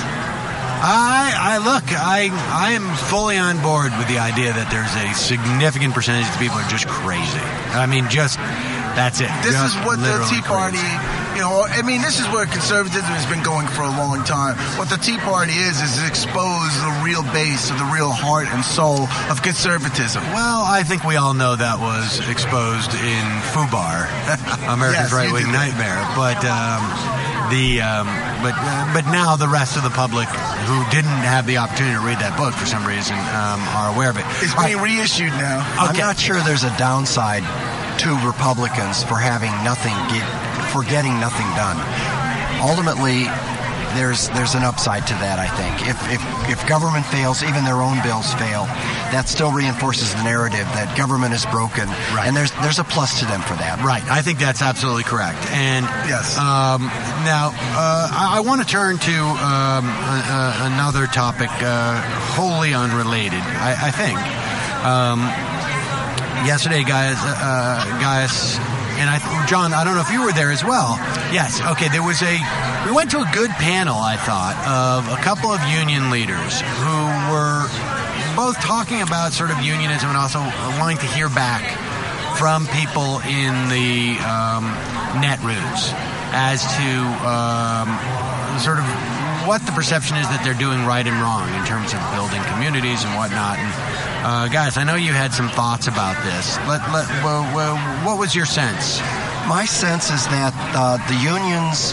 I, I look, I, I am fully on board with the idea that there's a significant percentage of people are just crazy. I mean, just that's it. This Just is what the literally Tea Party, crazy. you know, I mean, this is where conservatism has been going for a long time. What the Tea Party is, is expose the real base of the real heart and soul of conservatism. Well, I think we all know that was exposed in FUBAR, America's Yes, you Right-Wing did that. Nightmare. But um, the um, but uh, but now the rest of the public who didn't have the opportunity to read that book for some reason um, are aware of it. It's being reissued now. I'm not sure there's a downside to Republicans for having nothing, get, for getting nothing done. Ultimately, there's there's an upside to that, I think. If, if if government fails, even their own bills fail, that still reinforces the narrative that government is broken, Right. and there's there's a plus to them for that. Right, I think that's absolutely correct. And yes, um, now uh, I, I want to turn to um, a, a, another topic uh, wholly unrelated. I, I think um, yesterday, guys, uh, guys. And I, John, I don't know if you were there as well. Yes. Okay. There was a. We went to a good panel, I thought, of a couple of union leaders who were both talking about sort of unionism and also wanting to hear back from people in the um, netroots as to um, sort of what the perception is that they're doing right and wrong in terms of building communities and whatnot. And uh, guys, I know you had some thoughts about this. Let, let, well, well, what was your sense? My sense is that uh, the unions,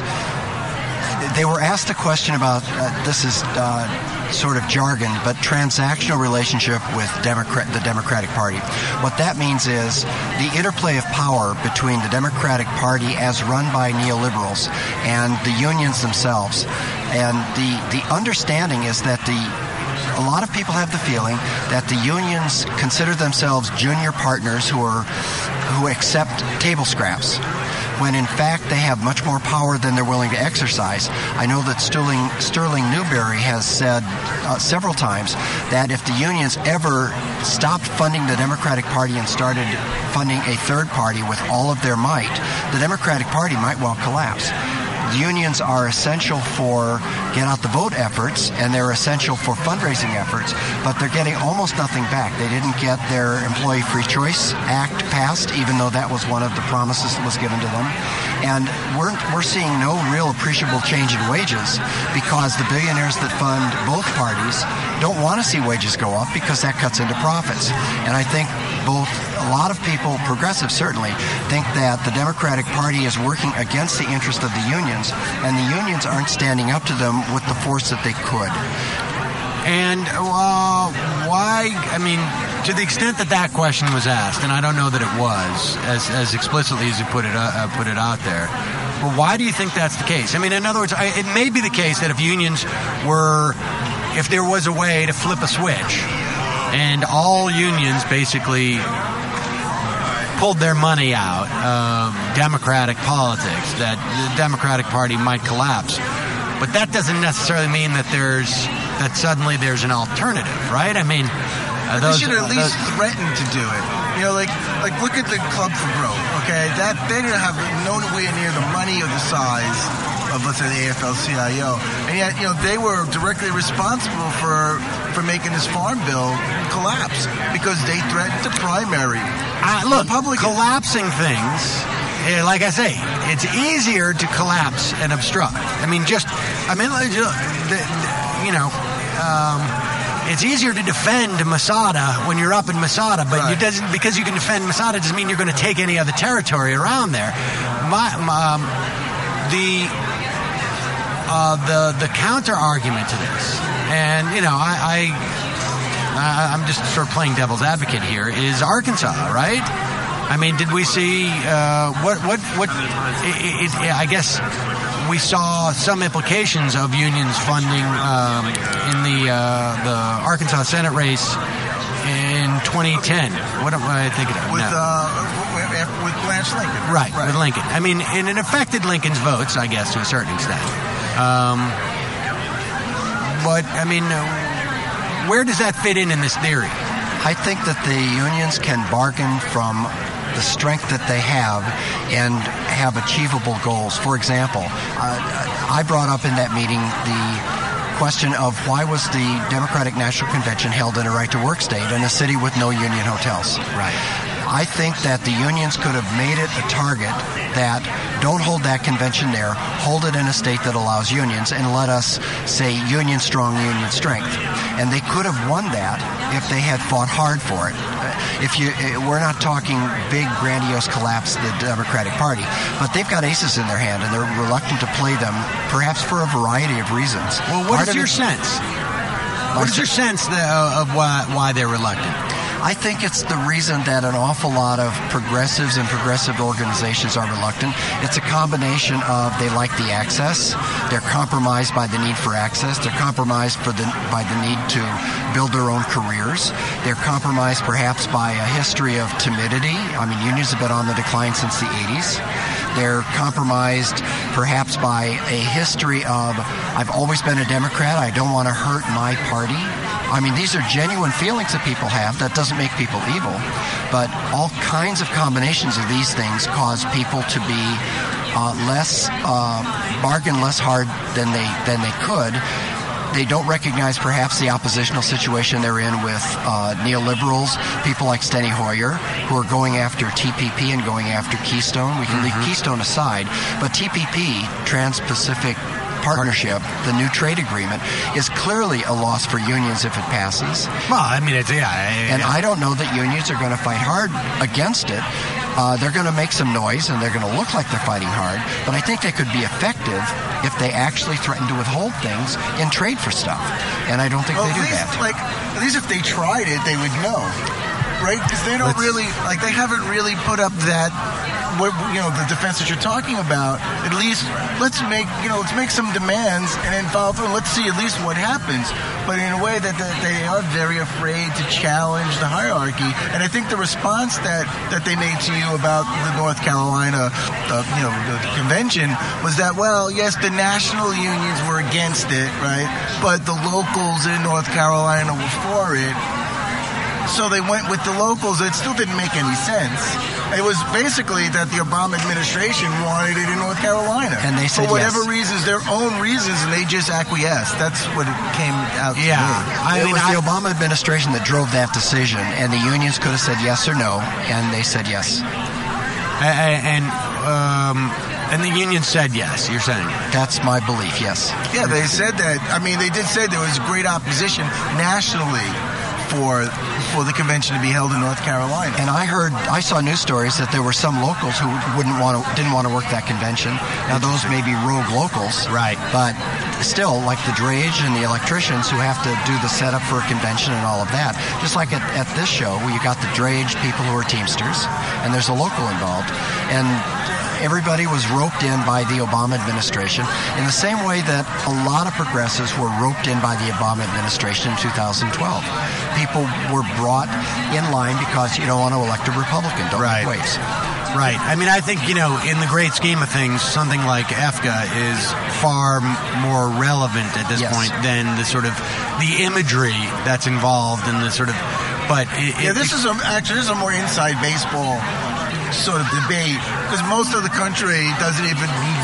they were asked a question about, uh, this is uh, sort of jargon, but transactional relationship with Democrat, the Democratic Party. What that means is the interplay of power between the Democratic Party as run by neoliberals and the unions themselves. And the, the understanding is that the a lot of people have the feeling that the unions consider themselves junior partners who are who accept table scraps, when in fact they have much more power than they're willing to exercise. I know that Sterling, Sterling Newberry has said uh, several times that if the unions ever stopped funding the Democratic Party and started funding a third party with all of their might, the Democratic Party might well collapse. The unions are essential for get out the vote efforts, and they're essential for fundraising efforts, but they're getting almost nothing back. They didn't get their Employee Free Choice Act passed, even though that was one of the promises that was given to them. And we're, we're seeing no real appreciable change in wages because the billionaires that fund both parties don't want to see wages go up because that cuts into profits. And I think both a lot of people, progressives certainly, think that the Democratic Party is working against the interest of the unions, and the unions aren't standing up to them with the force that they could. And uh, why, I mean, to the extent that that question was asked, and I don't know that it was, as, as explicitly as you put it, uh, put it out there, but why do you think that's the case? I mean, in other words, I, it may be the case that if unions were, if there was a way to flip a switch, and all unions basically pulled their money out of Democratic politics, that the Democratic Party might collapse. But that doesn't necessarily mean that there's that suddenly there's an alternative, right? I mean, uh, those, they should at least those, threaten to do it. You know, like like look at the Club for Growth. Okay, that they didn't have nowhere near the money or the size of let's say the A F L C I O, and yet you know they were directly responsible for for making this farm bill collapse because they threatened to primary. Uh, look, collapsing things, eh, like I say, it's easier to collapse and obstruct. I mean, just, I mean, like, uh, the, the, you know, um, it's easier to defend Masada when you're up in Masada, but right. it doesn't, because you can defend Masada doesn't mean you're going to take any other territory around there. My, um, the uh, the the counter argument to this, and you know, I, I I'm just sort of playing devil's advocate here, is Arkansas, right? I mean, did we see uh, what what what? It, it, I guess we saw some implications of unions funding um, in the uh, the Arkansas Senate race in twenty ten. What am I thinking of? With no. uh, with Blanche Lincoln, right, right, with Lincoln. I mean, and it affected Lincoln's votes, I guess, to a certain extent. Um, but I mean, uh, where does that fit in in this theory? I think that the unions can bargain from the strength that they have and have achievable goals. For example, uh, I brought up in that meeting the question of why was the Democratic National Convention held in a right-to-work state in a city with no union hotels? Right. I think that the unions could have made it a target that don't hold that convention there, hold it in a state that allows unions, and let us say union strong, union strength. And they could have won that if they had fought hard for it. If you, we're not talking big, grandiose collapse of the Democratic Party, but they've got aces in their hand, and they're reluctant to play them, perhaps for a variety of reasons. Well, what Part is your it, sense? What is your sense of why, why they're reluctant? I think it's the reason that an awful lot of progressives and progressive organizations are reluctant. It's a combination of they like the access, they're compromised by the need for access, they're compromised for the, by the need to build their own careers, they're compromised perhaps by a history of timidity. I mean, unions have been on the decline since the eighties. They're compromised perhaps by a history of, I've always been a Democrat, I don't want to hurt my party. I mean, these are genuine feelings that people have. That doesn't make people evil. But all kinds of combinations of these things cause people to be uh, less, uh, bargain less hard than they than they could. They don't recognize perhaps the oppositional situation they're in with uh, neoliberals, people like Steny Hoyer, who are going after T P P and going after Keystone. We can mm-hmm. leave Keystone aside, but T P P, Trans-Pacific Partnership, the new trade agreement, is clearly a loss for unions if it passes. Well, I mean, it's, yeah. yeah and yeah. I don't know that unions are going to fight hard against it. Uh, they're going to make some noise and they're going to look like they're fighting hard, but I think they could be effective if they actually threaten to withhold things in trade for stuff. And I don't think well, they do least, that. Like, at least if they tried it, they would know, right? Because they don't Let's, really, like, they haven't really put up that. What, you know, the defense that you're talking about, at least let's make, you know, let's make some demands and then follow through and let's see at least what happens. But in a way that, that they are very afraid to challenge the hierarchy. And I think the response that, that they made to you about the North Carolina, uh, you know, the convention was that, well, yes, the national unions were against it, right? But the locals in North Carolina were for it. So they went with the locals. It still didn't make any sense. It was basically that the Obama administration wanted it in North Carolina. And they said for whatever yes. reasons, their own reasons, and they just acquiesced. That's what it came out to yeah. be. I it mean, was I, the Obama administration that drove that decision, and the unions could have said yes or no, and they said yes. And um, and the union said yes, you're saying? That's my belief, yes. Yeah, they said that. I mean, they did say there was great opposition nationally for for the convention to be held in North Carolina. And I heard, I saw news stories that there were some locals who wouldn't want to, didn't want to work that convention. Now those may be rogue locals, right? But still, like the drayage and the electricians who have to do the setup for a convention and all of that. Just like at, at this show, where you got the drayage people who are Teamsters, and there's a local involved, and everybody was roped in by the Obama administration in the same way that a lot of progressives were roped in by the Obama administration in two thousand twelve. People were brought in line because you don't want to elect a Republican. Don't right. make waves. Right. I mean, I think, you know, in the great scheme of things, something like E F C A is far m- more relevant at this yes. point than the sort of the imagery that's involved in the sort of. But it, yeah, it, this it, is a, actually this is a more inside baseball sort of debate because most of the country doesn't even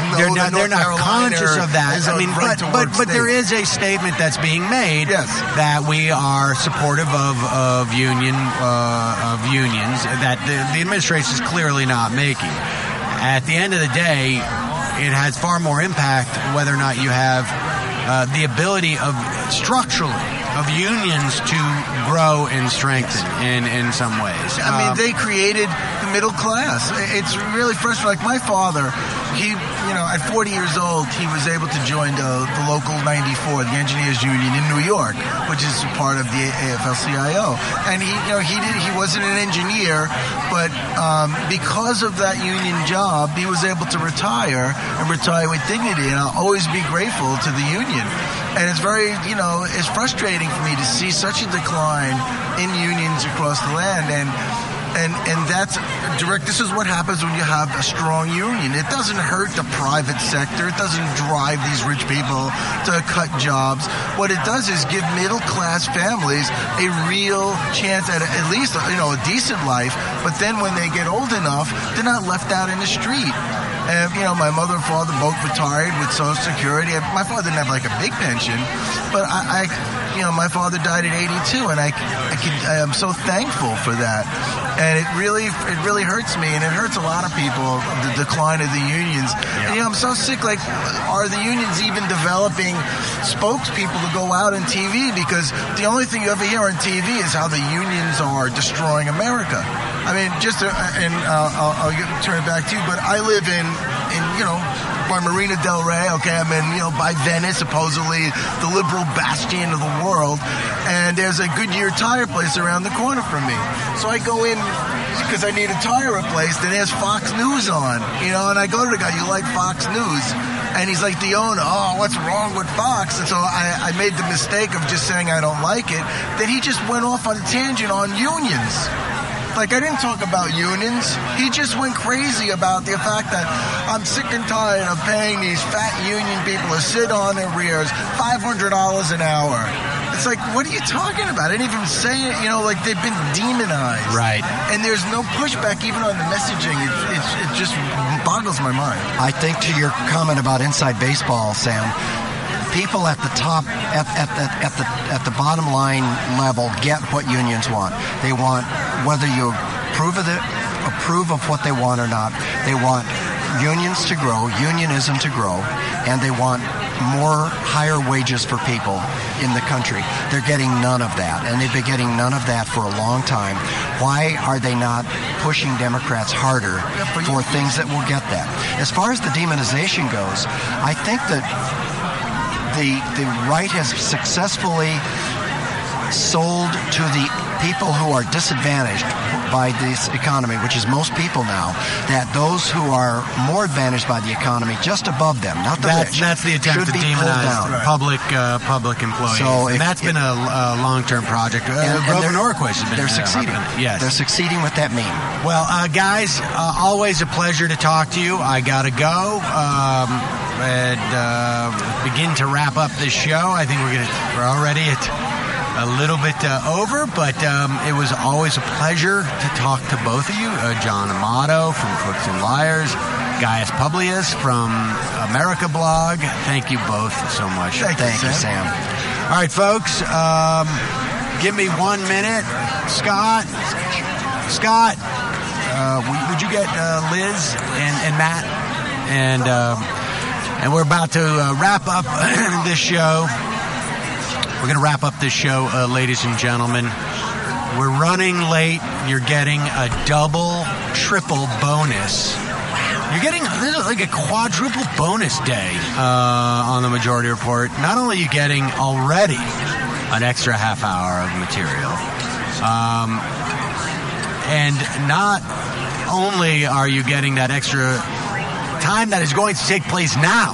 know they're that not, they're North not Carolina conscious of that. is I a mean, right but to but, work but there state. is a statement that's being made Yes. that we are supportive of of union uh, of unions that the, the administration is clearly not making. At the end of the day, it has far more impact whether or not you have uh, the ability of structurally of unions to grow and strengthen in, in some ways. I mean, Um, they created the middle class. It's really frustrating. Like my father, he, you know, at forty years old, he was able to join the, the local ninety-four, the engineers union in New York, which is part of the A F L C I O. And he, you know, he did, he wasn't an engineer, but um, because of that union job, he was able to retire and retire with dignity. And I'll always be grateful to the union. And it's very, you know, it's frustrating for me to see such a decline in unions across the land. And and and that's direct. This is what happens when you have a strong union. It doesn't hurt the private sector. It doesn't drive these rich people to cut jobs. What it does is give middle class families a real chance at a, at least, you know, a decent life. But then when they get old enough, they're not left out in the street. And, you know, my mother and father both retired with Social Security. My father didn't have like a big pension, but I, I you know, my father died at eighty-two, and I, I, can, I am so thankful for that. And it really, it really hurts me, and it hurts a lot of people, the decline of the unions. And, you know, I'm so sick, like, are the unions even developing spokespeople to go out on T V? Because the only thing you ever hear on T V is how the unions are destroying America. I mean, just, to, and uh, I'll, I'll get, turn it back to you, but I live in, in, you know, by Marina Del Rey, okay, I'm in, you know, by Venice, supposedly the liberal bastion of the world, and there's a Goodyear tire place around the corner from me. So I go in because I need a tire replaced, and there's Fox News on, you know, and I go to the guy, you like Fox News? And he's like the owner, oh, what's wrong with Fox? And so I, I made the mistake of just saying I don't like it. Then he just went off on a tangent on unions. Like, I didn't talk about unions. He just went crazy about the fact that I'm sick and tired of paying these fat union people to sit on their rears five hundred dollars an hour. It's like, what are you talking about? I didn't even say it. You know, like, they've been demonized. Right. And there's no pushback even on the messaging. It, it, it just boggles my mind. I think to your comment about inside baseball, Sam, people at the top, at, at, at, at the at the bottom line level, get what unions want. They want, whether you approve of it, approve of what they want or not, they want unions to grow, unionism to grow, and they want more higher wages for people in the country. They're getting none of that, and they've been getting none of that for a long time. Why are they not pushing Democrats harder for things that will get that? As far as the demonization goes, I think that The, the right has successfully sold to the people who are disadvantaged by this economy, which is most people now, that those who are more advantaged by the economy, just above them, not the that's, rich, that's the attempt should to be pulled demonize down. public uh, public employees. So and if- that's been a, a long-term project. Uh, And- and Grover they're- Norquist has been They're uh, succeeding. Yes. They're succeeding with that meme. Well, uh, guys, uh, always a pleasure to talk to you. I gotta go um, and uh, begin to wrap up this show. I think we're gonna we're already at a little bit uh, over, but um, it was always a pleasure to talk to both of you. Uh, John Amato from Crooks and Liars, Gaius Publius from America Blog. Thank you both so much. Thank you, Thank you, Sam. Sam. All right, folks, um, give me one minute. Scott, Scott, uh, w- would you get uh, Liz and, and Matt? And um, and we're about to uh, wrap up this show. We're going to wrap up this show, uh, ladies and gentlemen. We're running late. You're getting a double, triple bonus. You're getting this is like a quadruple bonus day uh, on the Majority Report. Not only are you getting already an extra half hour of material, um, and not only are you getting that extra time that is going to take place now,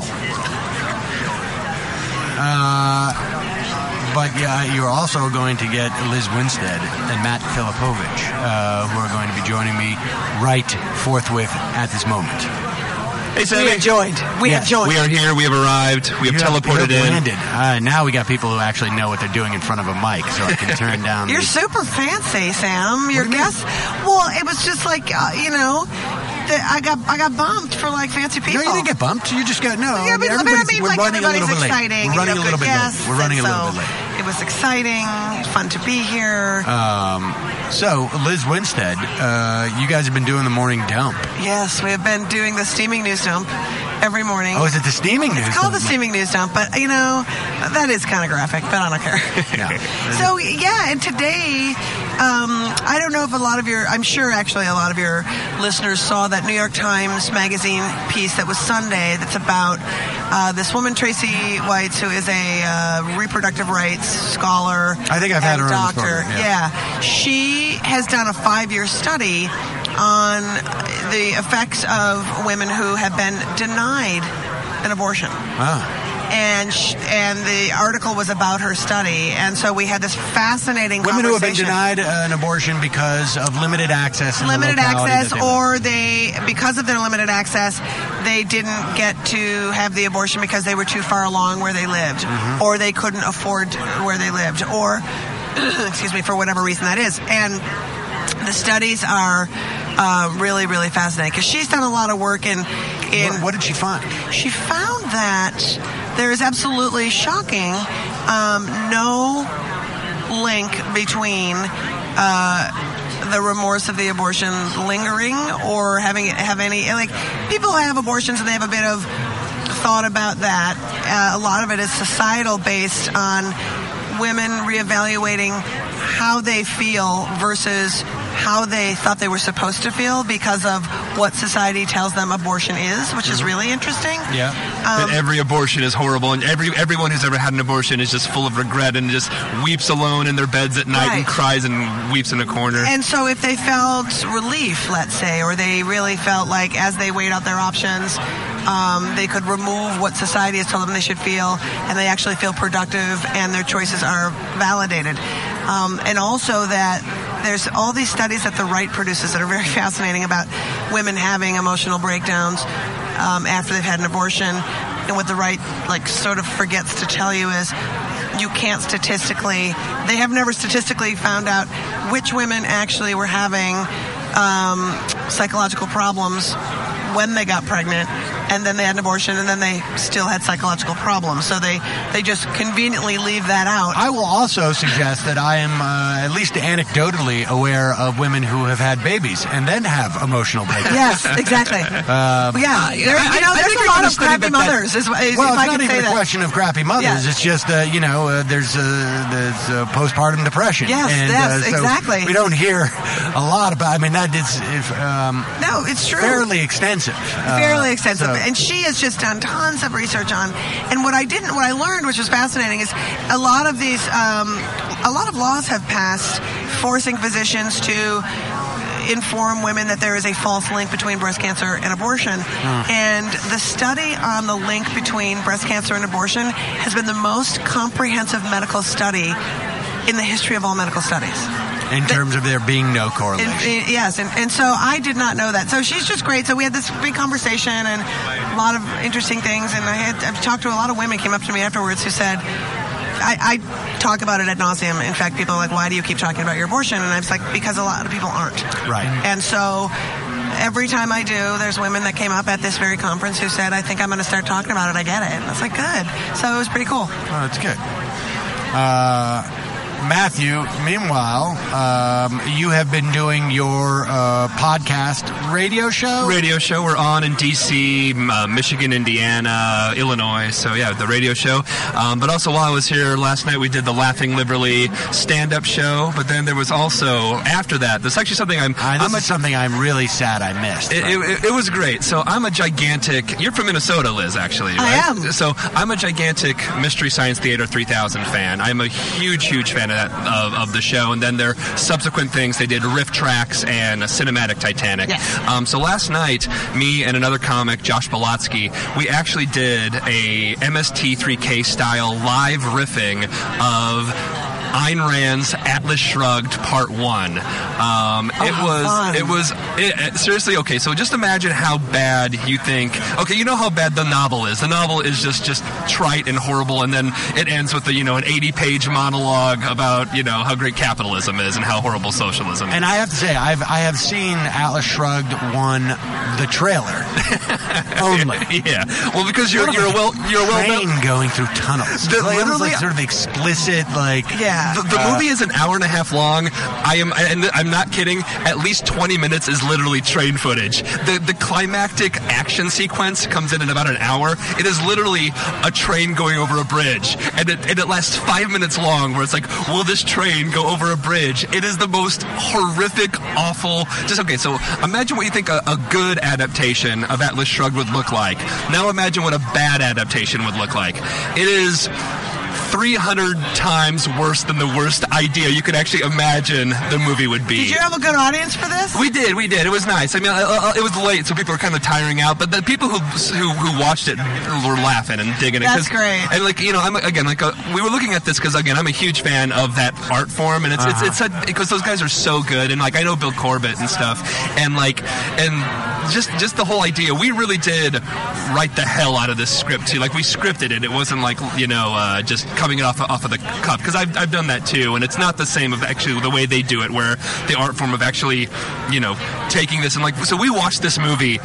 uh, but yeah, you're also going to get Liz Winstead and Matt Filipovich, uh, who are going to be joining me right forthwith at this moment. Hey, Sammy. We have joined. We Yes. have joined. We are here. We have arrived. We have You teleported you have in. landed. Uh, now we got people who actually know what they're doing in front of a mic, so I can turn down. You're the, super fancy, Sam. Your guest. Well, it was just like uh, you know. the, I got I got bumped for like fancy people. No, you didn't get bumped. You just got no. Yeah, but, but I mean, we're like running a everybody's little bit exciting. late. We're running you know, a little good bit guests, late. We're running a and little so bit late. It was exciting, fun to be here. Um, so Liz Winstead, uh, you guys have been doing the morning dump. Yes, we have been doing the steaming news dump every morning. Oh, is it the steaming news? It's called dump? the steaming news dump, but you know that is kind of graphic, but I don't care. Yeah. So yeah, and today, um, I don't know if a lot of your, I'm sure actually a lot of your listeners saw that New York Times Magazine piece that was Sunday that's about uh, this woman, Tracy Weitz, who is a uh, reproductive rights scholar. I think I've had and her on this doctor. program, yeah. yeah, she has done a five-year study on the effects of women who have been denied an abortion. Wow. And sh- and the article was about her study, and so we had this fascinating Women who have been conversation. denied uh, an abortion because of limited access. In limited the locality access, that they live. or they, because of their limited access, they didn't get to have the abortion because they were too far along where they lived, Mhm. or they couldn't afford where they lived, or excuse me, for whatever reason that is. And the studies are uh, really, really fascinating because she's done a lot of work in. in what, what did she find? She found that there is absolutely shocking um, no link between uh, the remorse of the abortion lingering or having have any like people have abortions and they have a bit of thought about that. Uh, a lot of it is societal based on women reevaluating how they feel versus how they thought they were supposed to feel because of what society tells them abortion is, which is really interesting. Yeah. Um, that every abortion is horrible, and every everyone who's ever had an abortion is just full of regret and just weeps alone in their beds at night Right. and cries and weeps in a corner. And so if they felt relief, let's say, or they really felt like as they weighed out their options, um, they could remove what society has told them they should feel, and they actually feel productive and their choices are validated. Um, and also that there's all these studies that the right produces that are very fascinating about women having emotional breakdowns um, after they've had an abortion. And what the right like sort of forgets to tell you is you can't statistically, they have never statistically found out which women actually were having um, psychological problems when they got pregnant, and then they had an abortion, and then they still had psychological problems. So they, they just conveniently leave that out. I will also suggest that I am uh, at least anecdotally aware of women who have had babies and then have emotional breakdowns. Yes, exactly. Um, yeah, there, I- you know, I there's think a I lot of understand crappy that that- mothers, is, is, well, if it's I not can even say a that. question of crappy mothers. Yeah. It's just, uh, you know, uh, there's, uh, there's uh, postpartum depression. Yes, and, yes, uh, so exactly. We don't hear a lot about. I mean, that is if, um, No, it's true. fairly extensive. Uh, Fairly extensive, so- and she has just done tons of research on. And what I didn't, what I learned, which was fascinating, is a lot of these, um, a lot of laws have passed forcing physicians to inform women that there is a false link between breast cancer and abortion. Mm. And the study on the link between breast cancer and abortion has been the most comprehensive medical study in the history of all medical studies. in terms of there being no And- correlation. and- yes, and, and so I did not know that. So she's just great. So we had this big conversation and a lot of interesting things. And I had I've talked to a lot of women came up to me afterwards who said, I, I talk about it ad nauseum. In fact, people are like, why do you keep talking about your abortion? And I was like, because a lot of people aren't. Right. And so every time I do, there's women that came up at this very conference who said, I think I'm going to start talking about it. I get it. And I was like, good. So it was pretty cool. Oh, that's good. Uh, Matthew, meanwhile, um, you have been doing your uh, podcast radio show? Radio show. We're on in D C, uh, Michigan, Indiana, Illinois. So, yeah, the radio show. Um, but also, while I was here last night, we did the Laughing Liberally stand-up show. But then there was also, after that, there's actually something I'm... Uh, this I'm a, is something I'm really sad I missed. It, it, it was great. So I'm a gigantic... You're from Minnesota, Liz, actually, right? I am. So I'm a gigantic Mystery Science Theater three thousand fan. I'm a huge, huge fan of that of, of the show. And then their subsequent things, they did riff tracks and a cinematic Titanic. Yes. Um, so last night, me and another comic, Josh Balatsky, we actually did a M S T three K style live riffing of Ayn Rand's Atlas Shrugged Part One. Um, Oh, it how was. fun. It was. It, it- seriously, okay. So just imagine how bad you think. Okay, you know how bad the novel is. The novel is just just trite and horrible, and then it ends with the you know an eighty-page monologue about you know how great capitalism is and how horrible socialism is. And I have to say, I've I have seen Atlas Shrugged one, the trailer only. Yeah. Well, because you're What you're a about well you're a well train going through tunnels. The- It's like, almost literally- like sort of explicit, like Yeah. The, the Uh, movie is an hour and a half long. I am, and I'm not kidding. At least twenty minutes is literally train footage. The the climactic action sequence comes in in about an hour. It is literally a train going over a bridge, and it, and it lasts five minutes long. Where it's like, will this train go over a bridge? It is the most horrific, awful. Just okay. So imagine what you think a, a good adaptation of Atlas Shrugged would look like. Now imagine what a bad adaptation would look like. It is three hundred times worse than the worst idea you could actually imagine the movie would be. Did you have a good audience for this? We did, we did. It was nice. I mean, uh, uh, it was late, so people were kind of tiring out. But the people who who, who watched it were laughing and digging it. That's 'Cause- great. And like you know, I'm again like uh we were looking at this because again, I'm a huge fan of that art form, and it's Uh-huh. it's it's because those guys are so good, and like I know Bill Corbett and stuff, and like and just just the whole idea. We really did write the hell out of this script too. Like we scripted it. It wasn't like you know uh, just coming it off off of the cuff because I've I've done that too, and it's not the same of actually the way they do it, where the art form of actually you know taking this and like so we watched this movie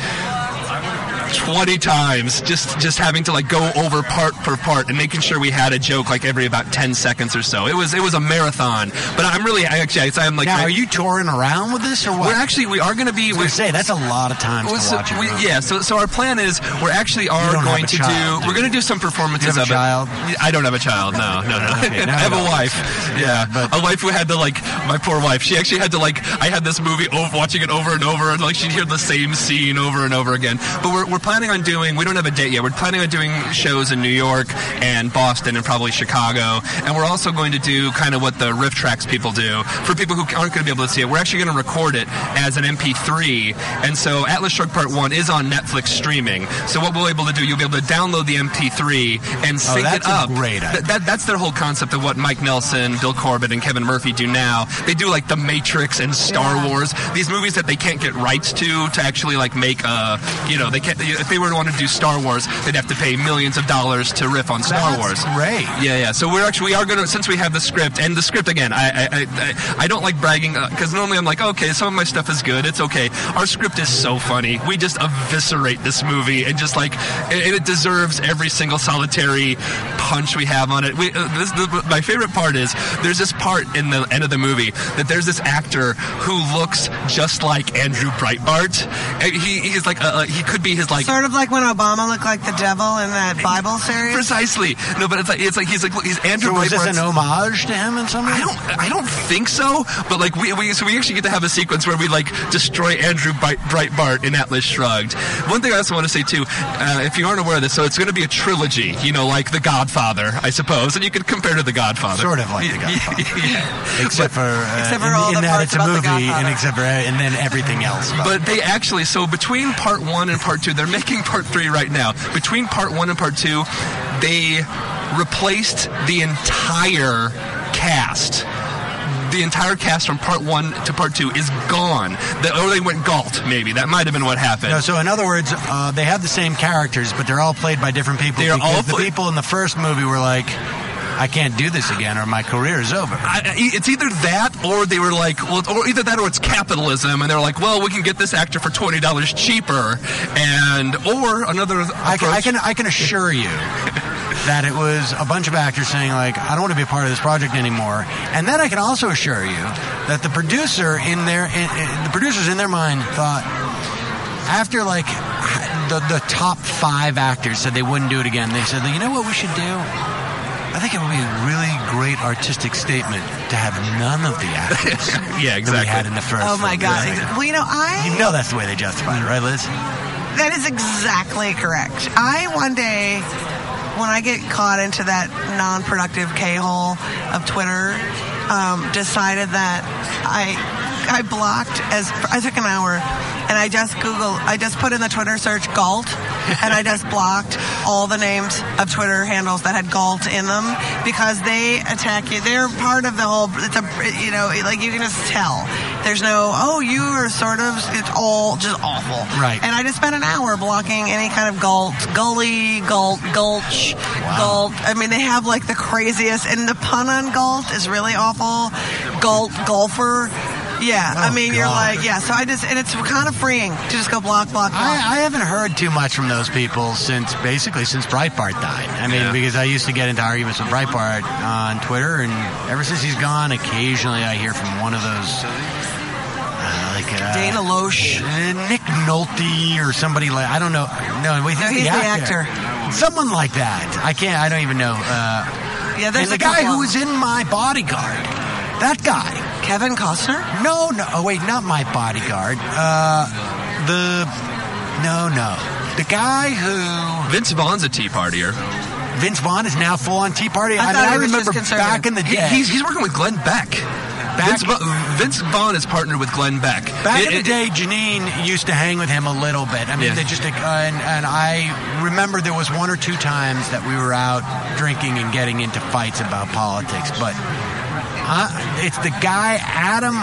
twenty times just just having to like go over part per part and making sure we had a joke like every about ten seconds or so. It was it was a marathon, but I'm really I actually I'm like now, I, are you touring around with this or what? we're actually we are going to be I was gonna we say that's a lot of times well, to so watch it. we, yeah, so so our plan is we're actually You are don't have going a to child, do we're going to do some performances You have a of child? it. I don't have a child. No, no, no. Okay, now I have I a know. wife. Yeah, but- a wife who had to like my poor wife. She actually had to like I had this movie over, watching it over and over, and like she'd hear the same scene over and over again. But we're we're planning on doing. We don't have a date yet. We're planning on doing shows in New York and Boston and probably Chicago, and we're also going to do kind of what the Riff Tracks people do for people who aren't going to be able to see it. We're actually going to record it as an M P three, and so Atlas Shrugged Part One is on Netflix streaming. So what we'll be able to do, you'll be able to download the M P three and sync that's it a up. great idea. Th- that, that's their whole concept of what Mike Nelson, Bill Corbett, and Kevin Murphy do now. They do like The Matrix and Star Yeah. Wars, these movies that they can't get rights to to actually like make a, you know, they can't. If they were to want to do Star Wars, they'd have to pay millions of dollars to riff on Star That's Wars. great. Yeah, yeah. So we're actually we are going to since we have the script and the script again. I I I, I don't like bragging because normally I'm like, okay, some of my stuff is good. It's okay. Our script is so funny. We just eviscerate this movie and just like and it deserves every single solitary punch we have on it. We, uh, this, the, my favorite part is there's this part in the end of the movie that there's this actor who looks just like Andrew Breitbart. And He he's like uh, uh, he could be his like Sort of like when Obama looked like the devil in that Bible series. precisely. No, but it's like it's like he's like he's Andrew So was this Breitbart's- an homage to him in some way? I don't, I don't think so. But like we, we, so we actually get to have a sequence where we like destroy Andrew Bright, Breitbart in Atlas Shrugged. One thing I also want to say too, uh, if you aren't aware of this, so it's going to be a trilogy. You know, like The Godfather, I suppose, and you could compare to The Godfather. Sort of like The Godfather. Yeah. Except for, uh, Except for in, all in the that parts it's a about The movie, and Godfather. except for and then everything else. about But they actually, so between part one and part two, they're making part three right now. Between part one and part two, they replaced the entire cast. The entire cast from part one to part two is gone. The, or they went galt, maybe. That might have been what happened. No, so in other words, uh, they have the same characters, but they're all played by different people. They are because all the pla- people in the first movie were like, I can't do this again, or my career is over. I, it's either that, or they were like, well, or either that, or it's capitalism, and they're like, well, we can get this actor for twenty dollars cheaper, and or another. I can, I approach- can I can assure you that it was a bunch of actors saying like, I don't want to be a part of this project anymore. And then I can also assure you that the producer in their in, in, the producers in their mind thought after like the the top five actors said they wouldn't do it again. They said, you know what we should do? I think it would be a really great artistic statement to have none of the actors yeah, exactly. that we had in the first. Oh my film. God! Yeah. Well, you know, I You know that's the way they justified it, right, Liz? That is exactly correct. I one day, when I get caught into that non-productive K-hole of Twitter, um, decided that I I blocked as I took an hour, and I just Googled, I just put in the Twitter search Galt, and I just blocked all the names of Twitter handles that had Galt in them because they attack you. They're part of the whole, it's a, you know, like you can just tell. There's no, oh, you are sort of, it's all just awful. Right. And I just spent an hour blocking any kind of Galt, Gully, Galt, Gulch, Galt. I mean, they have like the craziest, and the pun on Galt is really awful. Galt, golfer. Yeah, Oh, I mean, you're God. like, yeah, so I just, and it's kind of freeing to just go block, block, block. I, I haven't heard too much from those people since, basically, since Breitbart died. I mean, Yeah. because I used to get into arguments with Breitbart on Twitter, and ever since he's gone, occasionally I hear from one of those, uh, like, uh, Dana Loesch. uh, Nick Nolte, or somebody like, I don't know. No, wait, No, he's, he's the the actor. actor. Someone like that. I can't, I don't even know. Uh, Yeah, there's and the a guy couple who of- was in My Bodyguard. That guy. Kevin Costner? No, no. Oh, wait, not My Bodyguard. Uh, the. No, no. The guy who. Vince Vaughn's a Tea Partier. Vince Vaughn is now full on Tea Party. I I, mean, thought I he was remember just conservative. back in the He- day. he's, he's working with Glenn Beck. Vince, Va- Vince Vaughn is partnered with Glenn Beck. Back It- in the it- day, Janine used to hang with him a little bit. I mean, Yeah. they just uh, and, and I remember there was one or two times that we were out drinking and getting into fights about politics. But uh, it's the guy Adam.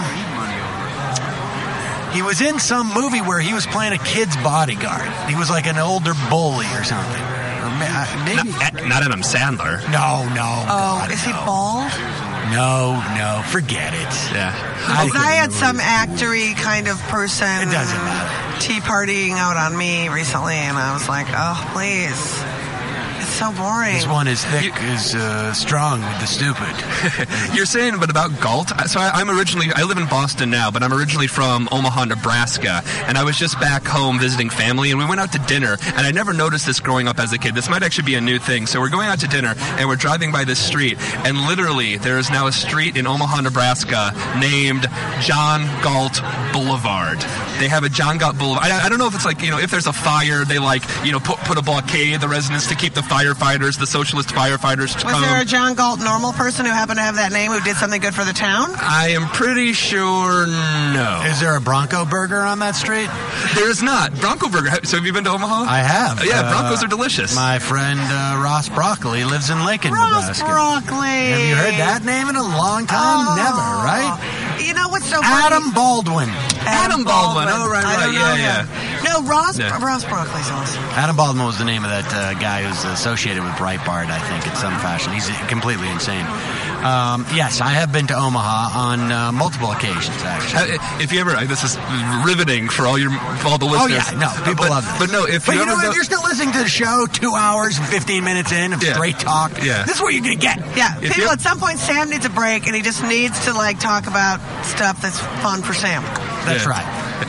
He was in some movie where he was playing a kid's bodyguard. He was like an older bully or something. Or ma- uh, maybe Not, not Adam Sandler. no, no. Oh, God, is he no. bald? No, no, forget it. Yeah. Because I had some actory kind of person It doesn't matter. tea partying out on me recently, and I was like, oh, please. It's so boring. This one is thick, is uh, strong with the stupid. You're saying, but about Galt. So I, I'm originally, I live in Boston now, but I'm originally from Omaha, Nebraska, and I was just back home visiting family, and we went out to dinner, and I never noticed this growing up as a kid. This might actually be a new thing. So we're going out to dinner, and we're driving by this street, and literally there is now a street in Omaha, Nebraska named John Galt Boulevard. They have a John Galt Boulevard. I, I don't know if it's like, you know, if there's a fire, they like, you know, put put a blockade, the residents, to keep the firefighters, the socialist firefighters to Was come. there a John Galt normal person who happened to have that name who did something good for the town? I am pretty sure no. Is there a Bronco Burger on that street? There is not. Bronco Burger. So have you been to Omaha? I have. Yeah, Uh, Broncos are delicious. My friend uh, Ross Broccoli lives in Lincoln, Ross Nebraska. Broccoli. Have you heard that name in a long time? Oh. Never, right? You know what's so Adam funny? Baldwin. Adam Baldwin. Oh, right, I right. don't Yeah, know yeah. him. No, Ross, Yeah. Ross Broccoli's awesome. Adam Baldwin was the name of that uh, guy who's associated with Breitbart, I think, in some fashion. He's completely insane. Um, yes, I have been to Omaha on uh, multiple occasions, actually. Uh, If you ever, this is riveting for all your, for all the Oh, listeners. yeah, no, people but, love this. But no, if But you, you know ever what? go- You're still listening to the show two hours and fifteen minutes in of Yeah. straight talk. Yeah. This is what you're going to get. Yeah, If people, you- at some point, Sam needs a break, and he just needs to, like, talk about stuff that's fun for Sam. That's Yeah. right.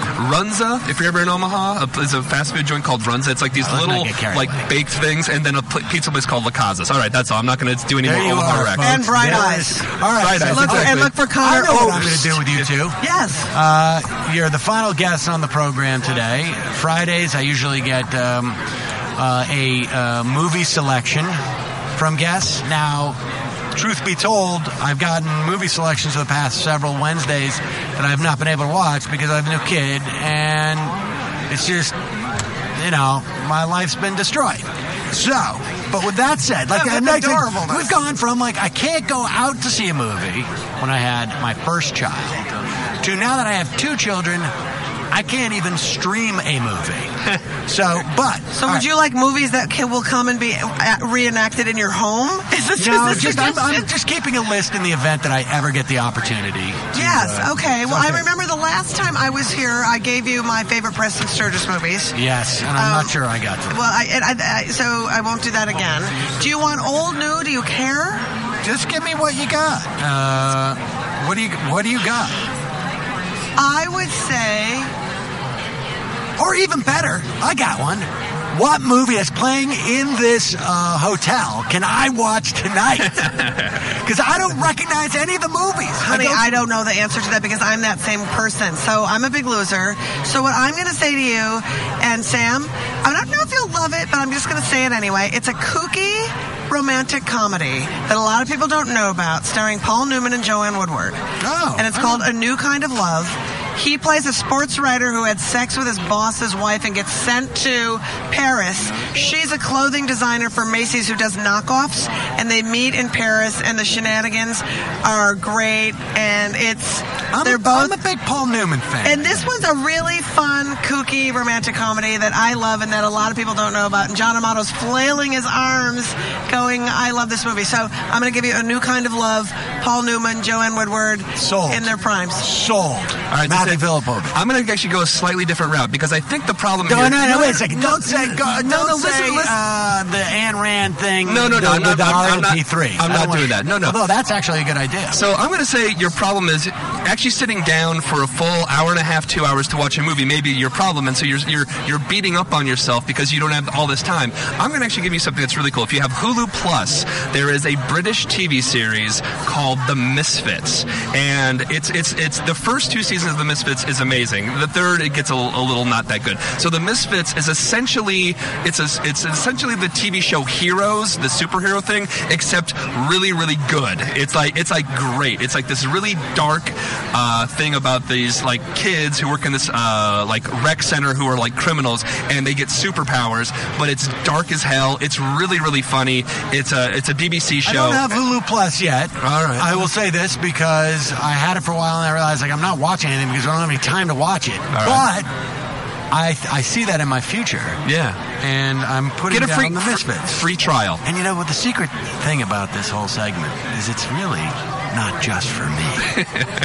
Runza, if you're ever in Omaha, a- is a fast food joint called Runza. It's like these Oh, let's not little, get carried like, away. baked things, and then a pl- pizza place called La Casa's. All right, that's all. I'm not going to do any There more you Omaha are, Rex. folks. And Bright There it Eyes. is. All right. Bright so Eyes, look- exactly. And look for I Connor know what I'm Oast. going to do with you two. Yes. Uh, you're the final guests on the program today. Fridays, I usually get um, uh, a uh, movie selection from guests. Now, truth be told, I've gotten movie selections for the past several Wednesdays that I've not been able to watch because I have a new kid, and it's just, you know, my life's been destroyed. So, but with that said, like, Yeah, I'm that's like, adorable. we've gone from like I can't go out to see a movie when I had my first child to now that I have two children, I can't even stream a movie. So, but So all would right. you like movies that can, will come and be uh, reenacted in your home? Is this No, is this just I'm, suggestion? I'm just keeping a list in the event that I ever get the opportunity. to, Yes, uh, okay. Well, I okay. remember the last time I was here, I gave you my favorite Preston Sturgis movies. Yes, and I'm Um, not sure I got to. Well, I, and I, I, so I won't do that again. Do you want old, new? Do you care? Just give me what you got. Uh, what do you What do you got? I would say, Or even better, I got one. What movie is playing in this uh, hotel can I watch tonight? Because I don't recognize any of the movies. honey, don't- I don't know the answer to that because I'm that same person. So I'm a big loser. So what I'm going to say to you, and Sam, I don't know if you'll love it, but I'm just going to say it anyway. It's a kooky romantic comedy that a lot of people don't know about, starring Paul Newman and Joanne Woodward. Oh, and it's I called A New Kind of Love. He plays a sports writer who had sex with his boss's wife and gets sent to Paris. She's a clothing designer for Macy's who does knockoffs, and they meet in Paris, and the shenanigans are great, and it's I'm, they're both. I'm a big Paul Newman fan. And this one's a really fun, kooky, romantic comedy that I love and that a lot of people don't know about. And John Amato's flailing his arms, going, I love this movie. So I'm going to give you A New Kind of Love, Paul Newman, Joanne Woodward, Sold. in their primes. Sold. All right, Matthew so Filipovich. I'm going to actually go a slightly different route because I think the problem No, here. no, no, wait a second. Don't say, go, don't no, no, say listen, listen. Uh, the Ayn Rand thing. No, no, no, the, I'm not- the I'm- I'm not- R L P three. I'm I not don't doing wanna- that. No, no. Although that's actually a good idea. So I'm going to say your problem is actually sitting down for a full hour and a half, two hours to watch a movie. Maybe your problem, and so you're you're you're beating up on yourself because you don't have all this time. I'm going to actually give you something that's really cool. If you have Hulu Plus, there is a British T V series called The Misfits, and it's it's it's the first two seasons of The Misfits is amazing. The third it gets a, a little not that good. So The Misfits is essentially it's a, it's essentially the T V show Heroes, the superhero thing, except really really good. It's like it's like great. It's like this really dark uh, thing about these like kids who work in this uh, like rec center who are like criminals and they get superpowers, but it's dark as hell. It's really really funny. It's a it's a B B C show. I don't have Hulu Plus yet. All right. I will say this because I had it for a while and I realized like I'm not watching anything because I don't have any time to watch it. All but right. I I see that in my future. Yeah. And I'm putting Get a down free the Misfits. free trial. And you know what the secret thing about this whole segment is it's really not just for me.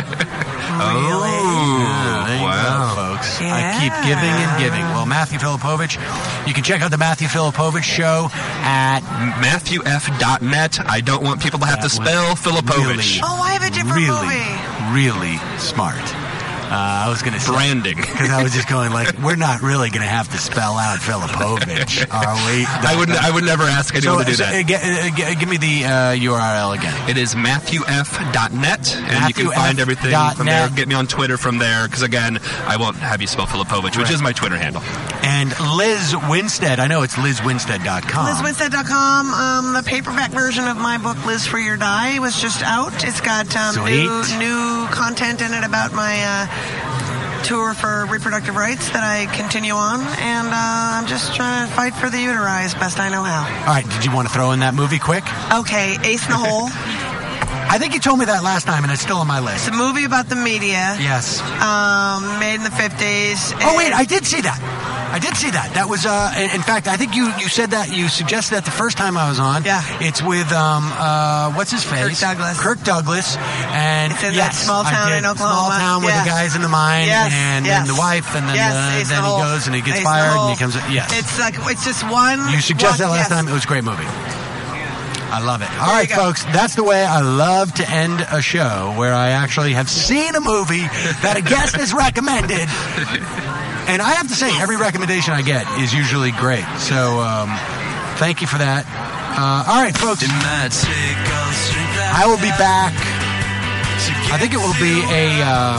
Oh, Yeah, there you wow. go, folks. Yeah. I keep giving and giving. Well, Matthew Filipovich, you can check out the Matthew Filipovich show at Matthew F dot net. I don't want people to have That to was spell Filipovich. really- Oh, I have a different really, movie. really smart. Uh, I was going to say Branding. because I was just going like, we're not really going to have to spell out Filipovich, are we? I would I would never ask anyone So, to do so, that. uh, g- uh, g- give me the uh, U R L again. It is Matthew F dot net, and Matthew you can find F everything dot from net. there. Get me on Twitter from there, because again, I won't have you spell Filipovich, which Right. is my Twitter handle. And Liz Winstead, I know it's liz winstead dot com. Liz Winstead dot com. Um, the paperback version of my book, Liz Free or Die, was just out. It's got um, new, Sweet. new content in it about my uh, tour for reproductive rights that I continue on. And uh, I'm just trying to fight for the uteri as best I know how. All right, did you want to throw in that movie quick? Okay, Ace in the Hole. I think you told me that last time, and it's still on my list. It's a movie about the media. Yes. Um, made in the fifties. Oh wait, I did see that. I did see that. That was, uh, in in fact, I think you, you said that, you suggested that the first time I was on. Yeah. It's with, um, uh, what's his face? Kirk Douglas. Kirk Douglas. And It's in that yes, small I town did. in Oklahoma. Small town with Yes. the guys in the mine, Yes, and yes. then the wife, and then, Yes, uh, Ace in then the he Hole. goes and he gets Ace in the fired, and Hole. he comes, yes. It's like, it's just one. You suggested one, that last yes. time. It was a great movie. I love it. All There right, you go. folks, that's the way I love to end a show, where I actually have seen a movie that a guest has recommended. And I have to say, every recommendation I get is usually great. So, um, thank you for that. Uh, all right, folks. I will be back. I think it will be a um,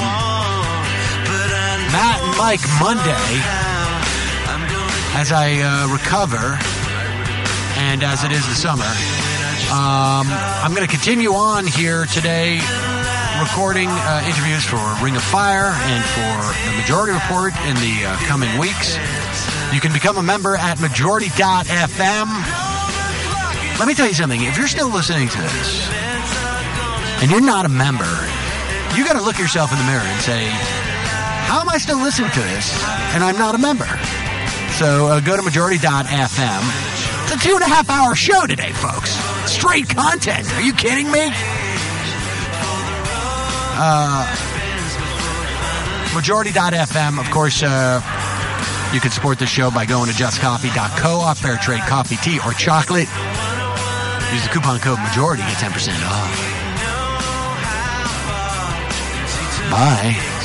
Matt and Mike Monday as I uh, recover and as it is the summer. Um, I'm going to continue on here today recording uh, interviews for Ring of Fire and for the Majority Report in the uh, coming weeks. You can become a member at majority dot f m. Let me tell you something. If you're still listening to this and you're not a member, you got to look yourself in the mirror and say, how am I still listening to this and I'm not a member? So uh, go to majority dot f m. It's a two and a half hour show today, folks. Straight content. Are you kidding me? Uh, majority dot f m, of course, uh, you can support the show by going to just coffee dot coop, fair trade coffee, tea, or chocolate. Use the coupon code MAJORITY, get ten percent off. Bye.